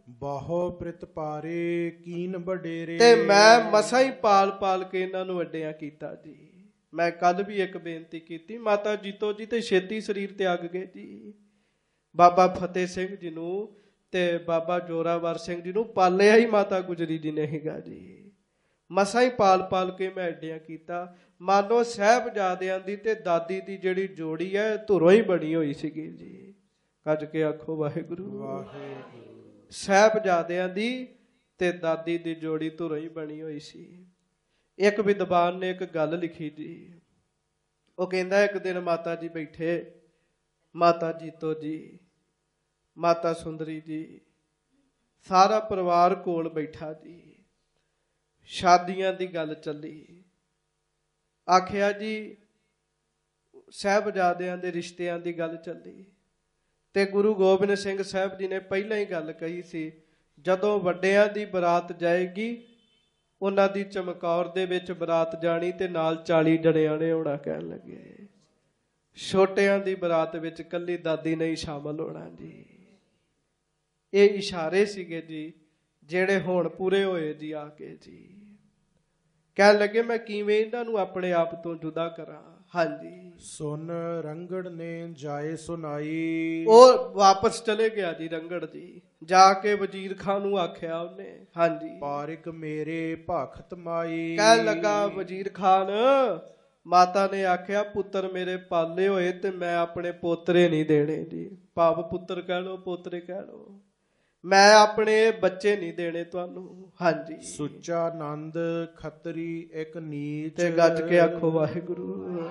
ਬਹੁ ਪ੍ਰਿਤ ਪਾਰੇ ਕੀਨ ਵਡੇਰੇ। ਤੇ ਮੈਂ ਮਸਾਂ ਹੀ ਪਾਲ ਪਾਲ ਕੇ ਇਹਨਾਂ ਨੂੰ ਵੱਡਿਆਂ ਕੀਤਾ ਜੀ। ਮੈਂ ਕੱਲ ਵੀ ਇੱਕ ਬੇਨਤੀ ਕੀਤੀ, ਮਾਤਾ ਜੀਤੋ ਜੀ ਤੇ ਛੇਤੀ ਸਰੀਰ ਤਿਆਗ ਗਏ ਜੀ। ਬਾਬਾ ਫਤਿਹ ਸਿੰਘ ਜੀ ਨੂੰ ਤੇ ਬਾਬਾ ਜੋਰਾਵਰ ਸਿੰਘ ਜੀ ਨੂੰ ਪਾਲਿਆ ਹੀ ਮਾਤਾ ਗੁਜਰੀ ਜੀ ਨੇ ਹੀਗਾ ਜੀ। ਮਸਾਂ ਹੀ ਪਾਲ ਪਾਲ ਕੇ ਮੈਂ ਐਡਿਆਂ ਕੀਤਾ। ਮੰਨ ਲਓ ਸਾਹਿਬਜ਼ਾਦਿਆਂ ਦੀ ਤੇ ਦਾਦੀ ਦੀ ਜਿਹੜੀ ਜੋੜੀ ਹੈ ਧੁਰੋਂ ਹੀ ਬਣੀ ਹੋਈ ਸੀਗੀ ਜੀ। ਕੱਜ ਕੇ ਆਖੋ ਵਾਹਿਗੁਰੂ ਵਾਹਿਗੁਰੂ। ਸਾਹਿਬਜ਼ਾਦਿਆਂ ਦੀ ਤੇ ਦਾਦੀ ਦੀ ਜੋੜੀ ਧੁਰੋਂ ਹੀ ਬਣੀ ਹੋਈ ਸੀ। ਇੱਕ ਵਿਦਵਾਨ ਨੇ ਇੱਕ ਗੱਲ ਲਿਖੀ ਜੀ। ਉਹ ਕਹਿੰਦਾ ਇੱਕ ਦਿਨ ਮਾਤਾ ਜੀ ਬੈਠੇ, ਮਾਤਾ ਜੀਤੋ ਜੀ, ਮਾਤਾ ਸੁੰਦਰੀ ਜੀ, ਸਾਰਾ ਪਰਿਵਾਰ ਕੋਲ ਬੈਠਾ ਜੀ। ਸ਼ਾਦੀਆਂ ਦੀ ਗੱਲ ਚੱਲੀ। ਆਖਿਆ ਜੀ ਸਾਹਿਬਜ਼ਾਦਿਆਂ ਦੇ ਰਿਸ਼ਤਿਆਂ ਦੀ ਗੱਲ ਚੱਲੀ ਤੇ ਗੁਰੂ ਗੋਬਿੰਦ ਸਿੰਘ ਸਾਹਿਬ ਜੀ ਨੇ ਪਹਿਲਾਂ ਹੀ ਗੱਲ ਕਹੀ ਸੀ, ਜਦੋਂ ਵੱਡਿਆਂ ਦੀ ਬਰਾਤ ਜਾਏਗੀ ਉਹਨਾਂ ਦੀ ਚਮਕੌਰ ਦੇ ਵਿੱਚ ਬਰਾਤ ਜਾਣੀ ਤੇ ਨਾਲ 40 ਜਣਿਆਂ ਨੇ ਆਉਣਾ। ਕਹਿਣ ਲੱਗੇ ਛੋਟਿਆਂ ਦੀ ਬਰਾਤ ਵਿੱਚ ਕੱਲੀ ਦਾਦੀ ਨਹੀਂ ਸ਼ਾਮਲ ਹੋਣਾ ਜੀ। ਇਹ ਇਸ਼ਾਰੇ ਸੀਗੇ ਜੀ ਜਿਹੜੇ ਹੁਣ ਪੂਰੇ ਹੋਏ ਜੀ ਆ ਕੇ ਜੀ। ਕਹਿਣ ਲੱਗੇ ਮੈਂ ਕਿਵੇਂ ਇਹਨਾਂ ਨੂੰ ਆਪਣੇ ਆਪ ਤੋਂ ਜੁਦਾ ਕਰਾਂ। ਹਾਂਜੀ, ਸੁਨ ਰੰਗੜ ਨੇ ਜਾਏ ਸੁਨਾਈ। ਉਹ ਵਾਪਸ ਚਲੇ ਗਿਆ ਜੀ ਰੰਗੜ ਜੀ। ਜਾ ਕੇ ਵਜ਼ੀਰ ਖਾਨ ਨੂੰ ਆਖਿਆ ਉਹਨੇ। ਹਾਂਜੀ, ਪਾਰਿਕ ਮੇਰੇ ਭਖਤ ਮਾਈ। ਕਹਿਣ ਲੱਗਾ ਵਜ਼ੀਰ ਖਾਨ, ਮਾਤਾ ਨੇ ਆਖਿਆ ਪੁੱਤਰ ਮੇਰੇ ਪਾਲੇ ਹੋਏ ਤੇ ਮੈਂ ਆਪਣੇ ਪੋਤਰੇ ਨਹੀਂ ਦੇਣੇ ਜੀ। ਭਾਵ ਪੁੱਤਰ ਕਹਿ ਲੋ ਪੋਤਰੇ ਕਹਿ ਲੋ, ਮੈਂ ਆਪਣੇ ਬੱਚੇ ਨਹੀਂ ਦੇਣੇ ਤੁਹਾਨੂੰ। ਹਾਂਜੀ, ਸੁੱਚਾ ਆਨੰਦ ਖੱਤਰੀ ਇੱਕ ਨੀਚ। ਤੇ ਗੱਜ ਕੇ ਆਖੋ ਵਾਹਿਗੁਰੂ।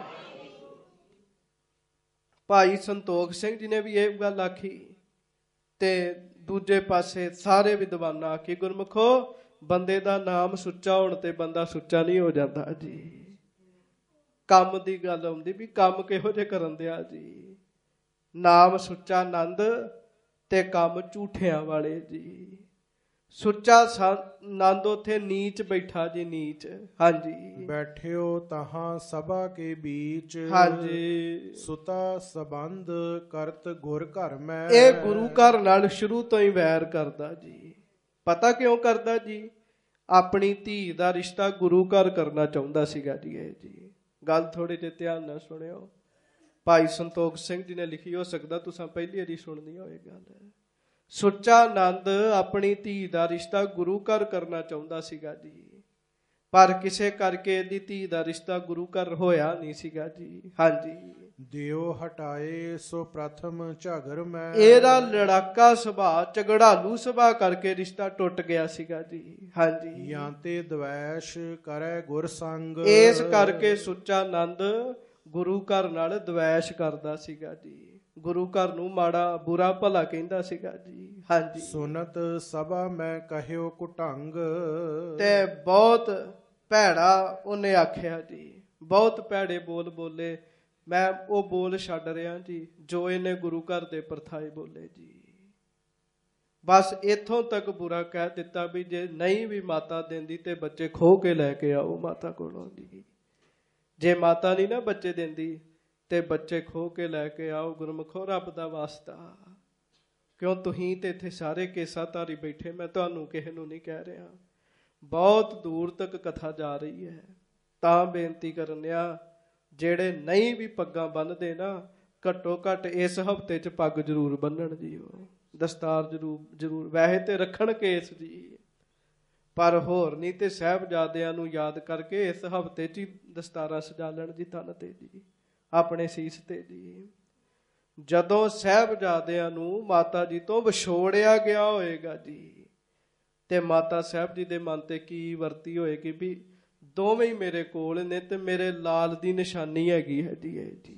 ਭਾਈ ਸੰਤੋਖ ਸਿੰਘ ਜੀ ਨੇ ਵੀ ਇਹ ਗੱਲ ਆਖੀ ਤੇ ਦੂਜੇ ਪਾਸੇ ਸਾਰੇ ਵਿਦਵਾਨਾਂ ਆਖੀ, ਗੁਰਮੁਖੋ ਬੰਦੇ ਦਾ ਨਾਮ ਸੁੱਚਾ ਹੋਣ ਤੇ ਬੰਦਾ ਸੁੱਚਾ ਨਹੀਂ ਹੋ ਜਾਂਦਾ ਜੀ। ਕੰਮ ਦੀ ਗੱਲ ਆਉਂਦੀ ਵੀ ਕੰਮ ਕਿਹੋ ਜਿਹੇ ਕਰਨ ਦਿਆ ਜੀ। ਨਾਮ ਸੁੱਚਾ ਆਨੰਦ ਤੇ ਕੰਮ ਝੂਠਿਆਂ ਵਾਲੇ ਜੀ। ਸੁੱਚਾ ਆਨੰਦ ਉੱਥੇ ਨੀਚ ਬੈਠਾ ਜੀ, ਨੀਚ। ਹਾਂਜੀ, ਬੈਠਿਓ ਤਹਾਂ ਸਭਾ ਕੇ ਬੀਚ। ਹਾਂਜੀ, ਸੁਤਾ ਸਬੰਧ ਕਰਤ ਗੁਰ ਘਰ ਮੈਂ। ਇਹ ਗੁਰੂ ਘਰ ਨਾਲ ਸ਼ੁਰੂ ਤੋਂ ਹੀ ਵੈਰ ਕਰਦਾ ਜੀ। ਪਤਾ ਕਿਉਂ ਕਰਦਾ ਜੀ? ਆਪਣੀ ਧੀ ਦਾ ਰਿਸ਼ਤਾ ਗੁਰੂ ਘਰ ਕਰਨਾ ਚਾਹੁੰਦਾ ਸੀਗਾ ਜੀ ਇਹ ਜੀ। ਗੱਲ ਥੋੜੇ ਜਿਹੇ ਧਿਆਨ ਨਾਲ ਸੁਣਿਓ। ਭਾਈ ਸੰਤੋਖ ਸਿੰਘ ਜੀ ਨੇ ਲਿਖੀ, ਹੋ ਸਕਦਾ ਤੁਸੀਂ ਪਹਿਲੀ ਵਾਰੀ ਸੁਣਨੀ ਹੋਵੇ ਗੱਲ। ਸੁੱਚਾ ਆਨੰਦ ਆਪਣੀ ਧੀ ਦਾ ਰਿਸ਼ਤਾ ਗੁਰੂ ਘਰ ਕਰਨਾ ਚਾਹੁੰਦਾ ਸੀਗਾ ਜੀ, ਪਰ ਕਿਸੇ ਕਰਕੇ ਇਹਦੀ ਧੀ ਦਾ ਰਿਸ਼ਤਾ ਗੁਰੂ ਘਰ ਹੋਇਆ ਨਹੀਂ ਸੀਗਾ ਜੀ। ਹਾਂਜੀ, ਦਿਓ ਹਟਾਏ ਸੋ ਪ੍ਰਥਮ ਝਗਰ ਮੈਂ। ਇਹਦਾ ਲੜਾਕਾ ਸੁਭਾਅ, ਝਗੜਾਲੂ ਸੁਭਾਅ ਕਰਕੇ ਰਿਸ਼ਤਾ ਟੁੱਟ ਗਿਆ ਸੀਗਾ ਜੀ। ਹਾਂਜੀ, ਜਾਂ ਤੇ ਦਵੈਸ਼ ਕਰੇ ਗੁਰ ਸੰਗ। ਇਸ ਕਰਕੇ ਸੁੱਚਾ ਆਨੰਦ ਗੁਰੂ ਘਰ ਨਾਲ ਦਵੈਸ਼ ਕਰਦਾ ਸੀਗਾ ਜੀ। ਗੁਰੂ ਘਰ ਨੂੰ ਮਾੜਾ ਬੁਰਾ ਭਲਾ ਕਹਿੰਦਾ ਸੀਗਾ ਜੀ। ਹਾਂਜੀ, ਸੁਨਤ ਸਭਾ ਮੈਂ ਕਹਿਓ ਕੁਟੰਗ। ਤੇ ਬਹੁਤ ਭੈੜਾ ਉਹਨੇ ਆਖਿਆ ਜੀ। ਬਹੁਤ ਭੈੜੇ ਬੋਲ ਬੋਲੇ। ਮੈਂ ਉਹ ਬੋਲ ਛੱਡ ਰਿਹਾ ਜੀ ਜੋ ਇਹਨੇ ਗੁਰੂ ਘਰ ਦੇ ਪਰਥਾਏ ਬੋਲੇ ਜੀ। ਬਸ ਇੱਥੋਂ ਤੱਕ ਬੁਰਾ ਕਹਿ ਦਿੱਤਾ ਵੀ ਜੇ ਨਹੀਂ ਵੀ ਮਾਤਾ ਦਿੰਦੀ ਤੇ ਬੱਚੇ ਖੋਹ ਕੇ ਲੈ ਕੇ ਆਓ ਮਾਤਾ ਕੋਲੋਂ ਜੀ। ਜੇ ਮਾਤਾ ਨਹੀਂ ਨਾ ਬੱਚੇ ਦਿੰਦੀ ਤੇ ਬੱਚੇ ਖੋਹ ਕੇ ਲੈ ਕੇ ਆਓ। ਗੁਰਮੁਖੋ ਰੱਬ ਦਾ ਵਾਸਤਾ, ਕਿਉਂ ਤੁਸੀਂ ਤੇ ਇੱਥੇ ਸਾਰੇ ਕੇਸਾਂ ਧਾਰੀ ਬੈਠੇ, ਮੈਂ ਤੁਹਾਨੂੰ ਕਿਸੇ ਨੂੰ ਨਹੀਂ ਕਹਿ ਰਿਹਾ। ਬਹੁਤ ਦੂਰ ਤੱਕ ਕਥਾ ਜਾ ਰਹੀ ਹੈ। ਤਾਂ ਬੇਨਤੀ ਕਰਨਿਆ, ਜਿਹੜੇ ਨਹੀਂ ਵੀ ਪੱਗਾਂ ਬੰਨ੍ਹਦੇ ਨਾ, ਘੱਟੋ ਘੱਟ ਇਸ ਹਫ਼ਤੇ 'ਚ ਪੱਗ ਜ਼ਰੂਰ ਬੰਨਣ ਜੀ। ਉਹ ਦਸਤਾਰ ਜ਼ਰੂਰ ਵੈਸੇ ਤੇ ਰੱਖਣ ਕੇਸ ਜੀ, ਪਰ ਹੋਰ ਨਹੀਂ ਤੇ ਸਾਹਿਬਜ਼ਾਦਿਆਂ ਨੂੰ ਯਾਦ ਕਰਕੇ ਇਸ ਹਫ਼ਤੇ 'ਚ ਹੀ ਦਸਤਾਰਾਂ ਸਜਾ ਲੈਣ ਜੀ ਤਨ ਤੇ ਜੀ, ਆਪਣੇ ਸੀਸ ਤੇ ਜੀ। ਜਦੋਂ ਸਾਹਿਬਜ਼ਾਦਿਆਂ ਨੂੰ ਮਾਤਾ ਜੀ ਤੋਂ ਵਿਛੋੜਿਆ ਗਿਆ ਹੋਏਗਾ ਜੀ, ਤੇ ਮਾਤਾ ਸਾਹਿਬ ਜੀ ਦੇ ਮਨ ਤੇ ਕੀ ਵਰਤੀ ਹੋਏਗੀ ਵੀ ਦੋਵੇਂ ਹੀ ਮੇਰੇ ਕੋਲ ਨੇ ਤੇ ਮੇਰੇ ਲਾਲ ਦੀ ਨਿਸ਼ਾਨੀ ਹੈਗੀ ਹੈ ਜੀ ਇਹ ਜੀ।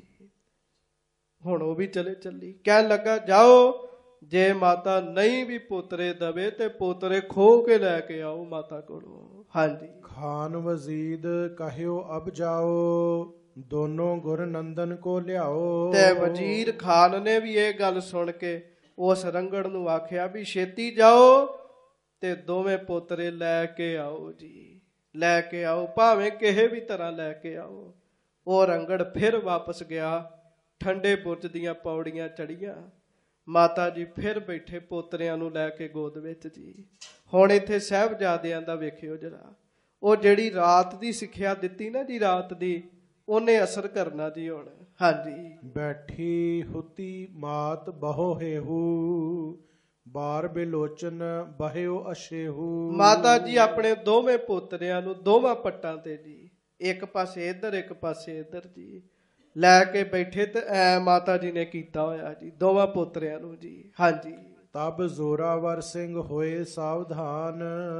ਹੁਣ ਉਹ ਵੀ ਚੱਲੀ। ਕਹਿਣ ਲੱਗਾ ਜਾਓ, ਜੇ ਮਾਤਾ ਨਹੀਂ ਵੀ ਪੋਤਰੇ ਦਵੇ ਤੇ ਪੋਤਰੇ ਖੋਹ ਕੇ ਲੈ ਕੇ ਆਓ ਮਾਤਾ ਕੋਲੋਂ। ਹਾਂਜੀ, ਖਾਨ ਵਜ਼ੀਦ ਕਹਿਓ ਅਬ ਜਾਓ। ਦੋਨੋਂ ਗੁਰ ਨੰਦਨ ਕੋ ਲਿਆਓ। ਤੇ ਵਜ਼ੀਰ ਖਾਨ ਨੇ ਵੀ ਇਹ ਗੱਲ ਸੁਣ ਕੇ ਉਸ ਰੰਗੜ ਨੂੰ ਆਖਿਆ ਵੀ ਛੇਤੀ ਜਾਓ ਤੇ ਦੋਵੇਂ ਪੋਤਰੇ ਲੈ ਕੇ ਆਓ ਜੀ। ਲੈ ਕੇ ਆਓ, ਭਾਵੇਂ ਕਿਸੇ ਵੀ ਤਰ੍ਹਾਂ ਲੈ ਕੇ ਆਓ। ਉਹ ਰੰਗੜ ਫਿਰ ਵਾਪਸ ਗਿਆ, ਠੰਡੇ ਬੁਰਜ ਦੀਆਂ ਪੌੜੀਆਂ ਚੜੀਆਂ। ਮਾਤਾ ਜੀ ਫਿਰ ਬੈਠੇ ਪੋਤਰਿਆਂ ਨੂੰ ਲੈ ਕੇ ਗੋਦ ਵਿੱਚ ਜੀ। ਹੁਣ ਇੱਥੇ ਸਾਹਿਬਜ਼ਾਦਿਆਂ ਦਾ ਵੇਖਿਓ ਜਰਾ, ਉਹ ਜਿਹੜੀ ਰਾਤ ਦੀ ਸਿੱਖਿਆ ਦਿੱਤੀ ਨਾ ਜੀ, ਰਾਤ ਦੀ, ਉਹਨੇ ਅਸਰ ਕਰਨਾ ਜੀ ਹੁਣ। ਹਾਂਜੀ। ਬੈਠੀ ਹੁਤੀ ਮਾਤ ਬਹੁ ਹੇਹੂ, ਬਾਰ ਬਿਲੋਚਨ ਬਹਿਓ ਅਸ਼ੇਹੂ। ਮਾਤਾ ਜੀ ਆਪਣੇ ਦੋਵੇਂ ਪੋਤਰਿਆਂ ਨੂੰ ਦੋਵਾਂ ਪੱਟਾਂ ਤੇ ਜੀ, ਇੱਕ ਪਾਸੇ ਇੱਧਰ ਇੱਕ ਪਾਸੇ ਇੱਧਰ ਜੀ, ਲੈ ਕੇ ਬੈਠੇ ਤੇ ਐ ਮਾਤਾ ਜੀ ਨੇ ਕੀਤਾ ਹੋਇਆ ਜੀ ਦੋਵਾਂ ਪੋਤਰਿਆਂ ਨੂੰ ਜੀ। ਹਾਂਜੀ। ਤਬ ਜ਼ੋਰਾਵਰ ਸਿੰਘ ਹੋਏ ਸਾਵਧਾਨ,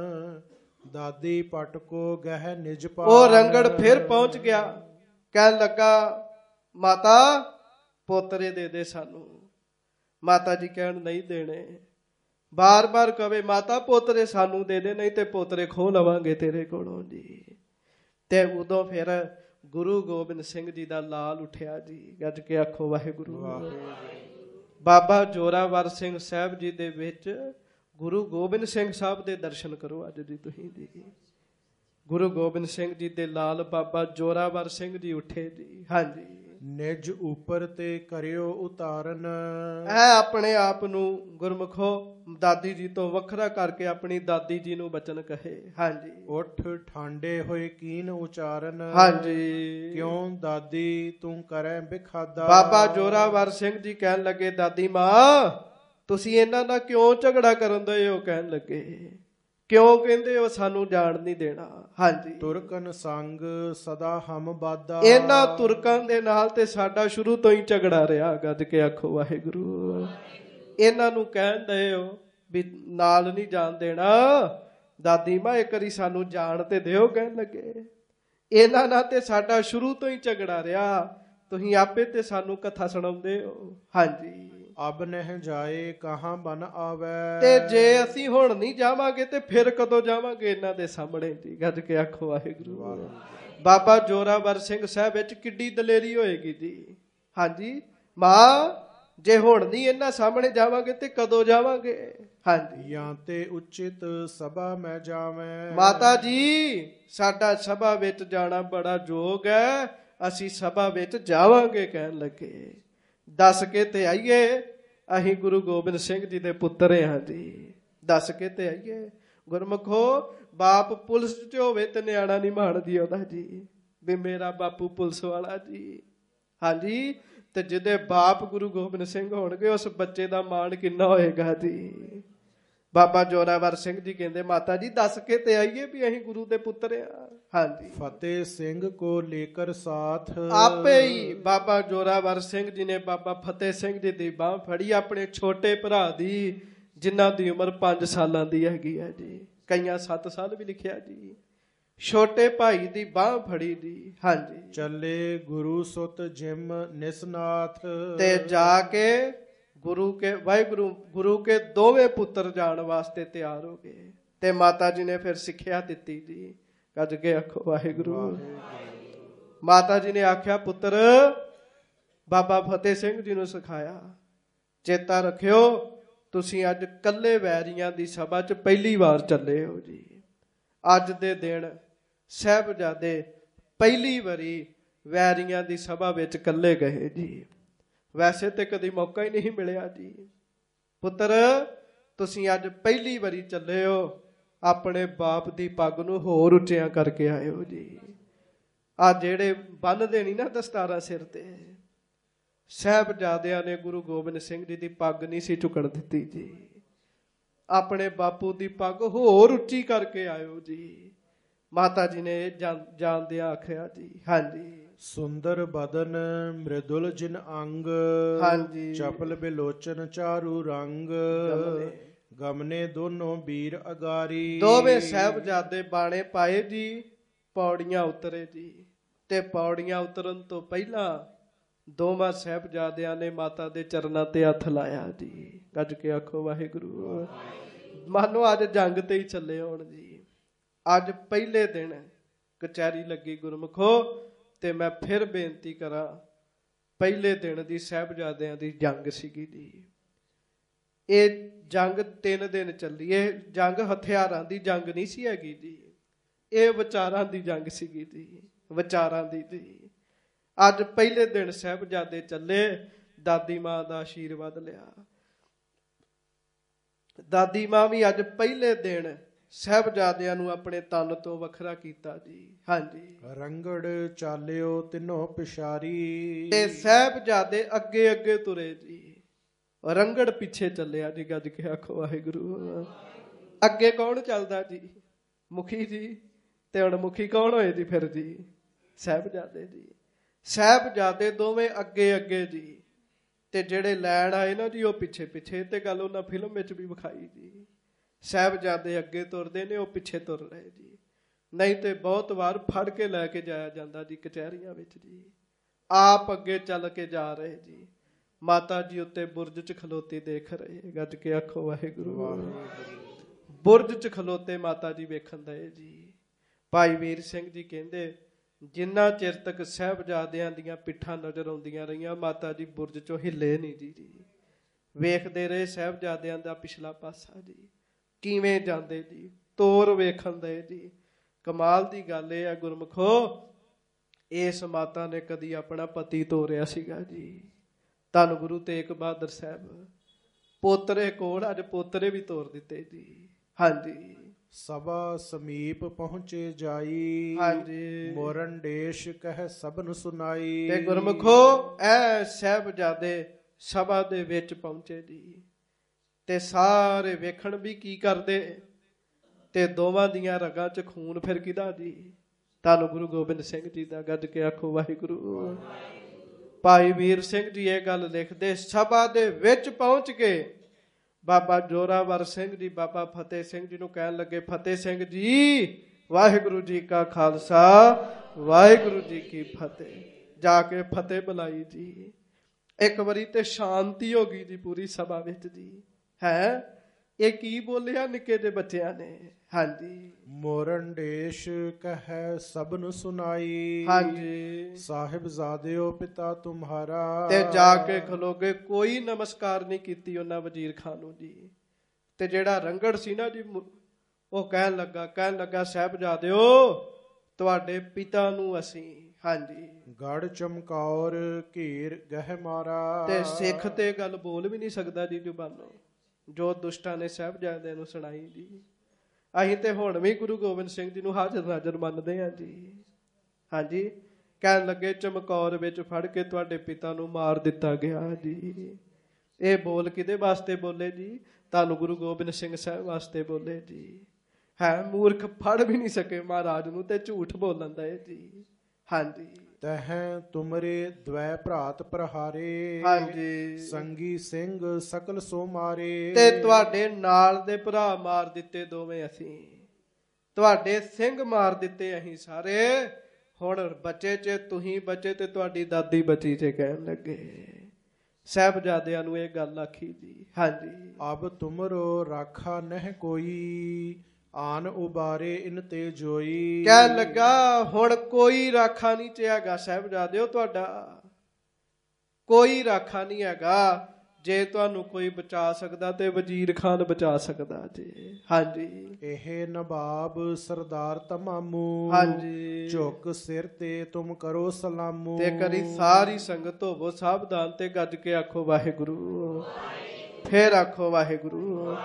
ਦਾਦੀ ਪਟ ਕੋ ਗਹਿ ਨਿਜ ਪਾਨ। ਉਹ ਰੰਗੜ ਫਿਰ ਪਹੁੰਚ ਗਿਆ, ਕਹਿਣ ਲੱਗਾ ਮਾਤਾ ਪੋਤਰੇ ਦੇ ਦੇ ਸਾਨੂੰ। ਮਾਤਾ ਜੀ ਕਹਿਣ ਨਹੀਂ ਦੇਣੇ, ਬਾਰ-ਬਾਰ ਕਵੇ ਮਾਤਾ ਪੋਤਰੇ ਸਾਨੂੰ ਦੇ ਦੇ, ਨਹੀਂ ਤੇ ਪੋਤਰੇ ਖੋਹ ਲਵਾਂਗੇ ਤੇਰੇ ਕੋਲੋਂ ਜੀ। ਤੇ ਉਦੋਂ ਫਿਰ ਗੁਰੂ ਗੋਬਿੰਦ ਸਿੰਘ ਜੀ ਦਾ ਲਾਲ ਉੱਠਿਆ ਜੀ। ਗੱਜ ਕੇ ਆਖੋ ਵਾਹਿਗੁਰੂ। ਬਾਬਾ ਜ਼ੋਰਾਵਰ ਸਿੰਘ ਸਾਹਿਬ ਜੀ ਦੇ ਵਿੱਚ ਗੁਰੂ ਗੋਬਿੰਦ ਸਿੰਘ ਸਾਹਿਬ ਦੇ ਦਰਸ਼ਨ ਕਰੋ ਅੱਜ ਜੀ ਤੁਸੀਂ ਜੀ। ਗੁਰੂ ਗੋਬਿੰਦ ਸਿੰਘ ਜੀ ਦੇ ਲਾਲ ਬਾਬਾ ਜ਼ੋਰਾਵਰ ਸਿੰਘ ਜੀ ਉੱਠੇ ਜੀ। ਹਾਂਜੀ। ਨਿਜ ਉਪਰ ਤੇ ਕਰਿਓ ਉਤਾਰਨ, ਇਹ ਆਪਣੇ ਆਪ ਨੂੰ ਗੁਰਮੁਖੋ ਦਾਦੀ ਜੀ ਤੋਂ ਵੱਖਰਾ ਕਰਕੇ ਆਪਣੀ ਦਾਦੀ ਜੀ ਨੂੰ ਬਚਨ ਕਹੇ। ਹਾਂਜੀ। ਉਠ ਠਾਂਡੇ ਹੋਏ ਕੀਨ ਉਚਾਰਨ, ਹਾਂਜੀ। ਕਿਉਂ ਦਾਦੀ ਤੂੰ ਕਰੈ ਬਿਖਾਦਾ। ਬਾਬਾ ਜ਼ੋਰਾਵਰ ਸਿੰਘ ਜੀ ਕਹਿਣ ਲੱਗੇ ਦਾਦੀ ਮਾਂ ਤੁਸੀਂ ਇਹਨਾਂ ਦਾ ਕਿਉਂ ਝਗੜਾ ਕਰਨ ਦੇ ਹੋ? ਕਹਿਣ ਲੱਗੇ ਕਿਉਂ? ਕਹਿੰਦੇ ਉਹ ਸਾਨੂੰ ਜਾਣ ਨਹੀਂ ਦੇਣਾ। ਹਾਂਜੀ। ਤੁਰਕਨ ਸੰਗ ਸਦਾ ਹਮ ਬਾਦਾ, ਇਹਨਾਂ ਤੁਰਕਾਂ ਦੇ ਨਾਲ ਤੇ ਸਾਡਾ ਸ਼ੁਰੂ ਤੋਂ ਹੀ ਝਗੜਾ ਰਿਹਾ। ਗੱਜ ਕੇ ਆਖੋ ਵਾਹਿਗੁਰੂ। ਇਹਨਾਂ ਨੂੰ ਕਹਿਣ ਦੇ ਹੋ ਵੀ ਨਾਲ ਨਹੀਂ ਜਾਣ ਦੇਣਾ। ਦਾਦੀ ਮਾਂ ਇੱਕ ਵਾਰੀ ਸਾਨੂੰ ਜਾਣ ਤੇ ਦਿਓ। ਕਹਿਣ ਲੱਗੇ ਇਹਨਾਂ ਨਾਲ ਤੇ ਸਾਡਾ ਸ਼ੁਰੂ ਤੋਂ ਹੀ ਝਗੜਾ ਰਿਹਾ, ਤੁਸੀਂ ਆਪੇ ਤੇ ਸਾਨੂੰ ਕਥਾ ਸੁਣਾਉਂਦੇ ਹੋ। ਹਾਂਜੀ। ਅਬ ਨਹਿ ਜਾਏ ਕਹਾਂ ਬਨ ਆਵੇ, ਤੇ ਜੇ ਅਸੀਂ ਹੁਣ ਨਹੀਂ ਜਾਵਾਂਗੇ ਤੇ ਫਿਰ ਕਦੋਂ ਜਾਵਾਂਗੇ ਇਹਨਾਂ ਦੇ ਸਾਹਮਣੇ ਜੀ। ਗੱਜ ਕੇ ਆਖੋ ਵਾਹਿਗੁਰੂ। ਬਾਬਾ ਜ਼ੋਰਾਵਰ ਸਿੰਘ ਸਾਹਿਬ ਵਿੱਚ ਕਿੱਡੀ ਦਲੇਰੀ ਹੋਏਗੀ ਜੀ। ਹਾਂਜੀ। ਮਾਂ ਜੇ ਹੁਣ ਨਹੀਂ ਇਹਨਾਂ ਸਾਹਮਣੇ ਜਾਵਾਂਗੇ ਤੇ ਕਦੋਂ ਜਾਵਾਂਗੇ? ਹਾਂਜੀ। ਜਾਂ ਤੇ ਉਚਿਤ ਸਭਾ ਮੈਂ ਜਾਵੇਂ, ਮਾਤਾ ਜੀ ਸਾਡਾ ਸਭਾ ਵਿੱਚ ਜਾਣਾ ਬੜਾ ਯੋਗ ਹੈ, ਅਸੀਂ ਸਭਾ ਵਿੱਚ ਜਾਵਾਂਗੇ। ਕਹਿਣ ਲੱਗੇ ਦੱਸ ਕੇ ਤੇ ਆਈਏ ਅਸੀਂ ਗੁਰੂ ਗੋਬਿੰਦ ਸਿੰਘ ਜੀ ਦੇ ਪੁੱਤਰ ਹਾਂ ਜੀ। ਦੱਸ ਕੇ ਤੇ ਆਈਏ। ਗੁਰਮੁਖੋ ਬਾਪ ਪੁਲਿਸ 'ਚ ਹੋਵੇ ਤੇ ਨਿਆਣਾ ਨਹੀਂ ਮਾਣਦੀ ਉਹਦਾ ਜੀ, ਵੀ ਮੇਰਾ ਬਾਪੂ ਪੁਲਿਸ ਵਾਲਾ ਜੀ। ਹਾਂਜੀ। ਤੇ ਜਿਹਦੇ ਬਾਪ ਗੁਰੂ ਗੋਬਿੰਦ ਸਿੰਘ ਹੋਣਗੇ ਉਸ ਬੱਚੇ ਦਾ ਮਾਣ ਕਿੰਨਾ ਹੋਏਗਾ ਜੀ। ਬਾਬਾ ਜ਼ੋਰਾਵਰ ਸਿੰਘ ਜੀ ਕਹਿੰਦੇ ਮਾਤਾ ਜੀ ਦੱਸ ਕੇ ਤੇ ਆਈਏ ਵੀ ਅਸੀਂ ਗੁਰੂ ਦੇ ਪੁੱਤਰ ਆ। ਹਾਂਜੀ। ਫਤਿਹ ਸਿੰਘ ਕੋ ਲੇਕਰ ਸਾਥ, ਆਪੇ ਹੀ ਬਾਬਾ ਜ਼ੋਰਾਵਰ ਸਿੰਘ ਜੀ ਨੇ ਬਾਬਾ ਫਤਿਹ ਸਿੰਘ ਜੀ ਦੀ ਬਾਹ ਫੜੀ, ਆਪਣੇ ਛੋਟੇ ਭਰਾ ਦੀ, ਜਿਨ੍ਹਾਂ ਦੀ ਉਮਰ 5 ਸਾਲਾਂ ਦੀ ਹੈਗੀ ਹੈ ਜੀ, ਕਈਆਂ 7 ਸਾਲ ਵੀ ਲਿਖਿਆ ਜੀ। ਛੋਟੇ ਭਾਈ ਦੀ ਬਾਹ ਫੜੀ ਜੀ। ਹਾਂਜੀ। ਚੱਲੇ ਗੁਰੂ ਸੁਤ ਜਿਮ ਨਿਸਨਾਥ, ਤੇ ਜਾ ਕੇ ਗੁਰੂ ਕੇ ਵਾਹਿਗੁਰੂ ਗੁਰੂ ਕੇ ਦੋਵੇਂ ਪੁੱਤਰ ਜਾਣ ਵਾਸਤੇ ਤਿਆਰ ਹੋ ਗਏ। ਤੇ ਮਾਤਾ ਜੀ ਨੇ ਫਿਰ ਸਿੱਖਿਆ ਦਿੱਤੀ ਜੀ। ਗੱਜ ਕੇ ਆਖੋ ਵਾਹਿਗੁਰੂ। ਮਾਤਾ ਜੀ ਨੇ ਆਖਿਆ ਪੁੱਤਰ ਬਾਬਾ ਫਤਿਹ ਸਿੰਘ ਜੀ ਨੂੰ ਸਿਖਾਇਆ, ਚੇਤਾ ਰੱਖਿਓ ਤੁਸੀਂ ਅੱਜ ਕੱਲੇ ਵੈਰੀਆਂ ਦੀ ਸਭਾ 'ਚ ਪਹਿਲੀ ਵਾਰ ਚੱਲੇ ਹੋ ਜੀ। ਅੱਜ ਦੇ ਦਿਨ ਸਾਹਿਬਜ਼ਾਦੇ ਪਹਿਲੀ ਵਾਰੀ ਵੈਰੀਆਂ ਦੀ ਸਭਾ ਵਿੱਚ ਕੱਲੇ ਗਏ ਜੀ। ਵੈਸੇ ਤੇ ਕਦੀ ਮੌਕਾ ਹੀ ਨਹੀਂ ਮਿਲਿਆ ਜੀ। ਪੁੱਤਰ ਤੁਸੀਂ ਅੱਜ ਪਹਿਲੀ ਵਾਰੀ ਚੱਲੇ ਹੋ, ਆਪਣੇ ਬਾਪ ਦੀ ਪੱਗ ਨੂੰ ਹੋਰ ਉੱਚਿਆਂ ਕਰਕੇ ਆਏ ਹੋ ਜੀ। ਆ ਜਿਹੜੇ ਬੰਨ੍ਹਦੇ ਨਹੀਂ ਨਾ ਦਸਤਾਰਾਂ ਸਿਰ ਤੇ, ਸਾਹਿਬਜ਼ਾਦਿਆਂ ਨੇ ਗੁਰੂ ਗੋਬਿੰਦ ਸਿੰਘ ਜੀ ਦੀ ਪੱਗ ਨਹੀਂ ਸੀ ਝੁਕਣ ਦਿੱਤੀ ਜੀ। ਆਪਣੇ ਬਾਪੂ ਦੀ ਪੱਗ ਹੋਰ ਉੱਚੀ ਕਰਕੇ ਆਇਓ ਜੀ। ਮਾਤਾ ਜੀ ਨੇ ਜਾਣਦਿਆਂ ਆਖਿਆ ਜੀ। ਹਾਂਜੀ। ਸੁੰਦਰ ਬਦਨ ਮ੍ਰਿਦੁਲ ਜਿਨ ਅੰਗ, ਹਾਂਜੀ। ਚਪਲ ਬਿਲੋਚਨ ਚਾਰੂ ਰੰਗ, ਗਮਨੇ ਦੋਨੋਂ ਵੀਰ ਅਗਾਰੀ। ਦੋਵੇਂ ਸਾਹਿਬਜ਼ਾਦੇ ਬਾਣੇ ਪਾਏ ਜੀ, ਪੌੜੀਆਂ ਉਤਰੇ ਜੀ। ਤੇ ਪੌੜੀਆਂ ਉਤਰਨ ਤੋਂ ਪਹਿਲਾਂ ਦੋਵਾਂ ਸਾਹਿਬਜ਼ਾਦਿਆਂ ਨੇ ਮਾਤਾ ਦੇ ਚਰਨਾਂ ਤੇ ਹੱਥ ਲਾਇਆ ਜੀ। ਗੱਜ ਕੇ ਆਖੋ ਵਾਹਿਗੁਰੂ। ਮਾਨੋ ਅੱਜ ਜੰਗ ਤੇ ਹੀ ਚੱਲੇ ਹੋਣ ਜੀ। ਅੱਜ ਪਹਿਲੇ ਦਿਨ ਕਚਹਿਰੀ ਲੱਗੀ ਗੁਰਮੁਖੋ। ਤੇ ਮੈਂ ਫਿਰ ਬੇਨਤੀ ਕਰਾਂ, ਪਹਿਲੇ ਦਿਨ ਦੀ ਸਾਹਿਬਜ਼ਾਦਿਆਂ ਦੀ ਜੰਗ ਸੀਗੀ ਜੀ। ਇਹ ਜੰਗ 3 ਦਿਨ ਚੱਲੀ। ਇਹ ਜੰਗ ਹਥਿਆਰਾਂ ਦੀ ਜੰਗ ਨਹੀਂ ਸੀ ਹੈਗੀ ਜੀ, ਇਹ ਵਿਚਾਰਾਂ ਦੀ ਜੰਗ ਸੀਗੀ ਜੀ, ਵਿਚਾਰਾਂ ਦੀ ਜੀ। ਅੱਜ ਪਹਿਲੇ ਦਿਨ ਸਾਹਿਬਜ਼ਾਦੇ ਚੱਲੇ, ਦਾਦੀ ਮਾਂ ਦਾ ਆਸ਼ੀਰਵਾਦ ਲਿਆ। ਦਾਦੀ ਮਾਂ ਵੀ ਅੱਜ ਪਹਿਲੇ ਦਿਨ ਸਾਹਿਬਜ਼ਾਦਿਆਂ ਨੂੰ ਆਪਣੇ ਤਨ ਤੋਂ ਵੱਖਰਾ ਕੀਤਾ ਜੀ। ਹਾਂਜੀ, ਰੰਗੜ ਚਾਲਿਓ ਤਿਨੋ ਪਿਸ਼ਾਰੀ। ਤੇ ਸਾਹਿਬਜ਼ਾਦੇ ਅੱਗੇ ਅੱਗੇ ਤੁਰੇ ਜੀ, ਰੰਗੜ ਪਿੱਛੇ ਚੱਲਿਆ ਜੀ। ਗੱਜ ਕੇ ਆਖੋ ਵਾਹਿਗੁਰੂ। ਅੱਗੇ ਕੌਣ ਚੱਲਦਾ ਜੀ? ਮੁਖੀ ਜੀ। ਤੇ ਹੁਣ ਮੁਖੀ ਕੌਣ ਹੋਏ ਜੀ ਫਿਰ ਜੀ? ਸਾਹਿਬਜ਼ਾਦੇ ਜੀ। ਸਾਹਿਬਜ਼ਾਦੇ ਦੋਵੇਂ ਅੱਗੇ ਅੱਗੇ ਜੀ, ਤੇ ਜਿਹੜੇ ਲੈਣ ਆਏ ਨਾ ਜੀ ਉਹ ਪਿੱਛੇ ਪਿੱਛੇ। ਤੇ ਗੱਲ ਉਹਨਾਂ ਫਿਲਮ ਵਿੱਚ ਵੀ ਵਿਖਾਈ ਜੀ। ਸਾਹਿਬਜ਼ਾਦੇ ਅੱਗੇ ਤੁਰਦੇ ਨੇ, ਉਹ ਪਿੱਛੇ ਤੁਰ ਰਹੇ ਜੀ। ਨਹੀਂ ਤੇ ਬਹੁਤ ਵਾਰ ਫੜ ਕੇ ਲੈ ਕੇ ਜਾਇਆ ਜਾਂਦਾ ਜੀ ਕਚਹਿਰੀਆਂ ਵਿੱਚ ਜੀ। ਆਪ ਅੱਗੇ ਚੱਲ ਕੇ ਜਾ ਰਹੇ ਜੀ। ਮਾਤਾ ਜੀ ਉੱਤੇ ਬੁਰਜ 'ਚ ਖਲੋਤੀ ਦੇਖ ਰਹੇ। ਗੱਜ ਕੇ ਆਖੋ ਵਾਹਿਗੁਰੂ। ਬੁਰਜ 'ਚ ਖਲੋਤੇ ਮਾਤਾ ਜੀ ਵੇਖਣ ਦਏ ਜੀ। ਭਾਈ ਵੀਰ ਸਿੰਘ ਜੀ ਕਹਿੰਦੇ ਜਿੰਨਾ ਚਿਰ ਤੱਕ ਸਾਹਿਬਜ਼ਾਦਿਆਂ ਦੀਆਂ ਪਿੱਠਾਂ ਨਜ਼ਰ ਆਉਂਦੀਆਂ ਰਹੀਆਂ, ਮਾਤਾ ਜੀ ਬੁਰਜ 'ਚੋਂ ਹਿੱਲੇ ਨਹੀਂ ਜੀ। ਵੇਖਦੇ ਰਹੇ ਸਾਹਿਬਜ਼ਾਦਿਆਂ ਦਾ ਪਿਛਲਾ ਪਾਸਾ ਜੀ, ਕਿਵੇਂ ਜਾਂਦੇ ਜੀ, ਤੋਰ ਵੇਖਣ ਦਏ ਜੀ। ਕਮਾਲ ਦੀ ਗੱਲ ਇਹ ਹੈ ਗੁਰਮੁਖੋ, ਇਸ ਮਾਤਾ ਨੇ ਕਦੀ ਆਪਣਾ ਪਤੀ ਤੋਰਿਆ ਸੀਗਾ ਜੀ। ਧੰਨ ਗੁਰੂ ਤੇਗ ਬਹਾਦਰ ਸਾਹਿਬ ਪੋਤਰੇ ਕੋਲ ਅੱਜ ਪੋਤਰੇ ਵੀ ਤੋਰ ਦਿੱਤੇ ਜੀ। ਹਾਂਜੀ, ਸਭਾ ਸਮੀਪ ਪਹੁੰਚੇ ਜਾਈ। ਹਾਂਜੀ, ਮੋਰਨ ਦੇਸ਼ ਕਹਿ ਸਭਨ ਸੁਨਾਈ। ਤੇ ਗੁਰਮੁਖੋ ਐ ਸਾਹਿਬਜ਼ਾਦੇ ਸਭਾ ਦੇ ਵਿੱਚ ਪਹੁੰਚੇ ਜੀ, ਤੇ ਸਾਰੇ ਵੇਖਣ ਵੀ ਕੀ ਕਰਦੇ, ਤੇ ਦੋਵਾਂ ਦੀਆਂ ਰਗਾਂ 'ਚ ਖੂਨ ਫਿਰ ਕਿਹਦਾ ਜੀ? ਧੰਨ ਗੁਰੂ ਗੋਬਿੰਦ ਸਿੰਘ ਜੀ ਦਾ। ਗੱਜ ਕੇ ਆਖੋ ਵਾਹਿਗੁਰੂ। ਭਾਈ ਵੀਰ ਸਿੰਘ ਜੀ ਇਹ ਗੱਲ ਲਿਖਦੇ, ਸਭਾ ਦੇ ਵਿੱਚ ਪਹੁੰਚ ਕੇ ਬਾਬਾ ਜੋਰਾਵਰ ਸਿੰਘ ਜੀ ਬਾਬਾ ਫਤਿਹ ਸਿੰਘ ਜੀ ਨੂੰ ਕਹਿਣ ਲੱਗੇ, ਫਤਿਹ ਸਿੰਘ ਜੀ ਵਾਹਿਗੁਰੂ ਜੀ ਕਾ ਖਾਲਸਾ ਵਾਹਿਗੁਰੂ ਜੀ ਕੀ ਫਤਿਹ। ਜਾ ਕੇ ਫਤਿਹ ਬੁਲਾਈ ਜੀ। ਇੱਕ ਵਾਰੀ ਤੇ ਸ਼ਾਂਤੀ ਹੋ ਗਈ ਜੀ ਪੂਰੀ ਸਭਾ ਵਿੱਚ ਜੀ। ਹੈ ਇਹ ਕੀ ਬੋਲਿਆ ਨਿੱਕੇ ਜਿਹੇ ਬੱਚਿਆਂ ਨੇ? ਹਾਂਜੀ, ਮੋਰਨ ਦੇਸ਼ ਕਹਿ ਸਭਨ ਸੁਨਾਈ। ਹਾਂਜੀ, ਸਾਹਿਬਜ਼ਾਦਿਓ ਪਿਤਾ ਤੁਮਹਾਰਾ। ਤੇ ਜਾ ਕੇ ਖਲੋਗੇ, ਕੋਈ ਨਮਸਕਾਰ ਨਹੀਂ ਕੀਤੀ ਉਹਨਾਂ ਵਜ਼ੀਰ ਖਾਨ ਨੂੰ ਜੀ। ਤੇ ਜਿਹੜਾ ਰੰਗੜ ਸੀ ਨਾ ਜੀ, ਉਹ ਕਹਿਣ ਲੱਗਾ ਸਾਹਿਬਜ਼ਾਦਿਓ ਤੁਹਾਡੇ ਪਿਤਾ ਨੂੰ ਅਸੀਂ ਹਾਂਜੀ ਗੜ ਚਮਕੌਰ ਘੇਰ ਗਹਿ ਮਾਰਾ। ਤੇ ਸਿੱਖ ਤੇ ਗੱਲ ਬੋਲ ਵੀ ਨਹੀਂ ਸਕਦਾ ਜੀ ਜ਼ੁਬਾਨੋਂ, ਜੋ ਦੁਸ਼ਟਾਂ ਨੇ ਸਾਹਿਬਜ਼ਾਦਿਆਂ ਨੂੰ ਸੁਣਾਈ ਜੀ। ਅਸੀਂ ਤੇ ਹੁਣ ਵੀ ਗੁਰੂ ਗੋਬਿੰਦ ਸਿੰਘ ਜੀ ਨੂੰ ਹਾਜ਼ਰ ਨਾਜ਼ਰ ਮੰਨਦੇ ਹਾਂ ਜੀ। ਹਾਂਜੀ, ਕਹਿਣ ਲੱਗੇ ਚਮਕੌਰ ਵਿੱਚ ਫੜ ਕੇ ਤੁਹਾਡੇ ਪਿਤਾ ਨੂੰ ਮਾਰ ਦਿੱਤਾ ਗਿਆ ਜੀ। ਇਹ ਬੋਲ ਕਿਹਦੇ ਵਾਸਤੇ ਬੋਲੇ ਜੀ? ਤੁਹਾਨੂੰ ਗੁਰੂ ਗੋਬਿੰਦ ਸਿੰਘ ਸਾਹਿਬ ਵਾਸਤੇ ਬੋਲੇ ਜੀ। ਹੈ ਮੂਰਖ ਫੜ ਵੀ ਨਹੀਂ ਸਕੇ ਮਹਾਰਾਜ ਨੂੰ, ਤੇ ਝੂਠ ਬੋਲਣ ਦਾ ਜੀ। ਹਾਂਜੀ, ਤਹ ਤੁਮਰੇ ਦਵੈ ਭਰਾਤ ਪ੍ਰਹਾਰੇ। ਹਾਂਜੀ, ਸੰਗੀ ਸਿੰਘ ਸਕਲ ਸੋ ਮਾਰੇ। ਤੇ ਤੁਹਾਡੇ ਨਾਲ ਦੇ ਭਰਾ ਮਾਰ ਦਿੱਤੇ ਦੋਵੇਂ ਅਸੀਂ, ਤੁਹਾਡੇ ਸਿੰਘ ਮਾਰ ਦਿੱਤੇ ਅਸੀਂ ਸਾਰੇ। ਹੁਣ ਬੱਚੇ 'ਚ ਤੁਸੀਂ ਬਚੇ ਤੇ ਤੁਹਾਡੀ ਦਾਦੀ ਬਚੀ 'ਚ ਕਹਿਣ ਲੱਗੇ। ਸਾਹਿਬਜ਼ਾਦਿਆਂ ਨੂੰ ਇਹ ਗੱਲ ਆਖੀ ਜੀ। ਹਾਂਜੀ, ਅਬ ਤੁਮਰੋ ਰਾਖਾ ਨਹਿ ਕੋਈ। ਆਨ ਉਬਾਰੇ ਇਨ ਤੇ ਜੋਈ। ਕਹਿਣ ਲੱਗਾ ਹੁਣ ਕੋਈ ਰਾਖਾ ਨਹੀਂ ਹੈਗਾ ਸਾਹਿਬਜ਼ਾਦਿਓ, ਤੁਹਾਡਾ ਕੋਈ ਰਾਖਾ ਨਹੀਂ ਹੈਗਾ। ਜੇ ਤੁਹਾਨੂੰ ਕੋਈ ਬਚਾ ਸਕਦਾ ਤੇ ਵਜ਼ੀਰ ਖਾਨ ਬਚਾ ਸਕਦਾ ਜੀ। ਹਾਂਜੀ, ਇਹ ਨਵਾਬ ਸਰਦਾਰ ਤਮਾਮੂ। ਹਾਂਜੀ, ਝੁਕ ਸਿਰ ਤੇ ਤੁਮ ਕਰੋ ਸਲਾਮੂ। ਤੇ ਕਰੀ ਸਾਰੀ ਸੰਗਤ ਹੋਵੋ ਸਾਵਧਾਨ, ਤੇ ਗੱਜ ਕੇ ਆਖੋ ਵਾਹਿਗੁਰੂ। ਫੇਰ ਆਖੋ ਵਾਹਿਗੁਰੂ।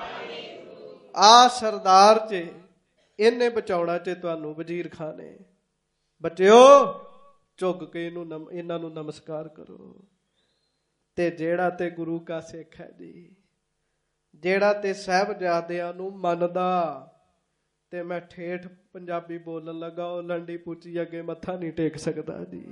ਆ ਸਰਦਾਰ 'ਚ ਇਹਨੇ ਬਚਾਉਣਾ 'ਚ ਤੁਹਾਨੂੰ ਵਜ਼ੀਰ ਖਾਨ ਨੇ। ਬੱਚਿਓ ਝੁੱਕ ਕੇ ਇਹਨਾਂ ਨੂੰ ਨਮਸਕਾਰ ਕਰੋ। ਤੇ ਜਿਹੜਾ ਤੇ ਗੁਰੂ ਕਾ ਸਿੱਖ ਹੈ ਜੀ, ਜਿਹੜਾ ਤੇ ਸਾਹਿਬਜ਼ਾਦਿਆਂ ਨੂੰ ਮੰਨਦਾ, ਤੇ ਮੈਂ ਠੇਠ ਪੰਜਾਬੀ ਬੋਲਣ ਲੱਗਾ, ਉਹ ਲੰਡੀ ਪੁੱਚੀ ਅੱਗੇ ਮੱਥਾ ਨਹੀਂ ਟੇਕ ਸਕਦਾ ਜੀ।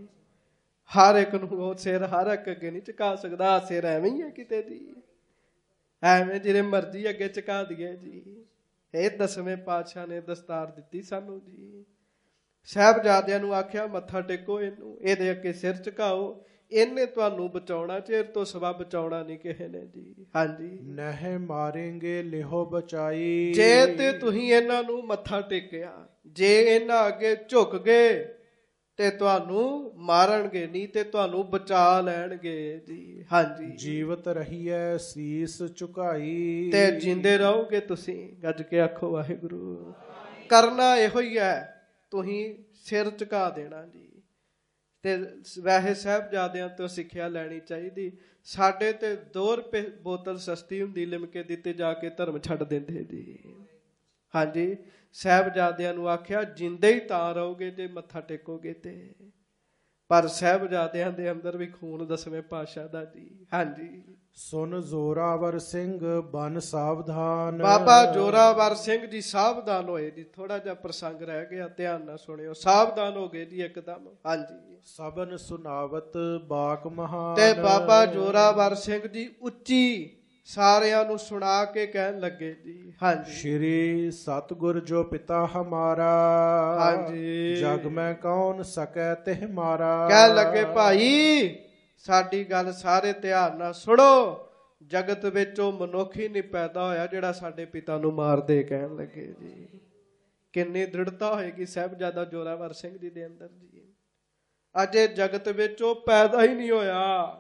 ਹਰ ਇੱਕ ਨੂੰ ਉਹ ਸਿਰ ਹਰ ਇੱਕ ਅੱਗੇ ਨਹੀਂ ਝੁਕਾ ਸਕਦਾ। ਸਿਰ ਐਵੇਂ ਹੀ ਹੈ ਕਿਤੇ ਜੀ, ਐਵੇਂ ਜਿਹੜੇ ਮਰਜ਼ੀ ਅੱਗੇ ਝੁਕਾ ਦਈਏ ਜੀ। ਇਹ 10ਵੇਂ ਪਾਤਸ਼ਾਹ ਨੇ ਦਸਤਾਰ ਦਿੱਤੀ ਸਾਨੂੰ ਜੀ। ਸਾਹਿਬਜ਼ਾਦਿਆਂ ਨੂੰ ਆਖਿਆ ਮੱਥਾ ਟੇਕੋ ਇਹਨੂੰ, ਇਹਦੇ ਅੱਗੇ ਸਿਰ ਝੁਕਾਓ, ਇਹਨੇ ਤੁਹਾਨੂੰ ਬਚਾਉਣਾ, ਚਿਰ ਤੋਂ ਸਵਾ ਬਚਾਉਣਾ ਨਹੀਂ ਕਿਸੇ ਨੇ ਜੀ। ਹਾਂਜੀ, ਨਹਿ ਮਾਰੇਂਗੇ ਲਿਹੋ ਬਚਾਈ। ਜੇ ਤੇ ਤੁਸੀਂ ਇਹਨਾਂ ਨੂੰ ਮੱਥਾ ਟੇਕਿਆ, ਜੇ ਇਹਨਾਂ ਅੱਗੇ ਝੁਕ ਗਏ ਤੇ ਤੁਹਾਨੂੰ ਮਾਰਨਗੇ, ਨਹੀਂ ਤੇ ਤੁਹਾਨੂੰ ਬਚਾ ਲੈਣਗੇ ਜੀ। ਹਾਂਜੀ, ਜੀਵਤ ਰਹੀਐ ਸੀਸ ਝੁਕਾਈ। ਤੇ ਜਿੰਦੇ ਰਹੋਗੇ ਤੁਸੀਂ। ਗੱਜ ਕੇ ਆਖੋ ਵਾਹਿਗੁਰੂ। ਕਰਨਾ ਇਹੋ ਹੀ ਹੈ, ਤੁਸੀਂ ਸਿਰ ਝੁਕਾ ਦੇਣਾ ਜੀ। ਤੇ ਵੈਸੇ ਸਾਹਿਬਜ਼ਾਦਿਆਂ ਤੋਂ ਸਿੱਖਿਆ ਲੈਣੀ ਚਾਹੀਦੀ। ਸਾਡੇ ਤੇ 2 ਰੁਪਏ ਬੋਤਲ ਸਸਤੀ ਹੁੰਦੀ, ਲਿਮਕੇ ਦਿੱਤੇ ਜਾ ਕੇ ਧਰਮ ਛੱਡ ਦਿੰਦੇ ਜੀ। ਹਾਂਜੀ, ਸਾਹਿਬਜ਼ਾਦਿਆਂ ਨੂੰ ਆਖਿਆ ਜਿੰਦੇ ਹੀ ਤਾਂ ਰਹੋਗੇ ਜੇ ਮੱਥਾ ਟੇਕੋਗੇ ਤੇ। ਪਰ ਸਾਹਿਬਜ਼ਾਦਿਆਂ ਦੇ ਅੰਦਰ ਵੀ ਖੂਨ 10ਵੇਂ ਪਾਤਸ਼ਾਹ ਦਾ ਜੀ। ਹਾਂਜੀ, ਸੁਨ ਜ਼ੋਰਾਵਰ ਸਿੰਘ ਬਨ ਸਾਵਧਾਨ। ਬਾਬਾ ਜੋਰਾਵਰ ਸਿੰਘ ਜੀ ਸਾਵਧਾਨ ਹੋਏ ਜੀ। ਥੋੜਾ ਜਿਹਾ ਪ੍ਰਸੰਗ ਰਹਿ ਗਿਆ, ਧਿਆਨ ਨਾਲ ਸੁਣਿਓ। ਸਾਵਧਾਨ ਹੋ ਗਏ ਜੀ ਇੱਕਦਮ। ਹਾਂਜੀ, ਸਬਨ ਸੁਨਾਵਤ ਬਾਕ ਮਹਾਨ। ਤੇ ਬਾਬਾ ਜੋਰਾਵਰ ਸਿੰਘ ਜੀ ਉੱਚੀ ਸਾਰਿਆਂ ਨੂੰ ਸੁਣਾ ਕੇ ਕਹਿਣ ਲੱਗੇ ਜੀ। ਹਾਂਜੀ, ਸ਼੍ਰੀ ਸਤਿਗੁਰ ਜੋ ਪਿਤਾ ਹਮਾਰਾ, ਹਾਂਜੀ, ਜਗ ਮੈਂ ਕੌਣ ਸਕੈ ਤਿਹ ਮਾਰਾ। ਕਹਿਣ ਲੱਗੇ ਭਾਈ ਸਾਡੀ ਗੱਲ ਸਾਰੇ ਧਿਆਨ ਨਾਲ ਸੁਣੋ। ਜਗਤ ਵਿੱਚ ਉਹ ਮਨੁੱਖ ਹੀ ਨਹੀਂ ਪੈਦਾ ਹੋਇਆ ਜਿਹੜਾ ਸਾਡੇ ਪਿਤਾ ਨੂੰ ਮਾਰ ਦੇ। ਕਹਿਣ ਲੱਗੇ ਜੀ ਕਿੰਨੀ ਦ੍ਰਿੜਤਾ ਹੋਏਗੀ ਸਾਹਿਬਜ਼ਾਦਾ ਜੋਰਾਵਰ ਸਿੰਘ ਜੀ ਦੇ ਅੰਦਰ ਜੀ। ਅਜੇ ਜਗਤ ਵਿੱਚ ਉਹ ਪੈਦਾ ਹੀ ਨਹੀਂ ਹੋਇਆ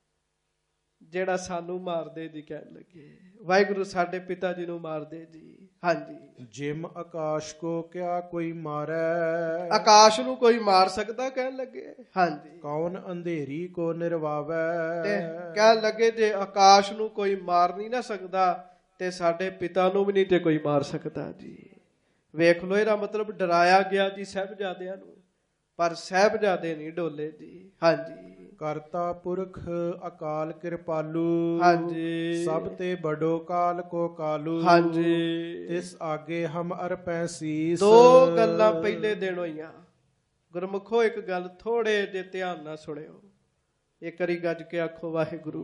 ਜਿਹੜਾ ਸਾਨੂੰ ਮਾਰਦੇ ਜੀ। ਕਹਿਣ ਲੱਗੇ ਵਾਹਿਗੁਰੂ ਸਾਡੇ ਪਿਤਾ ਜੀ ਨੂੰ ਮਾਰਦੇ ਜੀ। ਹਾਂਜੀ, ਜਿਮ ਆਕਾਸ਼ ਕੋ ਕਿਆ ਕੋਈ ਮਾਰੈ। ਆਕਾਸ਼ ਨੂੰ ਕੋਈ ਮਾਰ ਸਕਦਾ। ਕਹਿਣ ਲੱਗੇ ਹਾਂਜੀ, ਕੌਣ ਅੰਧੇਰੀ ਕੋ ਨਿਰਵਾਵੈ। ਤੇ ਕਹਿਣ ਲੱਗੇ ਜੇ ਆਕਾਸ਼ ਨੂੰ ਕੋਈ ਮਾਰ ਨਹੀਂ ਨਾ ਸਕਦਾ ਤੇ ਸਾਡੇ ਪਿਤਾ ਨੂੰ ਵੀ ਨਹੀਂ ਤੇ ਕੋਈ ਮਾਰ ਸਕਦਾ ਜੀ। ਵੇਖ ਲੋ, ਇਹਦਾ ਮਤਲਬ ਡਰਾਇਆ ਗਿਆ ਜੀ ਸਾਹਿਬਜ਼ਾਦਿਆਂ ਨੂੰ, ਪਰ ਸਾਹਿਬਜ਼ਾਦੇ ਨਹੀਂ ਡੋਲੇ ਜੀ। ਹਾਂਜੀ, ਕਰਤਾ ਪੁਰਖ ਅਕਾਲ ਕਿਰਪਾਲੂ। ਹਾਂਜੀ, ਸਭ ਤੇ ਬੜੋ ਕਾਲ ਕੋ ਕਾਲੂ। ਹਾਂਜੀ, ਇਸ ਆਗੇ ਹਮ ਅਰਪੈ ਸੀਸ। 2 ਗੱਲਾਂ ਪਹਿਲੇ ਦਿਨ ਹੋਈਆਂ। ਗੁਰਮੁਖੋ ਇੱਕ ਗੱਲ ਥੋੜੇ ਜੇ ਧਿਆਨ ਨਾਲ ਸੁਣਿਓ। ਇੱਕ ਵਾਰੀ ਗੱਜ ਕੇ ਆਖੋ ਵਾਹਿਗੁਰੂ,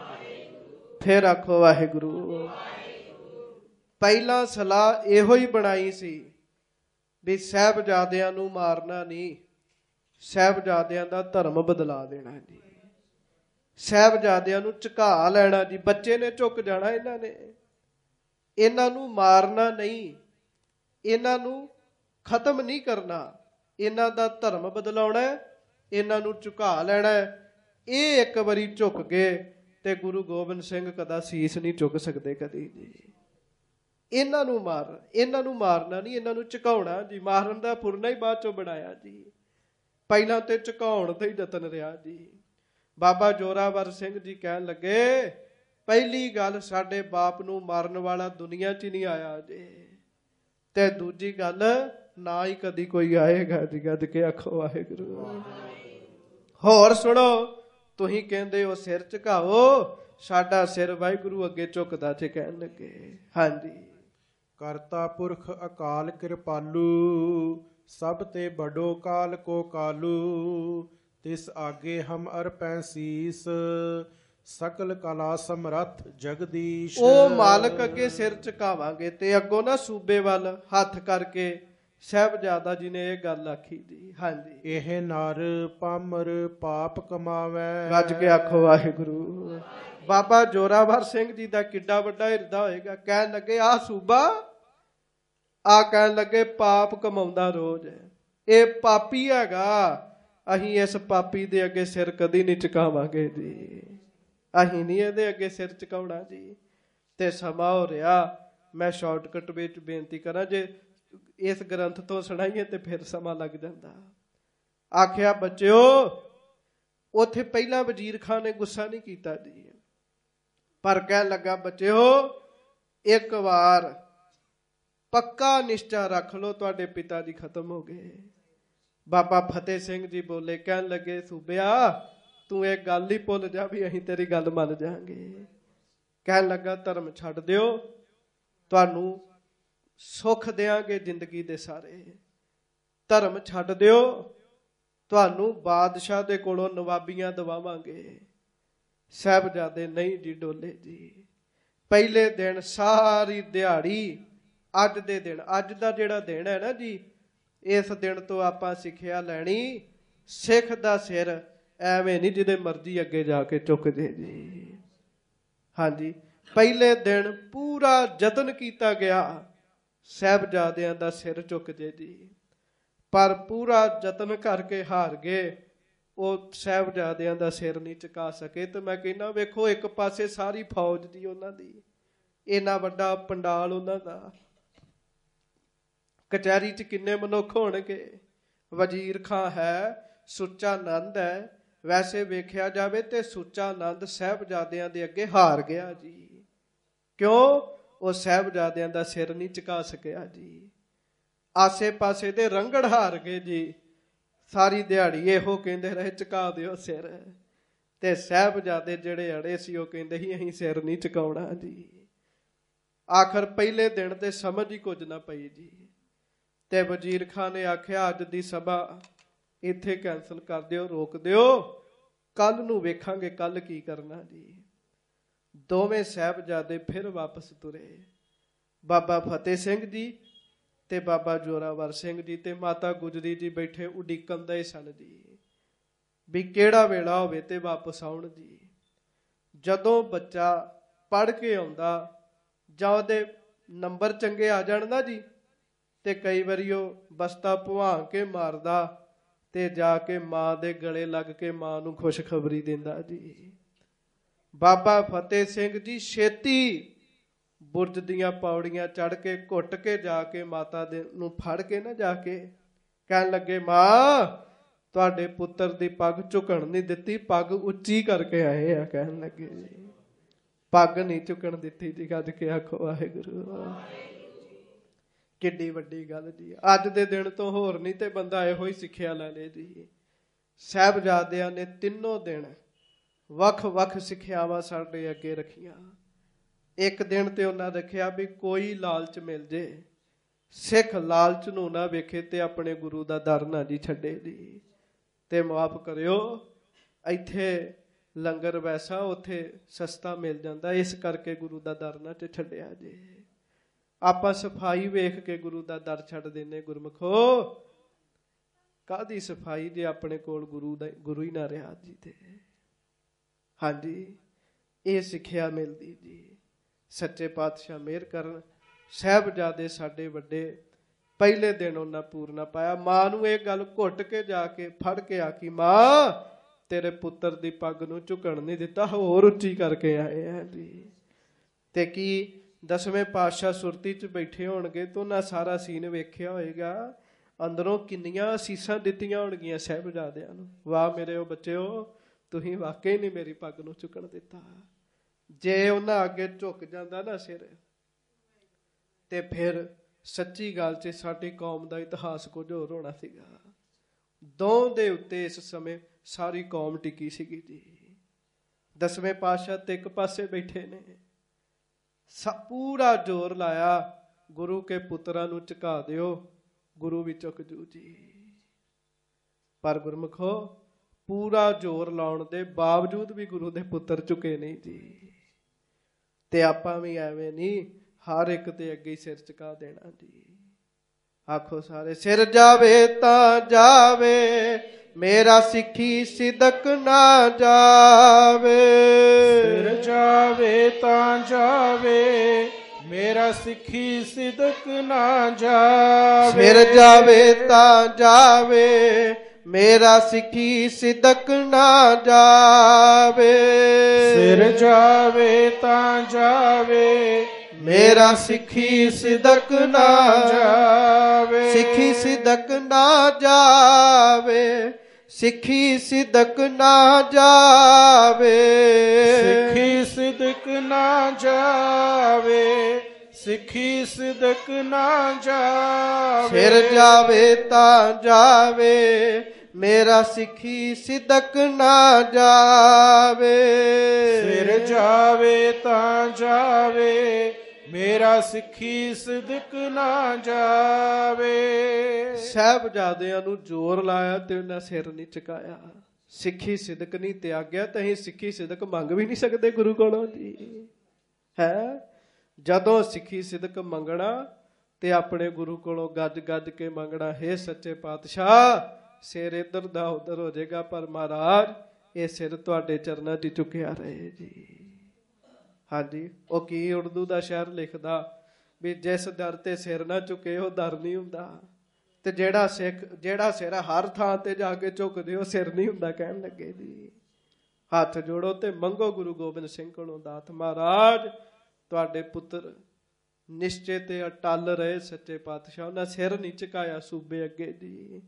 ਫਿਰ ਆਖੋ ਵਾਹਿਗੁਰੂ। ਪਹਿਲਾਂ ਸਲਾਹ ਇਹੋ ਹੀ ਬਣਾਈ ਸੀ ਵੀ ਸਾਹਿਬਜ਼ਾਦਿਆਂ ਨੂੰ ਮਾਰਨਾ ਨਹੀਂ, ਸਾਹਿਬਜ਼ਾਦਿਆਂ ਦਾ ਧਰਮ ਬਦਲਾ ਦੇਣਾ ਜੀ। ਸਾਹਿਬਜ਼ਾਦਿਆਂ ਨੂੰ ਝੁਕਾ ਲੈਣਾ ਜੀ। ਬੱਚੇ ਨੇ ਝੁਕ ਜਾਣਾ, ਇਹਨਾਂ ਨੂੰ ਮਾਰਨਾ ਨਹੀਂ, ਇਹਨਾਂ ਨੂੰ ਖਤਮ ਨਹੀਂ ਕਰਨਾ, ਇਹਨਾਂ ਦਾ ਧਰਮ ਬਦਲਾਉਣਾ, ਇਹਨਾਂ ਨੂੰ ਝੁਕਾ ਲੈਣਾ। ਇਹ ਇੱਕ ਵਾਰੀ ਝੁਕ ਗਏ ਤੇ ਗੁਰੂ ਗੋਬਿੰਦ ਸਿੰਘ ਕਦਾ ਸੀਸ ਨਹੀਂ ਝੁਕ ਸਕਦੇ ਕਦੀ ਜੀ। ਇਹਨਾਂ ਨੂੰ ਮਾਰਨਾ ਨਹੀਂ, ਇਹਨਾਂ ਨੂੰ ਝੁਕਾਉਣਾ ਜੀ। ਮਾਰਨ ਦਾ ਫੁਰਨਾ ਹੀ ਬਾਅਦ ਚੋਂ ਬਣਾਇਆ ਜੀ, ਪਹਿਲਾਂ ਤੇ ਝੁਕਾਉਣ ਤੇ ਹੀ ਯਤਨ ਰਿਹਾ ਜੀ। ਬਾਬਾ ਜੋਰਾਵਰ ਸਿੰਘ ਜੀ ਕਹਿਣ ਲੱਗੇ ਪਹਿਲੀ ਗੱਲ ਸਾਡੇ ਬਾਪ ਨੂੰ ਮਾਰਨ ਵਾਲਾ ਦੁਨੀਆ 'ਚ ਹੀ ਨਹੀਂ ਆਇਆ ਜੀ, ਤੇ ਦੂਜੀ ਗੱਲ ਨਾ ਹੀ ਕਦੀ ਕੋਈ ਆਏਗਾ ਜੀ। ਗੱਜ ਕੇ ਆਖੋ ਵਾਹਿਗੁਰੂ। ਹੋਰ ਸੁਣੋ, ਤੁਸੀਂ ਕਹਿੰਦੇ ਹੋ ਸਿਰ ਝੁਕਾਓ, ਸਾਡਾ ਸਿਰ ਵਾਹਿਗੁਰੂ ਅੱਗੇ ਝੁਕਦਾ ਤੇ ਕਹਿਣ ਲੱਗੇ ਹਾਂਜੀ। ਕਰਤਾ ਪੁਰਖ ਅਕਾਲ ਕਿਰਪਾਲੂ। ਸਭ ਤੇ ਬੜੋ ਕਾਲ ਕੋ ਕਾਲੂ। ਤਿਸ ਆਗੇ ਹਮ ਅਰਪੈ ਸੀਸ। ਸਕਲ ਕਲਾ ਸਮਰੱਥ ਜਗਦੀਸ਼। ਉਹ ਮਾਲਕ ਅੱਗੇ ਸਿਰ ਝੁਕਾਵਾਂਗੇ। ਤੇ ਅੱਗੋਂ ਨਾ ਸੂਬੇ ਵੱਲ ਹੱਥ ਕਰਕੇ ਸਾਹਿਬਜ਼ਾਦਾ ਜੀ ਨੇ ਇਹ ਗੱਲ ਆਖੀ ਜੀ। ਹਾਂਜੀ, ਇਹ ਨਰ ਪਾਮਰ ਪਾਪ ਕਮਾਵੈ। ਗੱਜ ਕੇ ਆਖੋ ਵਾਹਿਗੁਰੂ। ਬਾਬਾ ਜੋਰਾਵਰ ਸਿੰਘ ਜੀ ਦਾ ਕਿੱਡਾ ਵੱਡਾ ਹਿਰਦਾ ਹੋਏਗਾ। ਕਹਿਣ ਲੱਗੇ ਆਹ ਸੂਬਾ, ਕਹਿਣ ਲੱਗੇ ਪਾਪ ਕਮਾਉਂਦਾ ਰੋਜ਼, ਇਹ ਪਾਪੀ ਹੈਗਾ, ਅਸੀਂ ਇਸ ਪਾਪੀ ਦੇ ਅੱਗੇ ਸਿਰ ਕਦੀ ਨਹੀਂ ਝੁਕਾਵਾਂਗੇ ਜੀ। ਅਸੀਂ ਨਹੀਂ ਇਹਦੇ ਅੱਗੇ ਸਿਰ ਝੁਕਾਉਣਾ ਜੀ। ਤੇ ਸਮਾਂ ਹੋ ਰਿਹਾ, ਮੈਂ ਸ਼ਾਰਟਕਟ ਵਿੱਚ ਬੇਨਤੀ ਕਰਾਂ, ਜੇ ਇਸ ਗ੍ਰੰਥ ਤੋਂ ਸੁਣਾਈਏ ਤੇ ਫਿਰ ਸਮਾਂ ਲੱਗ ਜਾਂਦਾ। ਆਖਿਆ ਬੱਚਿਓ, ਉੱਥੇ ਪਹਿਲਾਂ ਵਜ਼ੀਰ ਖਾਨ ਨੇ ਗੁੱਸਾ ਨਹੀਂ ਕੀਤਾ ਜੀ, ਪਰ ਕਹਿਣ ਲੱਗਾ ਬੱਚਿਓ ਇੱਕ ਵਾਰ ਪੱਕਾ ਨਿਸ਼ਚਾ ਰੱਖ ਲਓ, ਤੁਹਾਡੇ ਪਿਤਾ ਜੀ ਖਤਮ ਹੋ ਗਏ। ਬਾਬਾ ਫਤਿਹ ਸਿੰਘ ਜੀ ਬੋਲੇ, ਕਹਿਣ ਲੱਗੇ ਸੂਬਿਆ ਤੂੰ ਇਹ ਗੱਲ ਹੀ ਭੁੱਲ ਜਾ ਵੀ ਅਸੀਂ ਤੇਰੀ ਗੱਲ ਮੰਨ ਜਾਾਂਗੇ। ਕਹਿਣ ਲੱਗਾ ਧਰਮ ਛੱਡ ਦਿਓ, ਤੁਹਾਨੂੰ ਸੁੱਖ ਦਿਆਂਗੇ ਜ਼ਿੰਦਗੀ ਦੇ ਸਾਰੇ। ਧਰਮ ਛੱਡ ਦਿਓ, ਤੁਹਾਨੂੰ ਬਾਦਸ਼ਾਹ ਦੇ ਕੋਲੋਂ ਨਵਾਬੀਆਂ ਦਵਾਵਾਂਗੇ। ਸਾਹਿਬਜ਼ਾਦੇ ਨਹੀਂ ਜੀ ਡੋਲੇ ਜੀ। ਪਹਿਲੇ ਦਿਨ ਸਾਰੀ ਦਿਹਾੜੀ, ਅੱਜ ਦੇ ਦਿਨ, ਅੱਜ ਦਾ ਜਿਹੜਾ ਦਿਨ ਹੈ ਨਾ ਜੀ, ਇਸ ਦਿਨ ਤੋਂ ਆਪਾਂ ਸਿੱਖਿਆ ਲੈਣੀ, ਸਿੱਖ ਦਾ ਸਿਰ ਐਵੇਂ ਨਹੀਂ ਜਿਹਦੇ ਮਰਜ਼ੀ ਅੱਗੇ ਜਾ ਕੇ ਝੁਕ ਜੇ ਜੀ। ਹਾਂਜੀ, ਪਹਿਲੇ ਦਿਨ ਪੂਰਾ ਯਤਨ ਕੀਤਾ ਗਿਆ ਸਾਹਿਬਜ਼ਾਦਿਆਂ ਦਾ ਸਿਰ ਝੁਕ ਜੇ ਜੀ, ਪਰ ਪੂਰਾ ਯਤਨ ਕਰਕੇ ਹਾਰ ਗਏ। ਉਹ ਸਾਹਿਬਜ਼ਾਦਿਆਂ ਦਾ ਸਿਰ ਨਹੀਂ ਝੁਕਾ ਸਕੇ। ਤੇ ਮੈਂ ਕਹਿੰਦਾ ਵੇਖੋ, ਇੱਕ ਪਾਸੇ ਸਾਰੀ ਫੌਜ ਦੀ ਉਹਨਾਂ ਦੀ, ਇੰਨਾ ਵੱਡਾ ਪੰਡਾਲ ਉਹਨਾਂ ਦਾ, ਕਚਹਿਰੀ 'ਚ ਕਿੰਨੇ ਮਨੁੱਖ ਹੋਣਗੇ, ਵਜ਼ੀਰ ਖਾਂ ਹੈ, ਸੁੱਚਾ ਆਨੰਦ ਹੈ। ਵੈਸੇ ਵੇਖਿਆ ਜਾਵੇ ਤੇ ਸੁੱਚਾ ਆਨੰਦ ਸਾਹਿਬਜ਼ਾਦਿਆਂ ਦੇ ਅੱਗੇ ਹਾਰ ਗਿਆ ਜੀ। ਕਿਉਂ? ਉਹ ਸਾਹਿਬਜ਼ਾਦਿਆਂ ਦਾ ਸਿਰ ਨਹੀਂ ਝੁਕਾ ਸਕਿਆ ਜੀ। ਆਸੇ ਪਾਸੇ ਦੇ ਰੰਗੜ ਹਾਰ ਗਏ ਜੀ। ਸਾਰੀ ਦਿਹਾੜੀ ਇਹੋ ਕਹਿੰਦੇ ਰਹੇ ਝੁਕਾ ਦਿਓ ਸਿਰ, ਤੇ ਸਾਹਿਬਜ਼ਾਦੇ ਜਿਹੜੇ ਅੜੇ ਸੀ ਉਹ ਕਹਿੰਦੇ ਸੀ ਅਸੀਂ ਸਿਰ ਨਹੀਂ ਝੁਕਾਉਣਾ ਜੀ। ਆਖਰ ਪਹਿਲੇ ਦਿਨ ਤੇ ਸਮਝ ਹੀ ਕੁਝ ਨਾ ਪਈ ਜੀ। ਤੇ ਵਜ਼ੀਰ ਖਾਨ ਨੇ ਆਖਿਆ ਅੱਜ ਦੀ ਸਭਾ ਇੱਥੇ ਕੈਂਸਲ ਕਰ ਦਿਓ, ਰੋਕ ਦਿਓ, ਕੱਲ ਨੂੰ ਵੇਖਾਂਗੇ ਕੱਲ ਕੀ ਕਰਨਾ ਜੀ। ਦੋਵੇਂ ਸਾਹਿਬਜ਼ਾਦੇ ਫਿਰ ਵਾਪਸ ਤੁਰੇ। ਬਾਬਾ ਫਤਿਹ ਸਿੰਘ ਜੀ ਤੇ ਬਾਬਾ ਜੋਰਾਵਰ ਸਿੰਘ ਜੀ ਤੇ ਮਾਤਾ ਗੁਜਰੀ ਜੀ ਬੈਠੇ ਉਡੀਕਣ ਦੇ ਸਨ ਜੀ, ਵੀ ਕਿਹੜਾ ਵੇਲਾ ਹੋਵੇ ਤੇ ਵਾਪਸ ਆਉਣ ਜੀ। ਜਦੋਂ ਬੱਚਾ ਪੜ੍ਹ ਕੇ ਆਉਂਦਾ ਜਾਂ ਉਹਦੇ ਨੰਬਰ ਚੰਗੇ ਆ ਜਾਣ ਨਾ ਜੀ, ਤੇ ਕਈ ਵਾਰੀ ਉਹ ਬਸਤਾ ਭੁਆਂ ਕੇ ਮਾਰਦਾ ਤੇ ਜਾ ਕੇ ਮਾਂ ਦੇ ਗਲੇ ਲੱਗ ਕੇ ਮਾਂ ਨੂੰ ਖੁਸ਼ਖਬਰੀ ਦਿੰਦਾ ਜੀ। ਬਾਬਾ ਫਤਿਹ ਸਿੰਘ ਜੀ ਛੇਤੀ ਬੁਰਜ ਦੀਆਂ ਪੌੜੀਆਂ ਚੜ੍ਹ ਕੇ ਘੁੱਟ ਕੇ ਜਾ ਕੇ ਮਾਤਾ ਦੇ ਨੂੰ ਫੜ ਕੇ ਨਾ ਜਾ ਕੇ ਕਹਿਣ ਲੱਗੇ, ਮਾਂ ਤੁਹਾਡੇ ਪੁੱਤਰ ਦੀ ਪੱਗ ਝੁਕਣ ਨਹੀਂ ਦਿੱਤੀ, ਪੱਗ ਉੱਚੀ ਕਰਕੇ ਆਏ ਆ। ਕਹਿਣ ਲੱਗੇ ਜੀ ਪੱਗ ਨਹੀਂ ਝੁਕਣ ਦਿੱਤੀ ਜੀ। ਗੱਜ ਕੇ ਆਖੋ ਵਾਹਿਗੁਰੂ। ਕਿੱਡੀ ਵੱਡੀ ਗੱਲ ਜੀ। ਅੱਜ ਦੇ ਦਿਨ ਤੋਂ ਹੋਰ ਨਹੀਂ ਤੇ ਬੰਦਾ ਇਹੋ ਹੀ ਸਿੱਖਿਆ ਲੈ ਲੇ ਜੀ। ਸਾਹਿਬਜ਼ਾਦਿਆਂ ਨੇ ਤਿੰਨੋਂ ਦਿਨ ਵੱਖ-ਵੱਖ ਸਿੱਖਿਆਵਾਂ ਸਾਡੇ ਅੱਗੇ ਰੱਖੀਆਂ। ਇੱਕ ਦਿਨ ਤੇ ਉਹਨਾਂ ਰੱਖਿਆ ਵੀ ਕੋਈ ਲਾਲਚ ਮਿਲ ਜੇ, ਸਿੱਖ ਲਾਲਚ ਨੂੰ ਨਾ ਵੇਖੇ ਤੇ ਆਪਣੇ ਗੁਰੂ ਦਾ ਦਰ ਨਾ ਜੀ ਛੱਡੇ ਜੀ। ਤੇ ਮਾਫ ਕਰਿਓ, ਇੱਥੇ ਲੰਗਰ ਵੈਸਾ ਉੱਥੇ ਸਸਤਾ ਮਿਲ ਜਾਂਦਾ, ਇਸ ਕਰਕੇ ਗੁਰੂ ਦਾ ਦਰ ਨਾ ਤੇ ਛੱਡਿਆ ਜੇ। ਆਪਾਂ ਸਫਾਈ ਵੇਖ ਕੇ ਗੁਰੂ ਦਾ ਦਰ ਛੱਡ ਦਿੰਦੇ। ਗੁਰਮਖੋ ਕਾਹਦੀ ਸਫਾਈ ਜੇ ਆਪਣੇ ਕੋਲ ਗੁਰੂ ਹੀ ਨਾ ਰਿਹਾ ਜੀ। ਤੇ ਹਾਂਜੀ ਇਹ ਸਿੱਖਿਆ ਮਿਲਦੀ ਜੀ। ਸੱਚੇ ਪਾਤਸ਼ਾਹ ਮਿਹਰ ਕਰਨ। ਸਾਹਿਬਜ਼ਾਦੇ ਸਾਡੇ ਵੱਡੇ ਪਹਿਲੇ ਦਿਨ ਉਹਨਾਂ ਪੂਰਨਾ ਪਾਇਆ। ਮਾਂ ਨੂੰ ਇਹ ਗੱਲ ਘੁੱਟ ਕੇ ਜਾ ਕੇ ਫੜ ਕੇ ਆਖੀ, ਮਾਂ ਤੇਰੇ ਪੁੱਤਰ ਦੀ ਪੱਗ ਨੂੰ ਝੁਕਣ ਨਹੀਂ ਦਿੱਤਾ, ਹੋਰ ਉੱਚੀ ਕਰਕੇ ਆਏ ਆ ਜੀ। ਤੇ ਕੀ ਦਸਵੇਂ ਪਾਤਸ਼ਾਹ ਸੁਰਤੀ 'ਚ ਬੈਠੇ ਹੋਣਗੇ ਤਾਂ ਉਹਨਾਂ ਸਾਰਾ ਸੀਨ ਵੇਖਿਆ ਹੋਏਗਾ। ਅੰਦਰੋਂ ਕਿੰਨੀਆਂ ਅਸੀਸਾਂ ਦਿੱਤੀਆਂ ਹੋਣਗੀਆਂ ਸਾਹਿਬਜ਼ਾਦਿਆਂ ਨੂੰ। ਵਾਹ ਮੇਰੇ ਉਹ ਬੱਚਿਓ, ਤੁਸੀਂ ਵਾਕਈ ਨਹੀਂ ਮੇਰੀ ਪੱਗ ਨੂੰ ਝੁਕਣ ਦਿੱਤਾ। ਜੇ ਉਹਨਾਂ ਅੱਗੇ ਝੁਕ ਜਾਂਦਾ ਨਾ ਸਿਰ, ਤੇ ਫਿਰ ਸੱਚੀ ਗੱਲ 'ਚ ਸਾਡੀ ਕੌਮ ਦਾ ਇਤਿਹਾਸ ਕੁਝ ਹੋਰ ਹੋਣਾ ਸੀਗਾ। ਦੋ ਦੇ ਉੱਤੇ ਇਸ ਸਮੇਂ ਸਾਰੀ ਕੌਮ ਟਿਕੀ ਸੀਗੀ ਜੀ। ਦਸਵੇਂ ਪਾਤਸ਼ਾਹ ਤੇ ਇੱਕ ਪਾਸੇ ਬੈਠੇ ਨੇ, ਪੂਰਾ ਜ਼ੋਰ ਲਾਇਆ ਗੁਰੂ ਕੇ ਪੁੱਤਰਾਂ ਨੂੰ ਝੁਕਾ ਦਿਓ, ਗੁਰੂ ਵੀ ਝੁਕ ਜੂ ਜੀ। ਪਰ ਗੁਰਮਖੋ ਪੂਰਾ ਜ਼ੋਰ ਲਾਉਣ ਦੇ ਬਾਵਜੂਦ ਵੀ ਗੁਰੂ ਦੇ ਪੁੱਤਰ ਝੁਕੇ ਨਹੀਂ ਜੀ। ਤੇ ਆਪਾਂ ਵੀ ਐਵੇਂ ਨਹੀਂ ਹਰ ਇੱਕ ਦੇ ਅੱਗੇ ਸਿਰ ਝੁਕਾ ਦੇਣਾ ਜੀ। ਆਖੋ ਸਾਰੇ, ਸਿਰ ਜਾਵੇ ਤਾਂ ਜਾਵੇ ਮੇਰਾ ਸਿੱਖੀ ਸਿਦਕ ਨਾ ਜਾਵੇ। ਸਿਰ ਜਾਵੇ ਤਾਂ ਜਾਵੇ ਮੇਰਾ ਸਿੱਖੀ ਸਿਦਕ ਨਾ ਜਾਵੇ। ਸਿਰ ਜਾਵੇ ਤਾਂ ਜਾਵੇ ਮੇਰਾ ਸਿੱਖੀ ਸਿਦਕ ਨਾ ਜਾਵੇ। ਸਿਰ ਜਾਵੇ ਤਾਂ ਜਾਵੇ ਮੇਰਾ ਸਿੱਖੀ ਸਿਦਕ ਨਾ ਜਾਵੇ। ਸਿੱਖੀ ਸਿਦਕ ਨਾ ਜਾਵੇ, ਸਿੱਖੀ ਸਿਦਕ ਨਾ ਜਾਵੇ। ਸਿੱਖੀ ਸਿਦਕ ਨਾ ਜਾਵੇ, ਸਿੱਖੀ ਸਿਦਕ ਨਾ ਜਾਵੇ। ਸਿਰ ਜਾਵੇ ਤਾਂ ਜਾਵੇ ਮੇਰਾ ਸਿੱਖੀ ਸਿਦਕ ਨਾ ਜਾਵੇ। ਸਿਰ ਜਾਵੇ ਤਾਂ ਜਾਵੇ ਮੇਰਾ ਸਿੱਖੀ ਸਿਦਕ ਨਾ ਜਾਵੇ। ਸਾਹਿਬਜ਼ਾਦਿਆਂ ਨੂੰ ਜ਼ੋਰ ਲਾਇਆ ਤੇ ਉਹਨਾਂ ਸਿਰ ਨਹੀਂ ਝੁਕਾਇਆ। ਸਿੱਖੀ ਸਿਦਕ ਨਹੀਂ ਤਿਆਗਿਆ ਤਾਂ ਅਸੀਂ ਸਿੱਖੀ ਸਿਦਕ ਮੰਗ ਵੀ ਨਹੀਂ ਸਕਦੇ ਗੁਰੂ ਕੋਲੋਂ ਜੀ। ਹੈ ਜਦੋਂ ਸਿੱਖੀ ਸਿਦਕ ਮੰਗਣਾ ਤੇ ਆਪਣੇ ਗੁਰੂ ਕੋਲੋਂ ਗੱਜ ਗੱਜ ਕੇ ਮੰਗਣਾ, ਹੇ ਸੱਚੇ ਪਾਤਸ਼ਾਹ ਸਿਰ ਇੱਧਰ ਦਾ ਉੱਧਰ ਹੋ ਜਾਏਗਾ, ਪਰ ਮਹਾਰਾਜ ਇਹ ਸਿਰ ਤੁਹਾਡੇ ਚਰਨਾਂ 'ਚ ਝੁਕਿਆ ਰਹੇ ਜੀ। ਹਾਂਜੀ ਉਹ ਕੀ ਉਰਦੂ ਦਾ ਸ਼ਾਇਰ ਲਿਖਦਾ ਵੀ ਜਿਸ ਦਰ ਤੇ ਸਿਰ ਨਾ ਝੁਕੇ ਉਹ ਦਰ ਨਹੀਂ ਹੁੰਦਾ, ਤੇ ਜਿਹੜਾ ਸਿਰ ਹਰ ਥਾਂ ਤੇ ਜਾ ਕੇ ਝੁਕਦੇ ਉਹ ਸਿਰ ਨਹੀਂ ਹੁੰਦਾ। ਕਹਿਣ ਲੱਗੇ ਜੀ ਹੱਥ ਜੋੜੋ ਤੇ ਮੰਗੋ ਗੁਰੂ ਗੋਬਿੰਦ ਸਿੰਘ ਕੋਲੋਂ ਦਾਤ। ਮਹਾਰਾਜ ਤੁਹਾਡੇ ਪੁੱਤਰ ਨਿਸ਼ਚੇ ਤੇ ਅਟਲ ਰਹੇ ਸੱਚੇ ਪਾਤਸ਼ਾਹ, ਉਹਨਾਂ ਸਿਰ ਨਹੀਂ ਝੁਕਾਇਆ ਸੂਬੇ ਅੱਗੇ ਜੀ।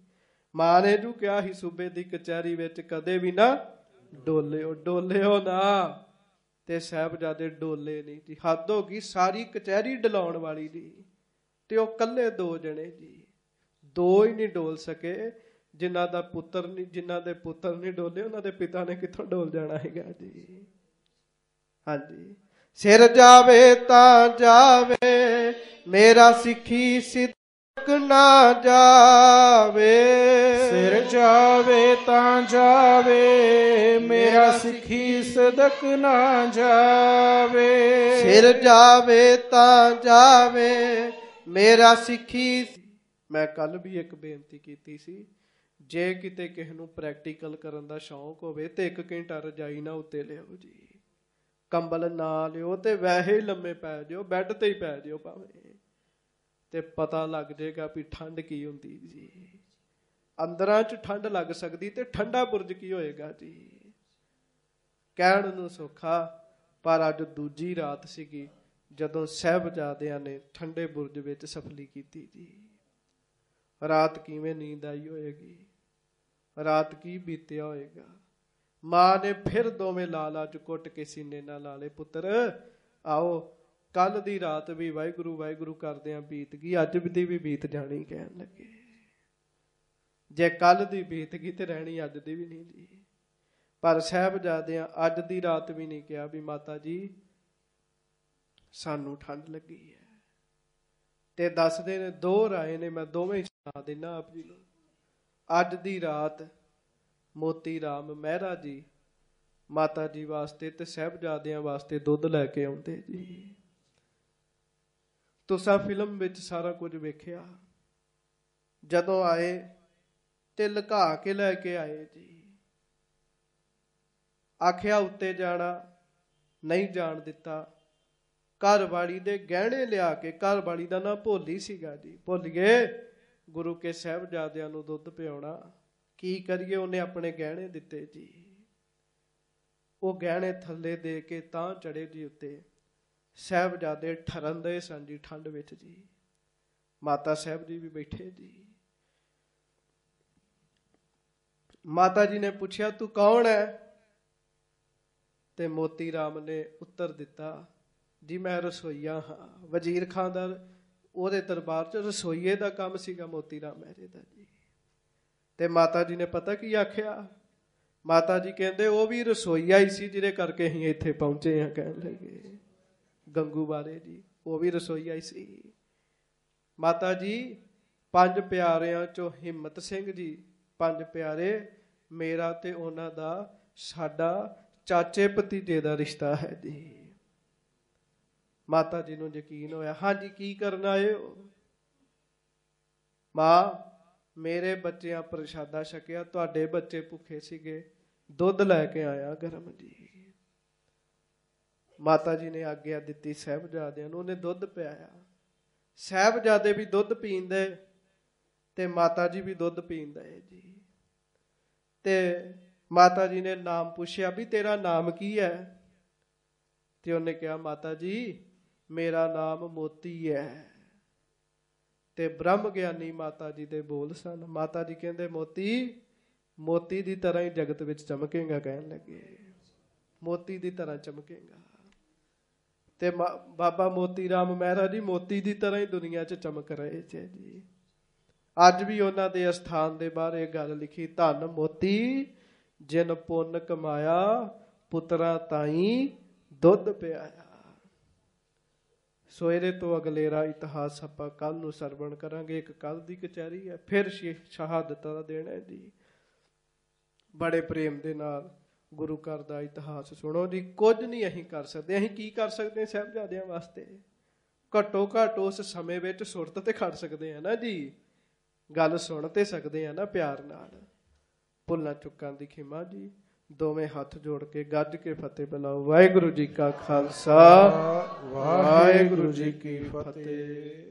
ਮਾਂ ਨੇ ਜੂ ਕਿਹਾ ਸੀ ਸੂਬੇ ਦੀ ਕਚਹਿਰੀ ਵਿੱਚ ਕਦੇ ਵੀ ਨਾ ਡੋਲਿਓ ਨਾ, ਤੇ ਸਾਹਿਬਜ਼ਾਦੇ ਡੋਲੇ ਨਹੀਂ ਜੀ। ਹੱਦ ਹੋ ਗਈ, ਸਾਰੀ ਕਚਹਿਰੀ ਡਲਾਉਣ ਵਾਲੀ ਜੀ, ਤੇ ਉਹ ਇਕੱਲੇ 2 ਜਣੇ ਜੀ, 2 ਹੀ ਨਹੀਂ ਡੋਲ ਸਕੇ। ਜਿਨ੍ਹਾਂ ਦੇ ਪੁੱਤਰ ਨਹੀਂ ਡੋਲੇ, ਉਹਨਾਂ ਦੇ ਪਿਤਾ ਨੇ ਕਿੱਥੋਂ ਡੋਲ ਜਾਣਾ ਹੈਗਾ ਜੀ। ਹਾਂਜੀ, ਸਿਰ ਜਾਵੇ ਤਾਂ ਜਾਵੇ, ਮੇਰਾ ਸਿੱਖੀ ਸਿਦਕ ਨਾ ਜਾਵੇ। ਸਿਰ ਜਾਵੇ ਤਾਂ ਜਾਵੇ, ਮੇਰਾ ਸਿੱਖੀ ਸਦਕ ਨਾ ਜਾਵੇ। ਸਿਰ ਜਾਵੇ ਤਾਂ ਜਾਵੇ, ਮੇਰਾ ਸਿੱਖੀ। ਮੈਂ ਕੱਲ ਵੀ ਇੱਕ ਬੇਨਤੀ ਕੀਤੀ ਸੀ, ਜੇ ਕਿਤੇ ਕਿਸੇ ਨੂੰ ਪ੍ਰੈਕਟੀਕਲ ਕਰਨ ਦਾ ਸ਼ੌਂਕ ਹੋਵੇ ਤੇ 1 ਘੰਟਾ ਰਜਾਈ ਨਾ ਉੱਤੇ ਲਿਓ ਜੀ, ਕੰਬਲ ਨਾ ਲਿਓ, ਤੇ ਵੈਸੇ ਹੀ ਲੰਮੇ ਪੈ ਜਿਓ, ਬੈੱਡ ਤੇ ਹੀ ਪੈ ਜਿਓ ਭਾਵੇਂ, ਤੇ ਪਤਾ ਲੱਗ ਜਾਏਗਾ ਵੀ ਠੰਡ ਕੀ ਹੁੰਦੀ ਜੀ। ਅੰਦਰਾਂ 'ਚ ਠੰਡ ਲੱਗ ਸਕਦੀ, ਤੇ ਠੰਡਾ ਬੁਰਜ ਕੀ ਹੋਏਗਾ ਜੀ। ਕਹਿਣ ਨੂੰ ਸੌਖਾ, ਪਰ ਅੱਜ ਦੂਜੀ ਰਾਤ ਸੀਗੀ ਜਦੋਂ ਸਾਹਿਬਜ਼ਾਦਿਆਂ ਨੇ ਠੰਡੇ ਬੁਰਜ ਵਿੱਚ ਸਫਲੀ ਕੀਤੀ ਜੀ। ਰਾਤ ਕਿਵੇਂ ਨੀਂਦ ਆਈ ਹੋਏਗੀ, ਰਾਤ ਕੀ ਬੀਤਿਆ ਹੋਏਗਾ। ਮਾਂ ਨੇ ਫਿਰ ਦੋਵੇਂ ਲਾਲਾ 'ਚ ਕੁੱਟ ਕੇ ਸੀਨੇ ਨਾਲ ਲਾ ਲਏ, ਪੁੱਤਰ ਆਓ, ਕੱਲ ਦੀ ਰਾਤ ਵੀ ਵਾਹਿਗੁਰੂ ਵਾਹਿਗੁਰੂ ਕਰਦਿਆਂ ਬੀਤ ਗਈ, ਅੱਜ ਦੀ ਵੀ ਬੀਤ ਜਾਣੀ। ਕਹਿਣ ਲੱਗੇ, ਜੇ ਕੱਲ ਦੀ ਬੀਤ ਗਈ ਤੇ ਰਹਿਣੀ ਅੱਜ ਦੀ ਵੀ ਨਹੀਂ ਜੀ। ਪਰ ਸਾਹਿਬਜ਼ਾਦਿਆਂ ਅੱਜ ਦੀ ਰਾਤ ਵੀ ਨਹੀਂ ਕਿਹਾ ਵੀ ਮਾਤਾ ਜੀ ਸਾਨੂੰ ਠੰਡ ਲੱਗੀ ਹੈ। ਤੇ ਦੱਸਦੇ ਨੇ 2 ਰਾਏ ਨੇ, ਮੈਂ ਦੋਵੇਂ ਸੁਣਾ ਦੇਣਾ ਆਪ ਜੀ ਨੂੰ। ਅੱਜ ਦੀ ਰਾਤ ਮੋਤੀ ਰਾਮ ਮਹਿਰਾ ਜੀ ਮਾਤਾ ਜੀ ਵਾਸਤੇ ਤੇ ਸਾਹਿਬਜ਼ਾਦਿਆਂ ਵਾਸਤੇ ਦੁੱਧ ਲੈ ਕੇ ਆਉਂਦੇ ਜੀ। ਤੁਸੀਂ ਫਿਲਮ ਵਿੱਚ ਸਾਰਾ ਕੁਝ ਵੇਖਿਆ। ਜਦੋਂ ਆਏ ਤੇ ਲੁਕਾ ਕੇ ਲੈ ਕੇ ਆਏ ਜੀ। ਆਖਿਆ ਉੱਤੇ ਜਾਣਾ, ਨਹੀਂ ਜਾਣ ਦਿੱਤਾ। ਘਰਵਾਲੀ ਦੇ ਗਹਿਣੇ ਲਿਆ ਕੇ, ਘਰਵਾਲੀ ਦਾ ਨਾਂ ਭੋਲੀ ਸੀਗਾ ਜੀ, ਭੋਲੀਏ ਗੁਰੂ ਕੇ ਸਾਹਿਬਜ਼ਾਦਿਆਂ ਨੂੰ ਦੁੱਧ ਪਿਆਉਣਾ, ਕੀ ਕਰੀਏ। ਉਹਨੇ ਆਪਣੇ ਗਹਿਣੇ ਦਿੱਤੇ ਜੀ। ਉਹ ਗਹਿਣੇ ਥੱਲੇ ਦੇ ਕੇ ਤਾਂ ਚੜੇ ਜੀ ਉੱਤੇ। ਸਾਹਿਬਜ਼ਾਦੇ ਠਰਨ ਦੇ ਸਨ ਜੀ ਠੰਡ ਵਿੱਚ ਜੀ। ਮਾਤਾ ਸਾਹਿਬ ਜੀ ਵੀ ਬੈਠੇ ਜੀ। ਮਾਤਾ ਜੀ ਨੇ ਪੁੱਛਿਆ, ਤੂੰ ਕੌਣ ਹੈ? ਤੇ ਮੋਤੀ ਰਾਮ ਨੇ ਉੱਤਰ ਦਿੱਤਾ, ਜੀ ਮੈਂ ਰਸੋਈਆ ਹਾਂ। ਵਜ਼ੀਰ ਖਾਨ ਦਾ ਉਹਦੇ ਦਰਬਾਰ 'ਚ ਰਸੋਈਏ ਦਾ ਕੰਮ ਸੀਗਾ ਮੋਤੀ ਰਾਮ ਮਹਿਰੇ ਦਾ ਜੀ। ਤੇ ਮਾਤਾ ਜੀ ਨੇ ਪਤਾ ਕੀ ਆਖਿਆ? ਮਾਤਾ ਜੀ ਕਹਿੰਦੇ ਉਹ ਵੀ ਰਸੋਈਆ ਹੀ ਸੀ ਜਿਹਦੇ ਕਰਕੇ ਅਸੀਂ ਇੱਥੇ ਪਹੁੰਚੇ ਹਾਂ। ਕਹਿਣ ਲੱਗੇ ਗੰਗੂ ਬਾਰੇ ਜੀ, ਉਹ ਵੀ ਰਸੋਈਆ ਹੀ ਸੀ। ਮਾਤਾ ਜੀ 5 ਪਿਆਰਿਆਂ 'ਚੋਂ ਹਿੰਮਤ ਸਿੰਘ ਜੀ, 5 ਪਿਆਰੇ, ਮੇਰਾ ਤੇ ਉਹਨਾਂ ਦਾ ਸਾਡਾ ਚਾਚੇ ਭਤੀਜੇ ਦਾ ਰਿਸ਼ਤਾ ਹੈ ਜੀ। ਮਾਤਾ ਜੀ ਨੂੰ ਯਕੀਨ ਹੋਇਆ। ਹਾਂਜੀ, ਕੀ ਕਰਨ ਆਏ ਹੋ? ਮਾਂ, ਮੇਰੇ ਬੱਚਿਆਂ ਪ੍ਰਸ਼ਾਦਾ ਛਕਿਆ, ਤੁਹਾਡੇ ਬੱਚੇ ਭੁੱਖੇ ਸੀਗੇ, ਦੁੱਧ ਲੈ ਕੇ ਆਇਆ ਗਰਮ ਜੀ। ਮਾਤਾ ਜੀ ਨੇ ਆਗਿਆ ਦਿੱਤੀ ਸਾਹਿਬਜ਼ਾਦਿਆਂ ਨੂੰ, ਉਹਨੇ ਦੁੱਧ ਪਿਆਇਆ। ਸਾਹਿਬਜ਼ਾਦੇ ਵੀ ਦੁੱਧ ਪੀਂਦੇ ਤੇ ਮਾਤਾ ਜੀ ਵੀ ਦੁੱਧ ਪੀਂਦੇ ਜੀ। ਤੇ ਮਾਤਾ ਜੀ ਨੇ ਨਾਮ ਪੁੱਛਿਆ ਵੀ ਤੇਰਾ ਨਾਮ ਕੀ ਹੈ? ਤੇ ਉਹਨੇ ਕਿਹਾ, ਮਾਤਾ ਜੀ ਮੇਰਾ ਨਾਮ ਮੋਤੀ ਹੈ। ਤੇ ਬ੍ਰਹਮ ਗਿਆਨੀ ਮਾਤਾ ਜੀ ਦੇ ਬੋਲ ਸਨ। ਮਾਤਾ ਜੀ ਕਹਿੰਦੇ, ਮੋਤੀ ਦੀ ਤਰ੍ਹਾਂ ਹੀ ਜਗਤ ਵਿੱਚ ਚਮਕੇਗਾ। ਕਹਿਣ ਲੱਗੇ ਮੋਤੀ ਦੀ ਤਰ੍ਹਾਂ ਚਮਕੇਗਾ। ਤੇ ਬਾਬਾ ਮੋਤੀ ਰਾਮ ਮਹਿਰਾ ਜੀ ਮੋਤੀ ਦੀ ਤਰ੍ਹਾਂ ਹੀ ਦੁਨੀਆ 'ਚ ਚਮਕ ਰਹੇ ਜੀ। ਅੱਜ ਵੀ ਉਹਨਾਂ ਦੇ ਅਸਥਾਨ ਦੇ ਬਾਹਰ ਇਹ ਗੱਲ ਲਿਖੀ, ਧੰਨ ਮੋਤੀ ਜਿਨ ਪੁੰਨ ਕਮਾਇਆ, ਪੁੱਤਰਾਂ ਤਾਈਂ ਦੁੱਧ ਪਿਆਇਆ। ਸੋ ਇਹਦੇ ਤੋਂ ਅਗਲੇਰਾ ਇਤਿਹਾਸ ਆਪਾਂ ਕੱਲ ਨੂੰ ਸਰਵਣ ਕਰਾਂਗੇ। ਇੱਕ ਕੱਲ ਦੀ ਕਚਹਿਰੀ ਹੈ, ਫਿਰ ਸ਼ਹਾਦਤਾਂ ਦਾ ਦਿਨ ਹੈ ਜੀ। ਬੜੇ ਪ੍ਰੇਮ ਦੇ ਨਾਲ ਗੁਰੂ ਘਰ ਦਾ ਇਤਿਹਾਸ ਸੁਣੋ ਜੀ। ਕੁਝ ਨਹੀਂ ਅਸੀਂ ਕਰ ਸਕਦੇ। ਅਸੀਂ ਕੀ ਕਰ ਸਕਦੇ ਸਾਹਿਬਜ਼ਾਦਿਆਂ ਵਾਸਤੇ? ਘੱਟੋ ਘੱਟ ਉਸ ਸਮੇਂ ਵਿੱਚ ਸੁਰਤ ਤੇ ਖੜ ਸਕਦੇ ਆ ਨਾ ਜੀ, ਗੱਲ ਸੁਣ ਤੇ ਸਕਦੇ ਆ ਨਾ ਪਿਆਰ ਨਾਲ। ਭੁੱਲਾਂ ਚੁੱਕਾਂ ਦੀ ਖਿਮਾ ਜੀ। ਦੋਵੇਂ ਹੱਥ ਜੋੜ ਕੇ ਗੱਜ ਕੇ ਫਤਿਹ ਬੁਲਾਓ। ਵਾਹਿਗੁਰੂ ਜੀ ਕਾ ਖਾਲਸਾ, ਵਾਹਿਗੁਰੂ ਜੀ ਕੀ ਫਤਿਹ।